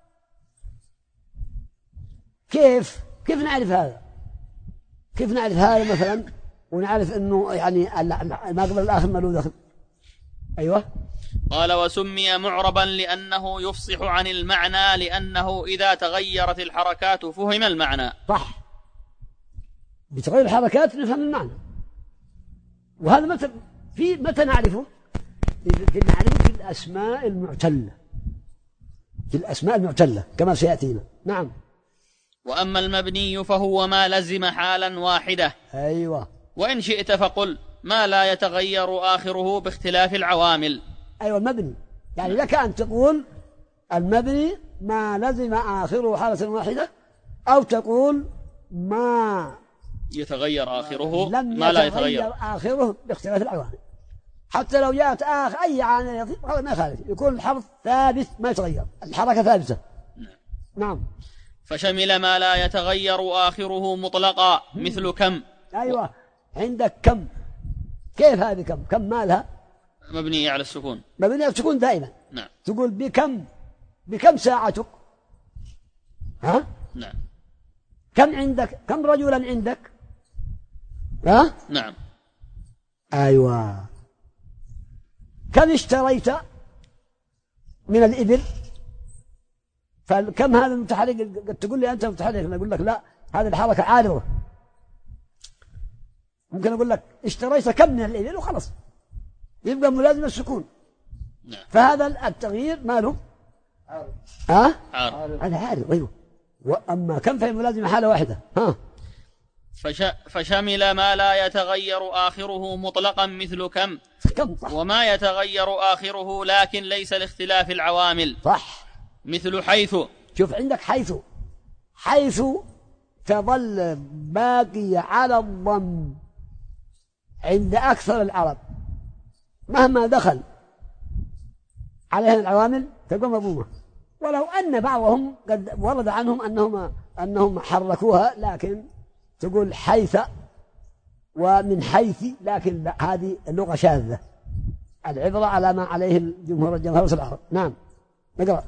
كيف كيف نعرف هذا؟ كيف نعرف هذا مثلا ونعرف إنه يعني ما قبل الآخر ما له دخل؟ أيوة. قال وسمي معربا لأنه يفصح عن المعنى لأنه إذا تغيرت الحركات فهم المعنى. صح بتغير الحركات نفهم المعنى. وهذا متى في متى نعرفه؟ في نعرفه في الأسماء المعتلة في الأسماء المعتلة كما سيأتينا. نعم. وأما المبني فهو ما لزم حالا واحدة. أيوة. وإن شئت فقل ما لا يتغير آخره باختلاف العوامل. أيوة المبني يعني لك أن تقول المبني ما لزم آخره حالة واحدة أو تقول ما يتغير آخره ما لا يتغير آخره باختلاف العوامل. حتى لو جاءت آخر أي عامل يضيف هذا ما يخالف يكون الحرف ثابت ما يتغير الحركة ثابتة. نعم. فشمل ما لا يتغير آخره مطلقا مثل كم. أيوة عندك كم. كيف هذه كم؟ كم مالها مبنية على السكون. مبنية على السكون دائما. نعم. تقول بكم بكم ساعتك ها. نعم. كم عندك كم رجلا عندك ها. نعم. أيوة. كم اشتريت من الإبل؟ فكم هذا المتحرك قد تقول لي أنت متحرك أنا أقول لك لا هذه الحركة عارضة. ممكن أقول لك اشتريت كم من الإبل وخلص يبقى ملازم السكون. نعم. فهذا التغيير ماله عارض. ها عارض. هذا عارض. أيوه. وأما كم فهي ملازمة حالة واحدة. ها فش... فشمل ما لا يتغير آخره مطلقا مثل كم. كم صح. وما يتغير آخره لكن ليس لاختلاف العوامل. صح. مثل حيث. شوف عندك حيث حيث تظل باقية على الضم عند أكثر العرب مهما دخل عليها العوامل تقوم مضمومة. ولو أن بعضهم قد ورد عنهم أنهم أنهم حركوها لكن تقول حيث ومن حيث لكن لا هذه اللغة شاذة. العبرة على ما عليه الجمهور الجمهور العرب. نعم نقرأ.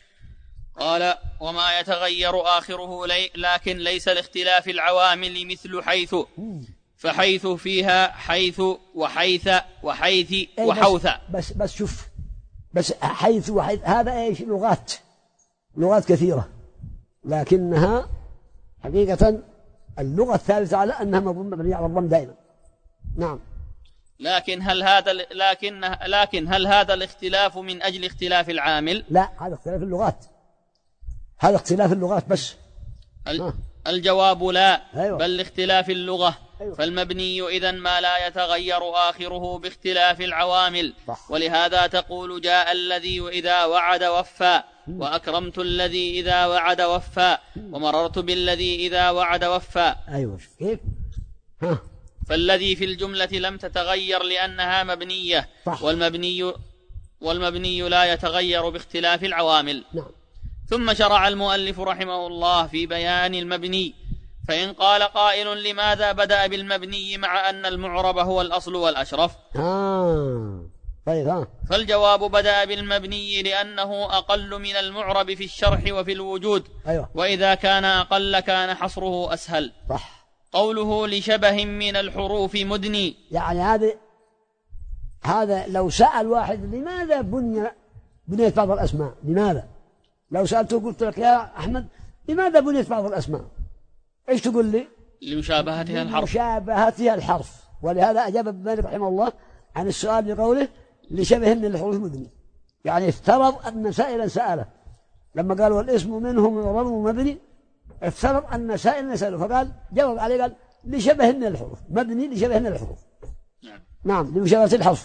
قال وما يتغير آخره لي لكن ليس لاختلاف العوامل مثل حيث. فحيث فيها حيث وحيث وحيث وحوث. بس بس شوف بس حيث وحيث هذا ايش لغات لغات كثيرة لكنها حقيقة اللغة الثالثة على أنها مبنية على الضم دائما. نعم. لكن هل هذا لكن لكن هل هذا الاختلاف من أجل اختلاف العامل؟ لا هذا اختلاف اللغات هذا اختلاف اللغات بس. ال... الجواب لا. أيوة. بل لاختلاف اللغة. أيوة. فالمبني إذن ما لا يتغير آخره باختلاف العوامل. صح. ولهذا تقول جاء الذي إذا وعد وفى وأكرمت الذي إذا وعد وفى ومررت بالذي إذا وعد وفى. أيوة. كيف؟ ها. فالذي في الجملة لم تتغير لأنها مبنية. صح. والمبني والمبني لا يتغير باختلاف العوامل. نعم. ثم شرع المؤلف رحمه الله في بيان المبني. فإن قال قائل لماذا بدأ بالمبني مع أن المعرب هو الأصل والأشرف؟ آه. طيب ها. فالجواب بدأ بالمبني لأنه أقل من المعرب في الشرح وفي الوجود. أيوة. وإذا كان أقل كان حصره أسهل. صح. قوله لشبه من الحروف مدني يعني هذا هذا لو سأل واحد لماذا بني بنيت بعض الأسماء لماذا لو سألته قلت لك يا أحمد لماذا بنيت بعض الأسماء إيش تقول لي؟ لمشابهتها الحرف. لمشابهتها الحرف. ولهذا أجاب ابن مالك رحمه الله عن السؤال بقوله لشبه من الحروف مدني. يعني افترض أن سائلا سأله لما قال والاسم منهم معرب مبني افترض أن سائلا سأله فقال جاوب عليه قال لشبه من الحروف مبني لشبه من الحروف. نعم. نعم لمشابهة الحرف.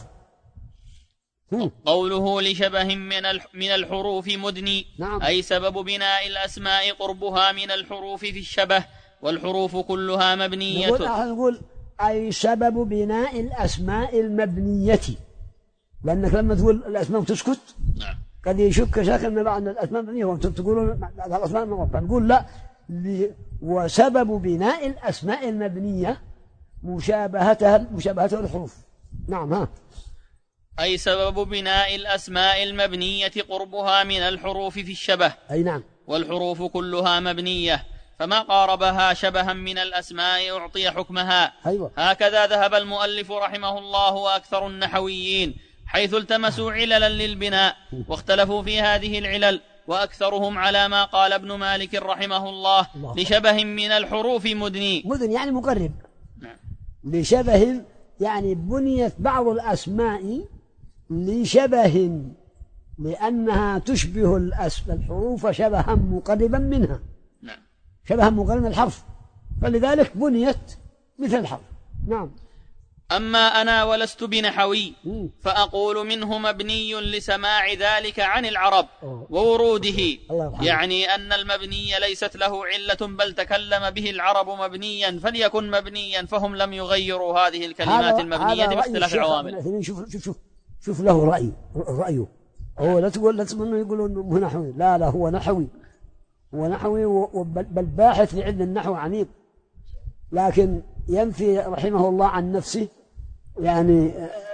قوله لشبه من من الحروف مدني. نعم. أي سبب بناء الأسماء قربها من الحروف في الشبه والحروف كلها مبنية. نقول, نقول أي سبب بناء الأسماء المبنية لأنك لما تقول الأسماء تسكت نعم. قد يشك شاك أن الأسماء مبنية وأنتم تقولون الأسماء مبنية. نقول لا وسبب بناء الأسماء المبنية مشابهتها مشابهتها الحروف. نعم. ها أي سبب بناء الأسماء المبنية قربها من الحروف في الشبه. أي نعم. والحروف كلها مبنية، فما قاربها شبها من الأسماء أعطي حكمها. أيوة. هكذا ذهب المؤلف رحمه الله وأكثر النحويين، حيث التمسوا عللا للبناء واختلفوا في هذه العلل، وأكثرهم على ما قال ابن مالك رحمه الله, الله لشبه من الحروف مدني. مدن يعني مقرب. نعم. لشبه يعني بنيت بعض الأسماء لشبه لأنها تشبه الحروف شبها مقربا منها. نعم. شبها مقربا من الحرف، فلذلك بنيت مثل الحرف. نعم. أما أنا ولست بنحوي فأقول منه مبني لسماع ذلك عن العرب ووروده، يعني أن المبني ليست له علة بل تكلم به العرب مبنيا فليكن مبنيا، فهم لم يغيروا هذه الكلمات المبنية باختلاف العوامل. شوف شوف شوف شوف له رأي رأيه هو. لا تقول لا تقول يقولون هو نحوي، لا لا هو نحوي، هو نحوي بل باحث في علم النحو عميق، لكن ينفي رحمه الله عن نفسه يعني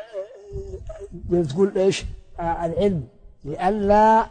تقول ايش العلم لئلا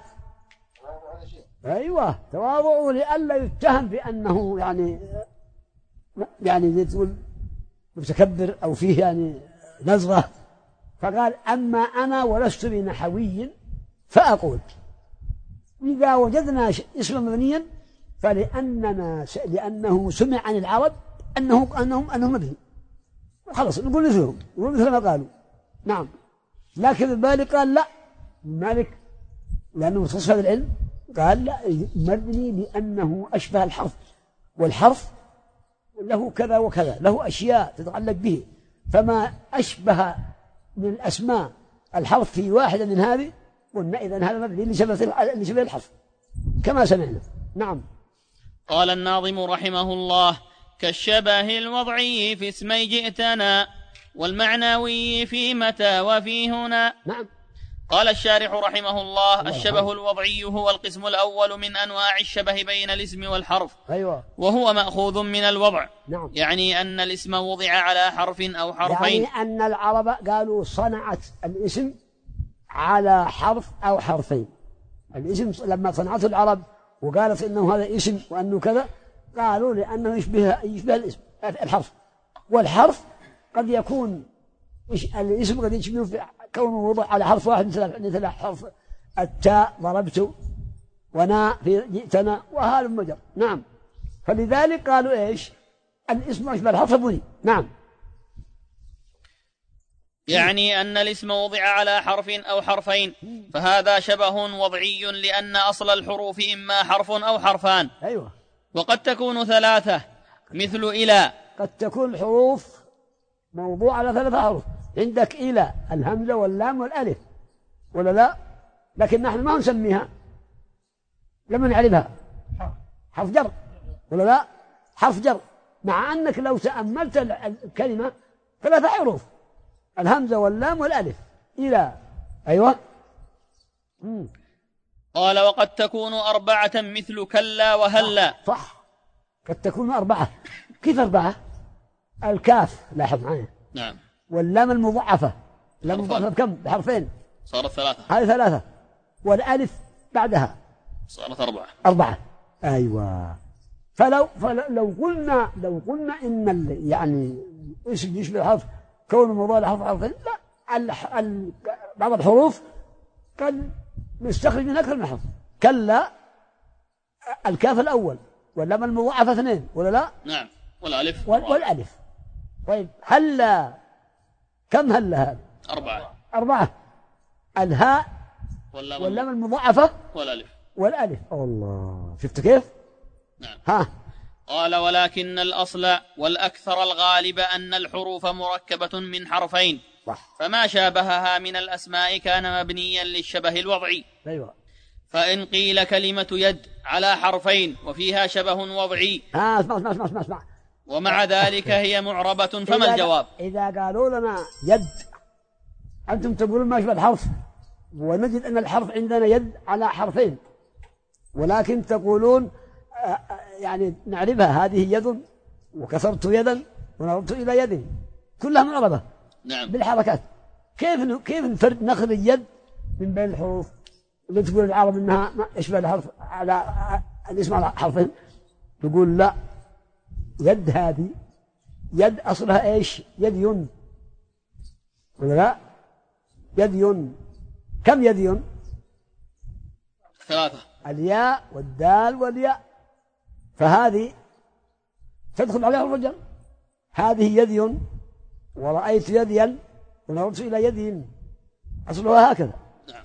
ايوه تواضعه لئلا يتهم بانه يعني يعني زي تقول متكبر او فيه يعني نزغه، فقال اما انا ولست بنحوي فاقول اذا وجدنا اسما مبنيا فلاننا لانه سمع عن العرب انه انهم انه مبني، خلاص نقول مثلهم، نقول مثل ما قالوا. نعم. لكن المالك قال لا، المالك لأنه متخصص في هذا العلم قال لا، مبني لأنه أشبه الحرف، والحرف له كذا وكذا، له أشياء تتعلق به، فما أشبه من الأسماء الحرف في واحدة من هذه قلنا إذن هذا مبني لشبه الحرف كما سمعنا. نعم. قال الناظم رحمه الله: كالشبه الوضعي في اسمي جئتنا والمعنوي في متى وفي هنا. نعم. قال الشارح رحمه الله: الشبه الوضعي هو القسم الأول من أنواع الشبه بين الاسم والحرف. أيوة. وهو مأخوذ من الوضع. نعم. يعني أن الاسم وضع على حرف أو حرفين، يعني أن العرب قالوا صنعت الاسم على حرف أو حرفين. الاسم لما صنعته العرب وقالت إنه هذا اسم وأنه كذا قالوا لأنه يشبه يشبه الاسم الحرف، والحرف قد يكون الاسم قد يشبه في كونه وضع على حرف واحد مثل مثل حرف التاء ضربت ونا في جئتنا وهذا مجر. نعم. فلذلك قالوا ايش الاسم اشبه الحرف بني. نعم. يعني أن الاسم وضع على حرف أو حرفين، فهذا شبه وضعي لأن أصل الحروف إما حرف أو حرفان. أيوة. وقد تكون ثلاثة مثل إلى. قد تكون الحروف موضوع على ثلاثة حروف، عندك إلى الهمزة واللام والألف ولا لا؟ لكن نحن ما نسميها لما نعرفها حرف جر ولا لا؟ حرف جر، مع أنك لو تأملت الكلمة ثلاثة حروف، الهمزة واللام والألف إلى. أيوة. مم. قال: وقد تكون أربعة مثل كلا وهلا. صح, صح. قد تكون أربعة. كيف أربعة؟ الكاف لاحظ معي. نعم. واللام المضاعفة، اللام المضاعفة بكم؟ بحرفين، صارت ثلاثة. هذه ثلاثة. والألف بعدها صارت أربعة. أربعة. أيوة. فلو فلو قلنا لو قلنا إن يعني اسم يشبه الحرف كونه موضوع الحرف حرفين، لا، ال ال بعض الحروف قد نستخرج من أكثر من حرف. كلا الكاف الأول واللام المضاعفة اثنين ولا لا؟ نعم. والألف والألف. طيب هلا كم هلا هذا؟ أربعة. أربعة. الهاء واللام المضاعفة والألف والألف. الله، شفت كيف؟ نعم. ها. قال: ولكن الأصل والأكثر الغالب أن الحروف مركبة من حرفين، صح. فما شابهها من الأسماء كان مبنيا للشبه الوضعي. أيوة. فإن قيل كلمة يد على حرفين وفيها شبه وضعي، ها اسمع اسمع اسمع اسمع, اسمع. ومع ذلك هي معربة، فما إذا الجواب؟ إذا قالوا لنا يد أنتم تقولون ما يشبه الحرف، ونجد أن الحرف عندنا يد على حرفين، ولكن تقولون يعني نعرفها، هذه يد وكسرت يدا ونظرت إلى يد، كلها معربة نعم بالحركات. كيف كيف نفرد نخرج اليد من بين الحروف اللي تقول العرب انها يشبه الحرف على الاسم على حرفين؟ تقول لا، يد هذه يد اصلها ايش؟ يد ين، ولا لا؟ يد ين. كم يد ين؟ ثلاثة، الياء والدال والياء، فهذه تدخل عليها الرجل. هذه يد ين ورأيت يديا ونظرت إلى يد، أصلها هكذا. نعم.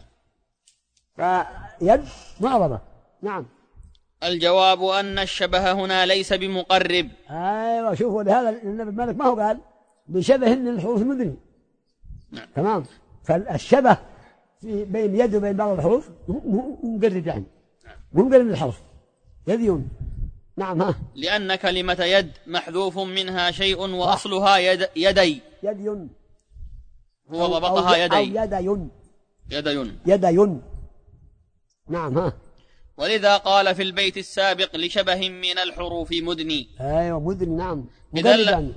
فيد معربة. نعم. الجواب أن الشبه هنا ليس بمقرب. أيوة، شوفوا لهذا النبي مالك ما هو قال بشبه الحروف المدني. نعم. تمام. فالشبه في بين يد وبين بعض الحروف مقرب، يعني مو مقرب للحرف. يد ين. نعم. ها. لأن كلمة يد محذوف منها شيء وأصلها يد يدي. يد ين هو ضبطها يدي. أو يد ين. يد ين. يد ين. نعم. ها. ولذا قال في البيت السابق لشبه من الحروف مدني. أيوة مدني. نعم. إذن لا,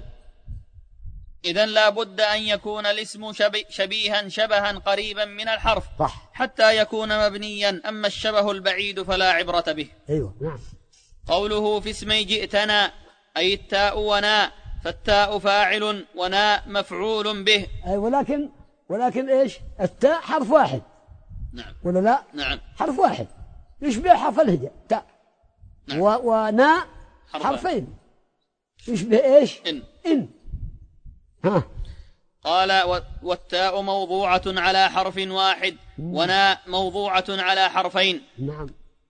إذن لا بد أن يكون الاسم شبي شبيها شبها قريبا من الحرف صح. حتى يكون مبنيا، أما الشبه البعيد فلا عبرة به. أيوة. نعم. قوله في اسمي جئتنا أي التاء وناء، فالتاء فاعل وناء مفعول به. أي ولكن ولكن إيش؟ التاء حرف واحد. نعم. ولا لا؟ نعم. حرف واحد يشبه حرف الهجاء تاء. نعم. و... وناء حرفين يشبه إيش؟ إن. إن. ها. قال والتاء موضوعة على حرف واحد وناء موضوعة على حرفين. نعم.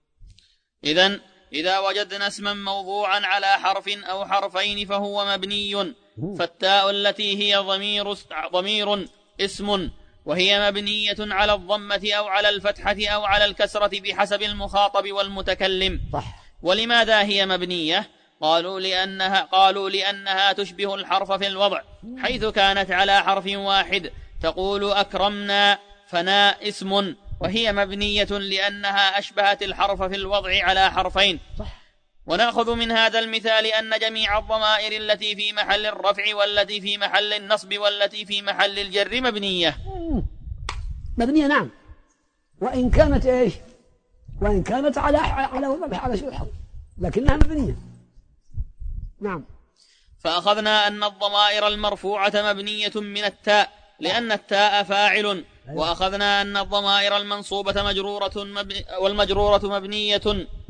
إذن إذا وجدنا اسما موضوعا على حرف أو حرفين فهو مبني، فالتاء التي هي ضمير ضمير اسم وهي مبنية على الضمة أو على الفتحة أو على الكسرة بحسب المخاطب والمتكلم. صح. ولماذا هي مبنية؟ قالوا لأنها قالوا لأنها تشبه الحرف في الوضع، حيث كانت على حرف واحد تقول أكرمنا فنا اسم، وهي مبنية لأنها أشبهت الحرف في الوضع على حرفين. صح. ونأخذ من هذا المثال أن جميع الضمائر التي في محل الرفع والتي في محل النصب والتي في محل الجر مبنية. مبنية. نعم. وإن كانت إيش؟ وإن كانت على على وضع على شيء الحرف، لكنها مبنية. نعم. فأخذنا أن الضمائر المرفوعة مبنية من التاء لأن التاء فاعل، وأخذنا أن الضمائر المنصوبة مجرورة مبني والمجرورة مبنية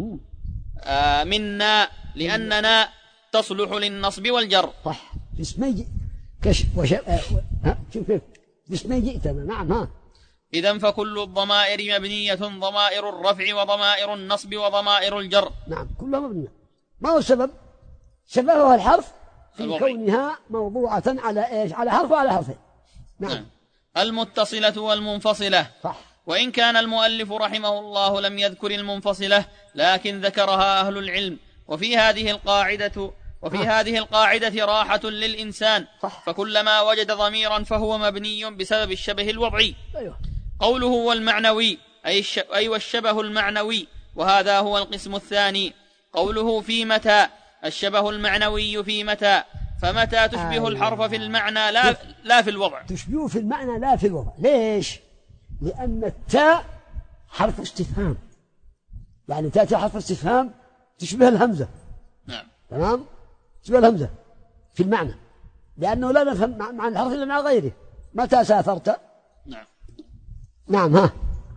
آه منا لأننا تصلح للنصب والجر. صح. في اسمي كش وش ها شوف كيف في اسمي جئتنا. نعم. ها. إذن فكل الضمائر مبنية، ضمائر الرفع وضمائر النصب وضمائر الجر. نعم كلها مبنية. ما هو السبب؟ سببها الحرف في الوضع. كونها موضوعة على إيش؟ على حرف وعلى حرفين. نعم. نعم. المتصلة والمنفصلة. صح. وإن كان المؤلف رحمه الله لم يذكر المنفصلة لكن ذكرها أهل العلم، وفي هذه القاعدة وفي آه. هذه القاعدة راحة للإنسان. صح. فكلما وجد ضميرا فهو مبني بسبب الشبه الوضعي. أيوه. قوله والمعنوي أي الش... أي والشبه المعنوي، وهذا هو القسم الثاني. قوله في متى الشبه المعنوي في متى، فمتى تشبه آه. الحرف في المعنى لا لا في الوضع. تشبهه في المعنى لا في الوضع. ليش؟ لأن التاء حرف استفهام، يعني تأتي حرف استفهام تشبه الهمزة. نعم. تمام. تشبه الهمزة في المعنى، لأنه لا نفهم معنى الحرف إلا مع غيره. متى سافرت؟ نعم. نعم. ها.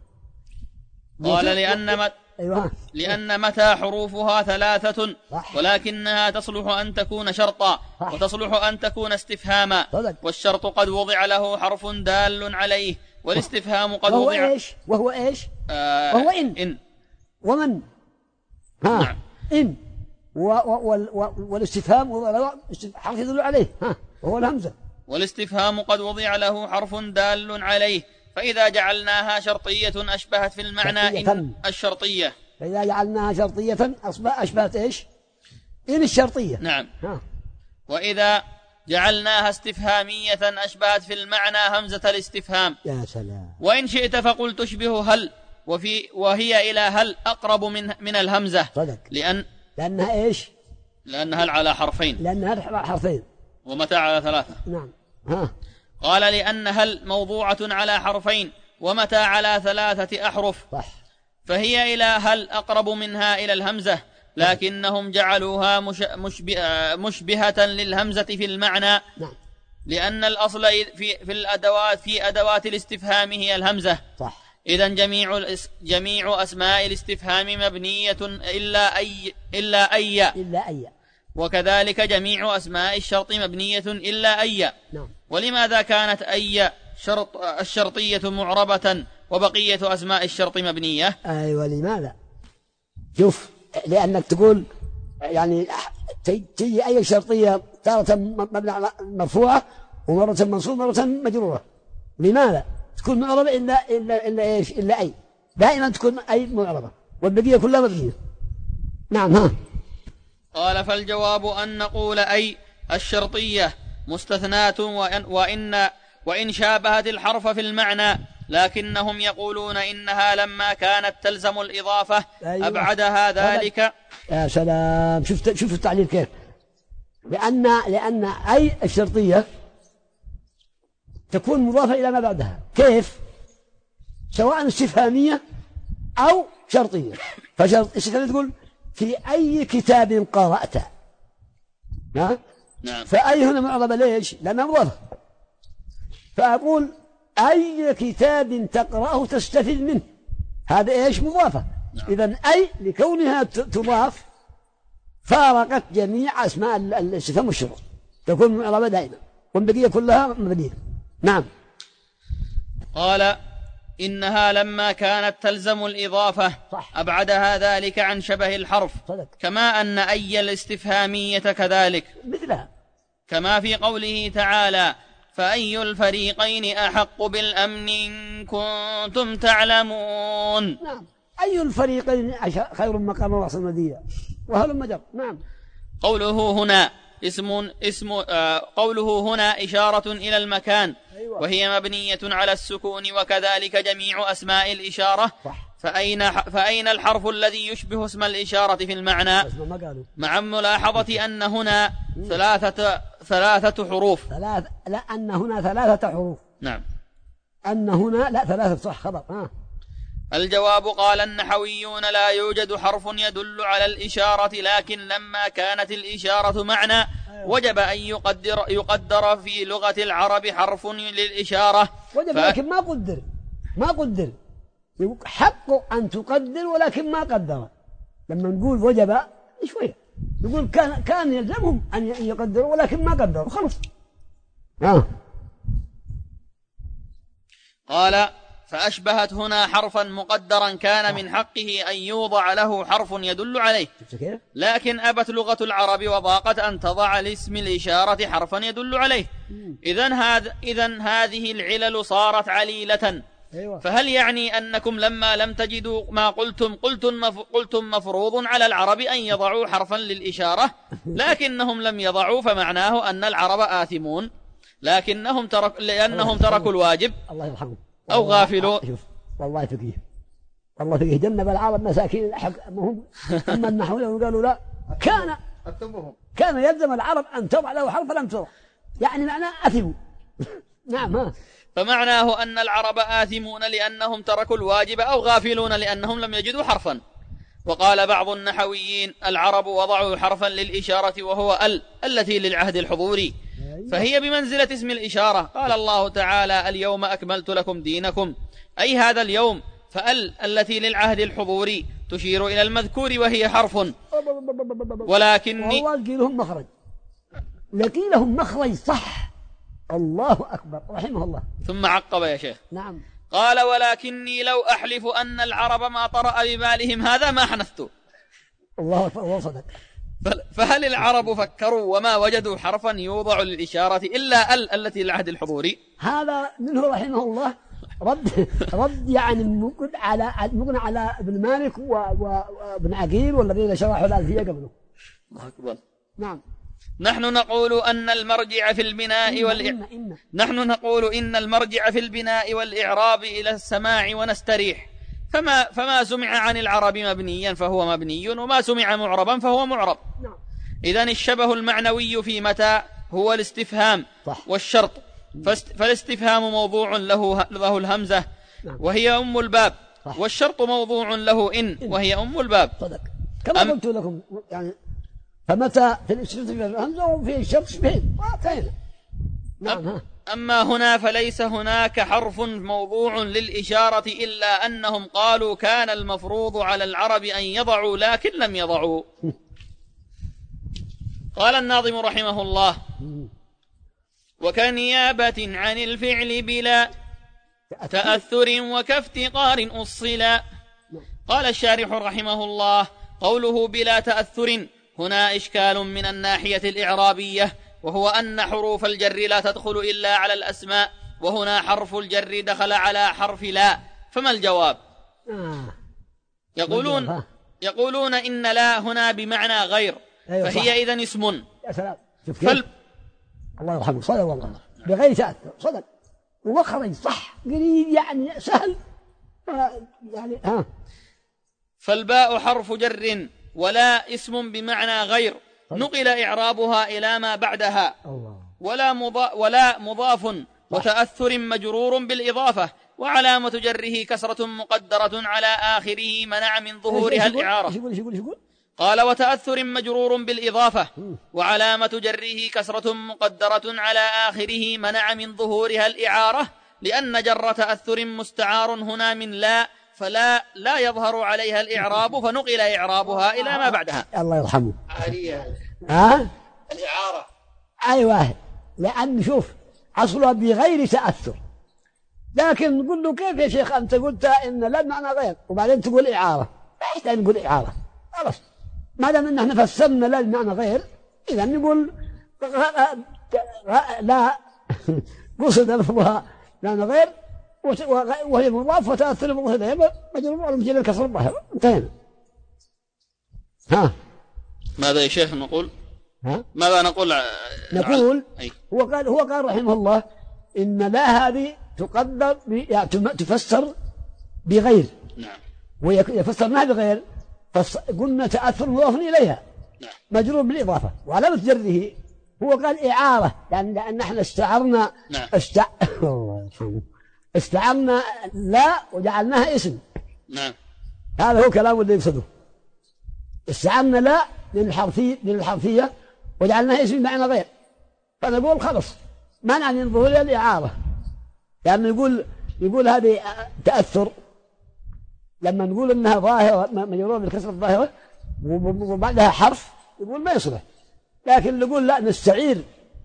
قال لأن مت... أيوة. لأن متى حروفها ثلاثة. صح. ولكنها تصلح أن تكون شرطا. صح. وتصلح أن تكون استفهاما. صدق. والشرط قد وضع له حرف دال عليه، والاستفهام قد وهو وضع إيش؟ وهو إيش؟ آه وهو إن. إن. ومن. ها. نعم. إن. و... و... و... والاستفهام حرف يدل عليه. ها. وهو الهمزة. والاستفهام قد وضع له حرف دال عليه، فإذا جعلناها شرطية أشبهت في المعنى إن الشرطية. فإذا جعلناها شرطية أصبح أشبهت إيش؟ إن الشرطية. نعم. ها. وإذا جعلناها استفهامية أشبهت في المعنى همزة الاستفهام. يا سلام. وإن شئت فقل تشبه هل، وفي وهي إلى هل أقرب من من الهمزة. صدق. لأن لأنها إيش؟ لأنها على حرفين. لأنها على حرفين. ومتى على ثلاثة؟ نعم. ها. قال لأن هل موضوعة على حرفين ومتى على ثلاثة أحرف. صح. فهي إلى هل أقرب منها إلى الهمزة، لكنهم جعلوها مشبهة, مشبهة للهمزة في المعنى. نعم. لأن الأصل في في الأدوات في أدوات الاستفهام هي الهمزة. صح. إذن جميع جميع أسماء الاستفهام مبنية إلا أي إلا أي إلا أي. وكذلك جميع أسماء الشرط مبنية إلا أي. نعم. ولماذا كانت أي شرط الشرطية معربة وبقية أسماء الشرط مبنية؟ أيوة لماذا؟ شوف، لأنك تقول يعني تجي أي شرطية تارة مرفوعة ومرة منصوبة مرة مجرورة. لماذا تكون معربة إلا إلا إلا إيش إلا أي؟ دائما تكون أي معربة والبقية كلها مبنية. نعم. ها. قال فالجواب أن نقول أي الشرطية مستثناة وإن, وإن, وإن شابهت الحرف في المعنى، لكنهم يقولون إنها لما كانت تلزم الإضافة أيوة. أبعدها ذلك. يا سلام، شفت شوف التعليل كيف. لأن لأن أي الشرطية تكون مضافة إلى ما بعدها. كيف؟ سواء استفهامية أو شرطية. فشرط استفهامية تقول في أي كتاب قرأت. نعم. فأي هنا معربة ليش؟ لأنها مضافة. فأقول أي كتاب تقرأه تستفيد منه، هذا إيش؟ مضافة. إذن أي لكونها تضاف فارقت جميع أسماء الاستفهام والشروط، تكون معربة دائما والبقية كلها مبنية. نعم. قال إنها لما كانت تلزم الإضافة صح. أبعدها ذلك عن شبه الحرف صدق. كما أن أي الاستفهامية كذلك مثلها، كما في قوله تعالى فأي الفريقين أحق بالأمن إن كنتم تعلمون. نعم. أي الفريقين خير مقاما وأحسن نديا وهل مجر. نعم. قوله هنا اسم اسم آه قوله هنا إشارة إلى المكان. أيوة. وهي مبنية على السكون، وكذلك جميع أسماء الإشارة صح. فأين فأين الحرف الذي يشبه اسم الإشارة في المعنى؟ مع ملاحظة أن هنا ثلاثة ثلاثة حروف. ثلاث لا أن هنا ثلاثة حروف. نعم. أن هنا لا ثلاثة صح خطأ. ها. الجواب قال النحويون لا يوجد حرف يدل على الإشارة، لكن لما كانت الإشارة معنى وجب أن يقدر يقدر في لغة العرب حرف للإشارة. وجب ف... لكن ما قدر ما قدر حق أن تقدر ولكن ما قدر. لما نقول وجب شوية نقول كان كان يلزمهم أن يقدروا ولكن ما قدروا خلص. آه. قال فأشبهت هنا حرفا مقدرا كان من حقه أن يوضع له حرف يدل عليه، لكن أبت لغة العرب وضاقت أن تضع لاسم الإشارة حرفا يدل عليه. إذن, هذ إذن هذه العلل صارت عليلة. فهل يعني أنكم لما لم تجدوا ما قلتم قلتم, مف قلتم مفروض على العرب أن يضعوا حرفا للإشارة لكنهم لم يضعوا، فمعناه أن العرب آثمون لكنهم ترك لأنهم تركوا الواجب الله يرحمه أو غافلوا. والله فقيه والله فقيه جنب العرب مساكين الحق هم أما النحويون قالوا لا كان كان يلزم العرب أن تضع له حرف لم تضع، يعني معناه أثموا. نعم. ها. فمعناه أن العرب آثمون لأنهم تركوا الواجب أو غافلون لأنهم لم يجدوا حرفا. وقال بعض النحويين العرب وضعوا حرفا للإشارة وهو ال التي للعهد الحضوري، فهي بمنزلة اسم الإشارة. قال الله تعالى اليوم أكملت لكم دينكم، أي هذا اليوم، فال التي للعهد الحضوري تشير إلى المذكور وهي حرف. ولكني والله لقي لهم مخرج لقي لهم مخرج صح. الله أكبر رحمه الله. ثم عقب يا شيخ. نعم. قال ولكني لو أحلف أن العرب ما طرأ ببالهم هذا ما حنثت. الله أكبر وصدق. فهل العرب فكروا وما وجدوا حرفا يوضع للإشارة إلا ال التي للعهد الحضوري؟ هذا منه رحمه الله رد رد يعني ممكن على ممكن على ابن مالك وابن عقيل والذين شرحوا الألفية قبله. الله أكبر. نعم. نحن نقول أن المرجع في البناء والإعراب إن إن. نحن نقول إن المرجع في البناء والإعراب إلى السماع ونستريح، فما, فما سمع عن العرب مبنيا فهو مبني، وما سمع معربا فهو معرب. إذن الشبه المعنوي في متى هو الاستفهام والشرط، فالاستفهام موضوع له, له الهمزة وهي أم الباب، والشرط موضوع له إن وهي أم الباب. صدق كما أم قلت لكم يعني. فمتى في الاستفهام الهمزة وفي الشرط شبهين. نعم. أما هنا فليس هناك حرف موضوع للإشارة، إلا أنهم قالوا كان المفروض على العرب أن يضعوا لكن لم يضعوا. قال الناظم رحمه الله: وكنيابة عن الفعل بلا تأثر وكافتقار أصلا. قال الشارح رحمه الله: قوله بلا تأثر هنا إشكال من الناحية الإعرابية، وهو أن حروف الجر لا تدخل إلا على الأسماء، وهنا حرف الجر دخل على حرف لا، فما الجواب؟ يقولون يقولون إن لا هنا بمعنى غير، فهي إذن اسم. يا سلام، فل... الله يرحمه صدق والله، بغير تأثر صدق وخرج صح قريب يعني سهل يعني. ها فالباء حرف جر ولا اسم بمعنى غير، نقل إعرابها إلى ما بعدها، ولا مضاف, ولا مضاف وتأثر مجرور بالإضافة، وعلامة جره كسرة مقدرة على آخره منع من ظهورها الإعارة. قال: وتأثر مجرور بالإضافة وعلامة جره كسرة مقدرة على آخره منع من ظهورها الإعارة، لأن جر تأثر مستعار هنا من لا، فلا لا يظهر عليها الإعراب، فنقل إعرابها إلى ما بعدها. الله يرحمه. عارية ها الإعارة. أيوة، لأن شوف أصلها بغير تأثر، لكن نقول له كيف يا شيخ أنت قلت إن لا معنى غير وبعدين تقول إعارة؟ لا نقول إعارة خلاص، ما دام إن إحنا فسرنا لا بمعنى غير، إذا نقول لا قصد لفظها معنى غير وهي مضاف وتأثر بظهرها مجرور مجرد الكسر الظاهر، انتهينا. ها ماذا يا شيخ نقول؟ ها ماذا نقول؟ نقول أي. هو قال هو قال رحمه الله إن لا هذه تقدر يعني تفسر بغير. نعم. ويفسرناها بغير قلنا تأثر مضاف إليها. نعم. مجرور بالإضافة، وعلامة جره هو قال إعارة، يعني لأن احنا استعرنا. نعم. استع... الله يرحمه استعرنا لا وجعلناها اسم. نعم. هذا هو كلام اللي يقصده. استعرنا لا للحرفية للحرفية وجعلناها اسم بمعنى غير، فنقول خلص منع من ظهورها الإعارة، يعني يقول يقول هذه تأثر لما نقول إنها ظاهرة مجرورة بالكسر الظاهرة وبعدها حرف يقول ما يصلح، لكن نقول لا نستعير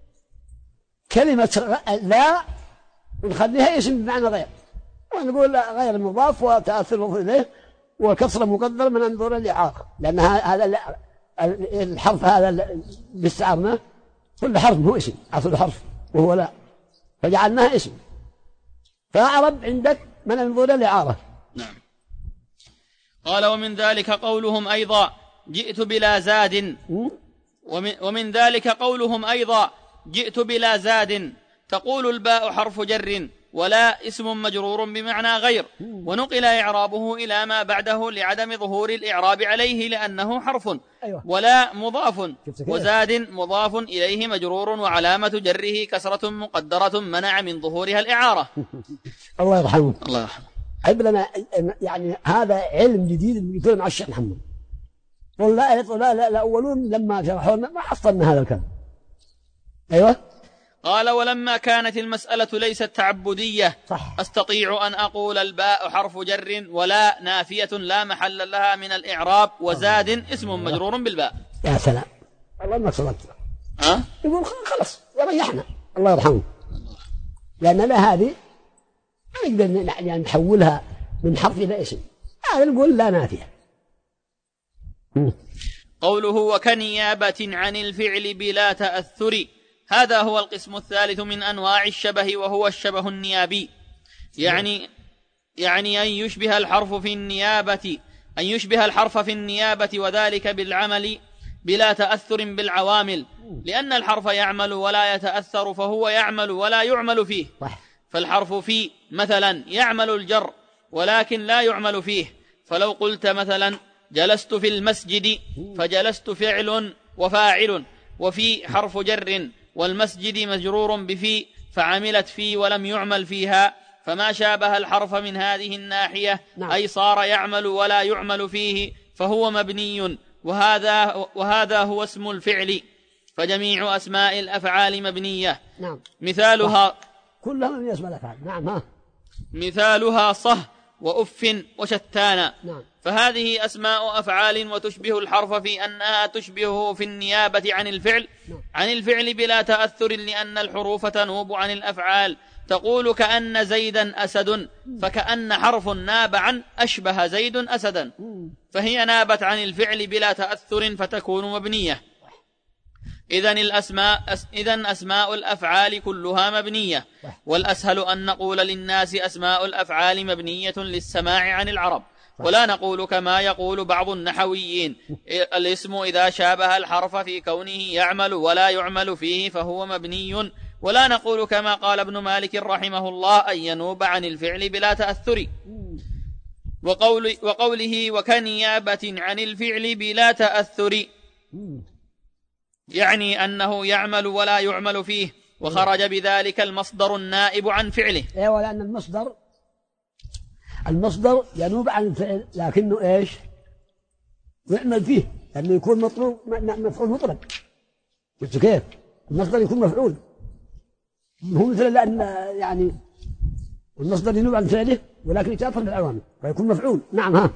كلمة لا ونخليها اسم بمعنى غير، ونقول غير مضاف وتأثر مضاف إليه وكسر مقدر من ظهور الإعارة، لأن هذا الحرف هذا اللي استعرناه كل حرف هو اسم، أصل حرف وهو لا، فجعلناها اسم، فأعرب عندك من ظهور الإعارة. نعم. قال: ومن ذلك قولهم أيضا جئت بلا زاد، ومن, ومن ذلك قولهم أيضا جئت بلا زاد، تقول الباء حرف جر ولا اسم مجرور بمعنى غير، ونقل إعرابه إلى ما بعده لعدم ظهور الإعراب عليه لأنه حرف. أيوة. ولا مضاف، وزاد مضاف إليه مجرور وعلامة جره كسرة مقدرة منع من ظهورها الإعارة. الله يرحمه. الله يرحمه. عيب لنا يعني هذا علم جديد يقول مع الشيخ محمد. والله لا لا الأولون لما شرحوا لنا ما حصلنا هذا الكلام. أيوة. قال: ولما كانت المسألة ليست تعبدية صح. أستطيع أن أقول الباء حرف جر ولا نافية لا محل لها من الإعراب، وزاد اسم مجرور بالباء. يا سلام، الله ما صدقت. ها؟ يقول خلاص وريحنا الله يرحمه، لأن لا هذه ما نقدر يعني نحولها من حرف إلى اسم، هذا نقول لا نافية. قوله: وكنيابة عن الفعل بلا تأثر، هذا هو القسم الثالث من أنواع الشبه، وهو الشبه النيابي، يعني يعني أن يشبه الحرف في النيابة أن يشبه الحرف في النيابة وذلك بالعمل بلا تأثر بالعوامل، لأن الحرف يعمل ولا يتأثر، فهو يعمل ولا يعمل فيه. فالحرف في مثلا يعمل الجر ولكن لا يعمل فيه. فلو قلت مثلا جلست في المسجد، فجلست فعل وفاعل، وفي حرف جر، والمسجد مجرور بفي، فعملت في ولم يعمل فيها، فما شابه الحرف من هذه الناحية نعم. أي صار يعمل ولا يعمل فيه فهو مبني، وهذا, وهذا هو اسم الفعل. فجميع أسماء الأفعال مبنية. نعم. مثالها كلها من اسم الأفعال. نعم. ها. مثالها صه وأف وشتان. نعم. فهذه أسماء أفعال وتشبه الحرف في أنها تشبهه في النيابة عن الفعل نعم. عن الفعل بلا تأثر، لأن الحروف تنوب عن الأفعال. تقول كأن زيدا أسد، فكأن حرف ناب عن أشبه زيد أسدا، فهي نابت عن الفعل بلا تأثر فتكون مبنية. إذن الأسماء إذن أسماء الأفعال كلها مبنية. والأسهل أن نقول للناس أسماء الأفعال مبنية للسماع عن العرب، ولا نقول كما يقول بعض النحويين الاسم إذا شابه الحرف في كونه يعمل ولا يعمل فيه فهو مبني، ولا نقول كما قال ابن مالك رحمه الله أن ينوب عن الفعل بلا تأثر. وقول وقوله وكنيابة عن الفعل بلا تأثر يعني أنه يعمل ولا يعمل فيه، وخرج بذلك المصدر النائب عن فعله. ايوه، لأن المصدر المصدر ينوب عن الفعل لكنه ايش؟ يعمل فيه، لأنه يكون مطلوب مفعول مطلق. قلت كيف؟ المصدر يكون مفعول، هو مثل لأن يعني المصدر ينوب عن فعله ولكن يتأثر بالعوامل فيكون مفعول. نعم. ها.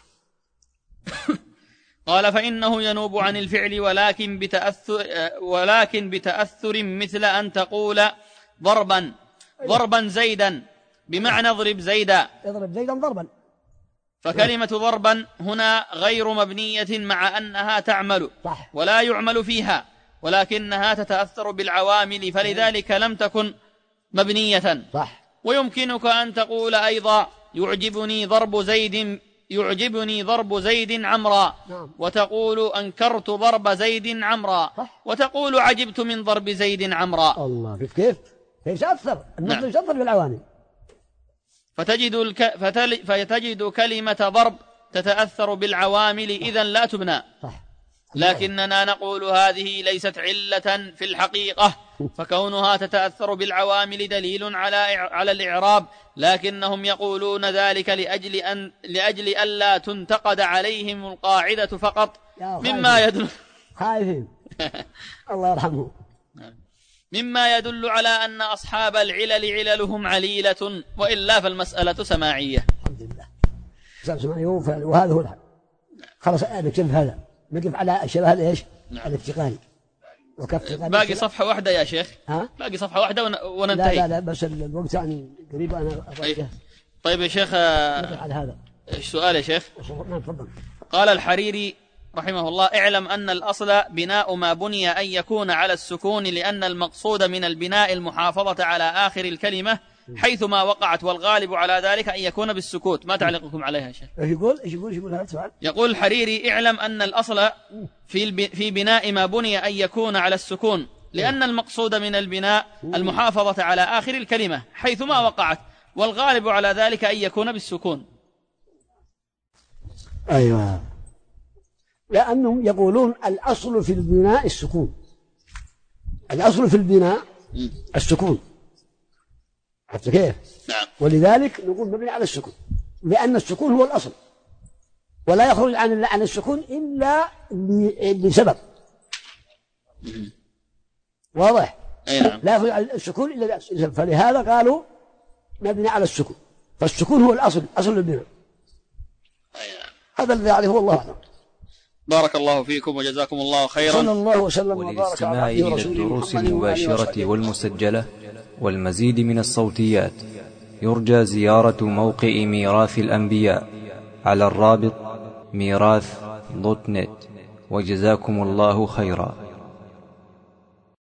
قال فإنه ينوب عن الفعل ولكن بتأثر ولكن بتأثر مثل أن تقول ضربا ضربا زيدا بمعنى اضرب زيدا، اضرب زيدا ضربا. فكلمة ضربا هنا غير مبنية مع أنها تعمل صح. ولا يعمل فيها، ولكنها تتأثر بالعوامل فلذلك لم تكن مبنية. صح. ويمكنك أن تقول أيضا يعجبني ضرب زيد يعجبني ضرب زيد عمرا. نعم. وتقول أنكرت ضرب زيد عمرا. صح. وتقول عجبت من ضرب زيد عمرا. الله، كيف كيف يتأثر المصدر. نعم. يتأثر بالعوامل. فتجد, الك... فتل... فتجد كلمة ضرب تتأثر بالعوامل إذن لا تبنى. صح. لكننا نقول هذه ليست علة في الحقيقة، فكونها تتأثر بالعوامل دليل على على الإعراب، لكنهم يقولون ذلك لأجل أن لأجل ألا تنتقد عليهم القاعدة فقط، مما يدل خايفين الله يرحمه مما يدل على أن أصحاب العلل عللهم عليلة، وإلا فالمسألة سماعية. الحمد لله. سماعية، وهذا هو الحق. خلاص نكتب هذا، نقف على الشبه هذا ايش؟ نعم. الافتقاري وكف باقي صفحة واحدة يا شيخ. ها؟ باقي صفحة واحدة ون... وننتهي. لا لا لا بس الوقت يعني قريب أنا أفضل. طيب يا شيخ، على هذا ايش سؤال يا شيخ؟ نعم تفضل. قال الحريري رحمه الله: اعلم أن الأصل بناء ما بني أن يكون على السكون، لأن المقصود من البناء المحافظة على آخر الكلمة حيثما وقعت، والغالب على ذلك أن يكون بالسكوت. ما تعليقكم عليها يا شيخ؟ ايش يقول ايش يقول ايش يقول هذا السؤال؟ يقول الحريري: اعلم أن الأصل في في بناء ما بني أن يكون على السكون، لأن المقصود من البناء المحافظة على آخر الكلمة حيثما وقعت، والغالب على ذلك أن يكون بالسكون. أيوة، لأنهم يقولون الأصل في البناء السكون. الأصل في البناء السكون. عرفت كيف؟ نعم. ولذلك نقول مبني على السكون، لأن السكون هو الأصل، ولا يخرج عن عن السكون إلا لسبب. واضح؟ أي نعم. لا يخرج عن السكون إلا لسبب، فلهذا قالوا مبني على السكون، فالسكون هو الأصل، أصل البناء. أي نعم. هذا الذي يعرفه الله أعلم. بارك الله فيكم وجزاكم الله خيرا. صلى الله وسلم وبارك على عبده ورسوله. وللاستماع إلى الدروس المباشرة والمسجلة والمزيد من الصوتيات يرجى زيارة موقع ميراث الأنبياء على الرابط ميراث دوت نت. وجزاكم الله خيرا.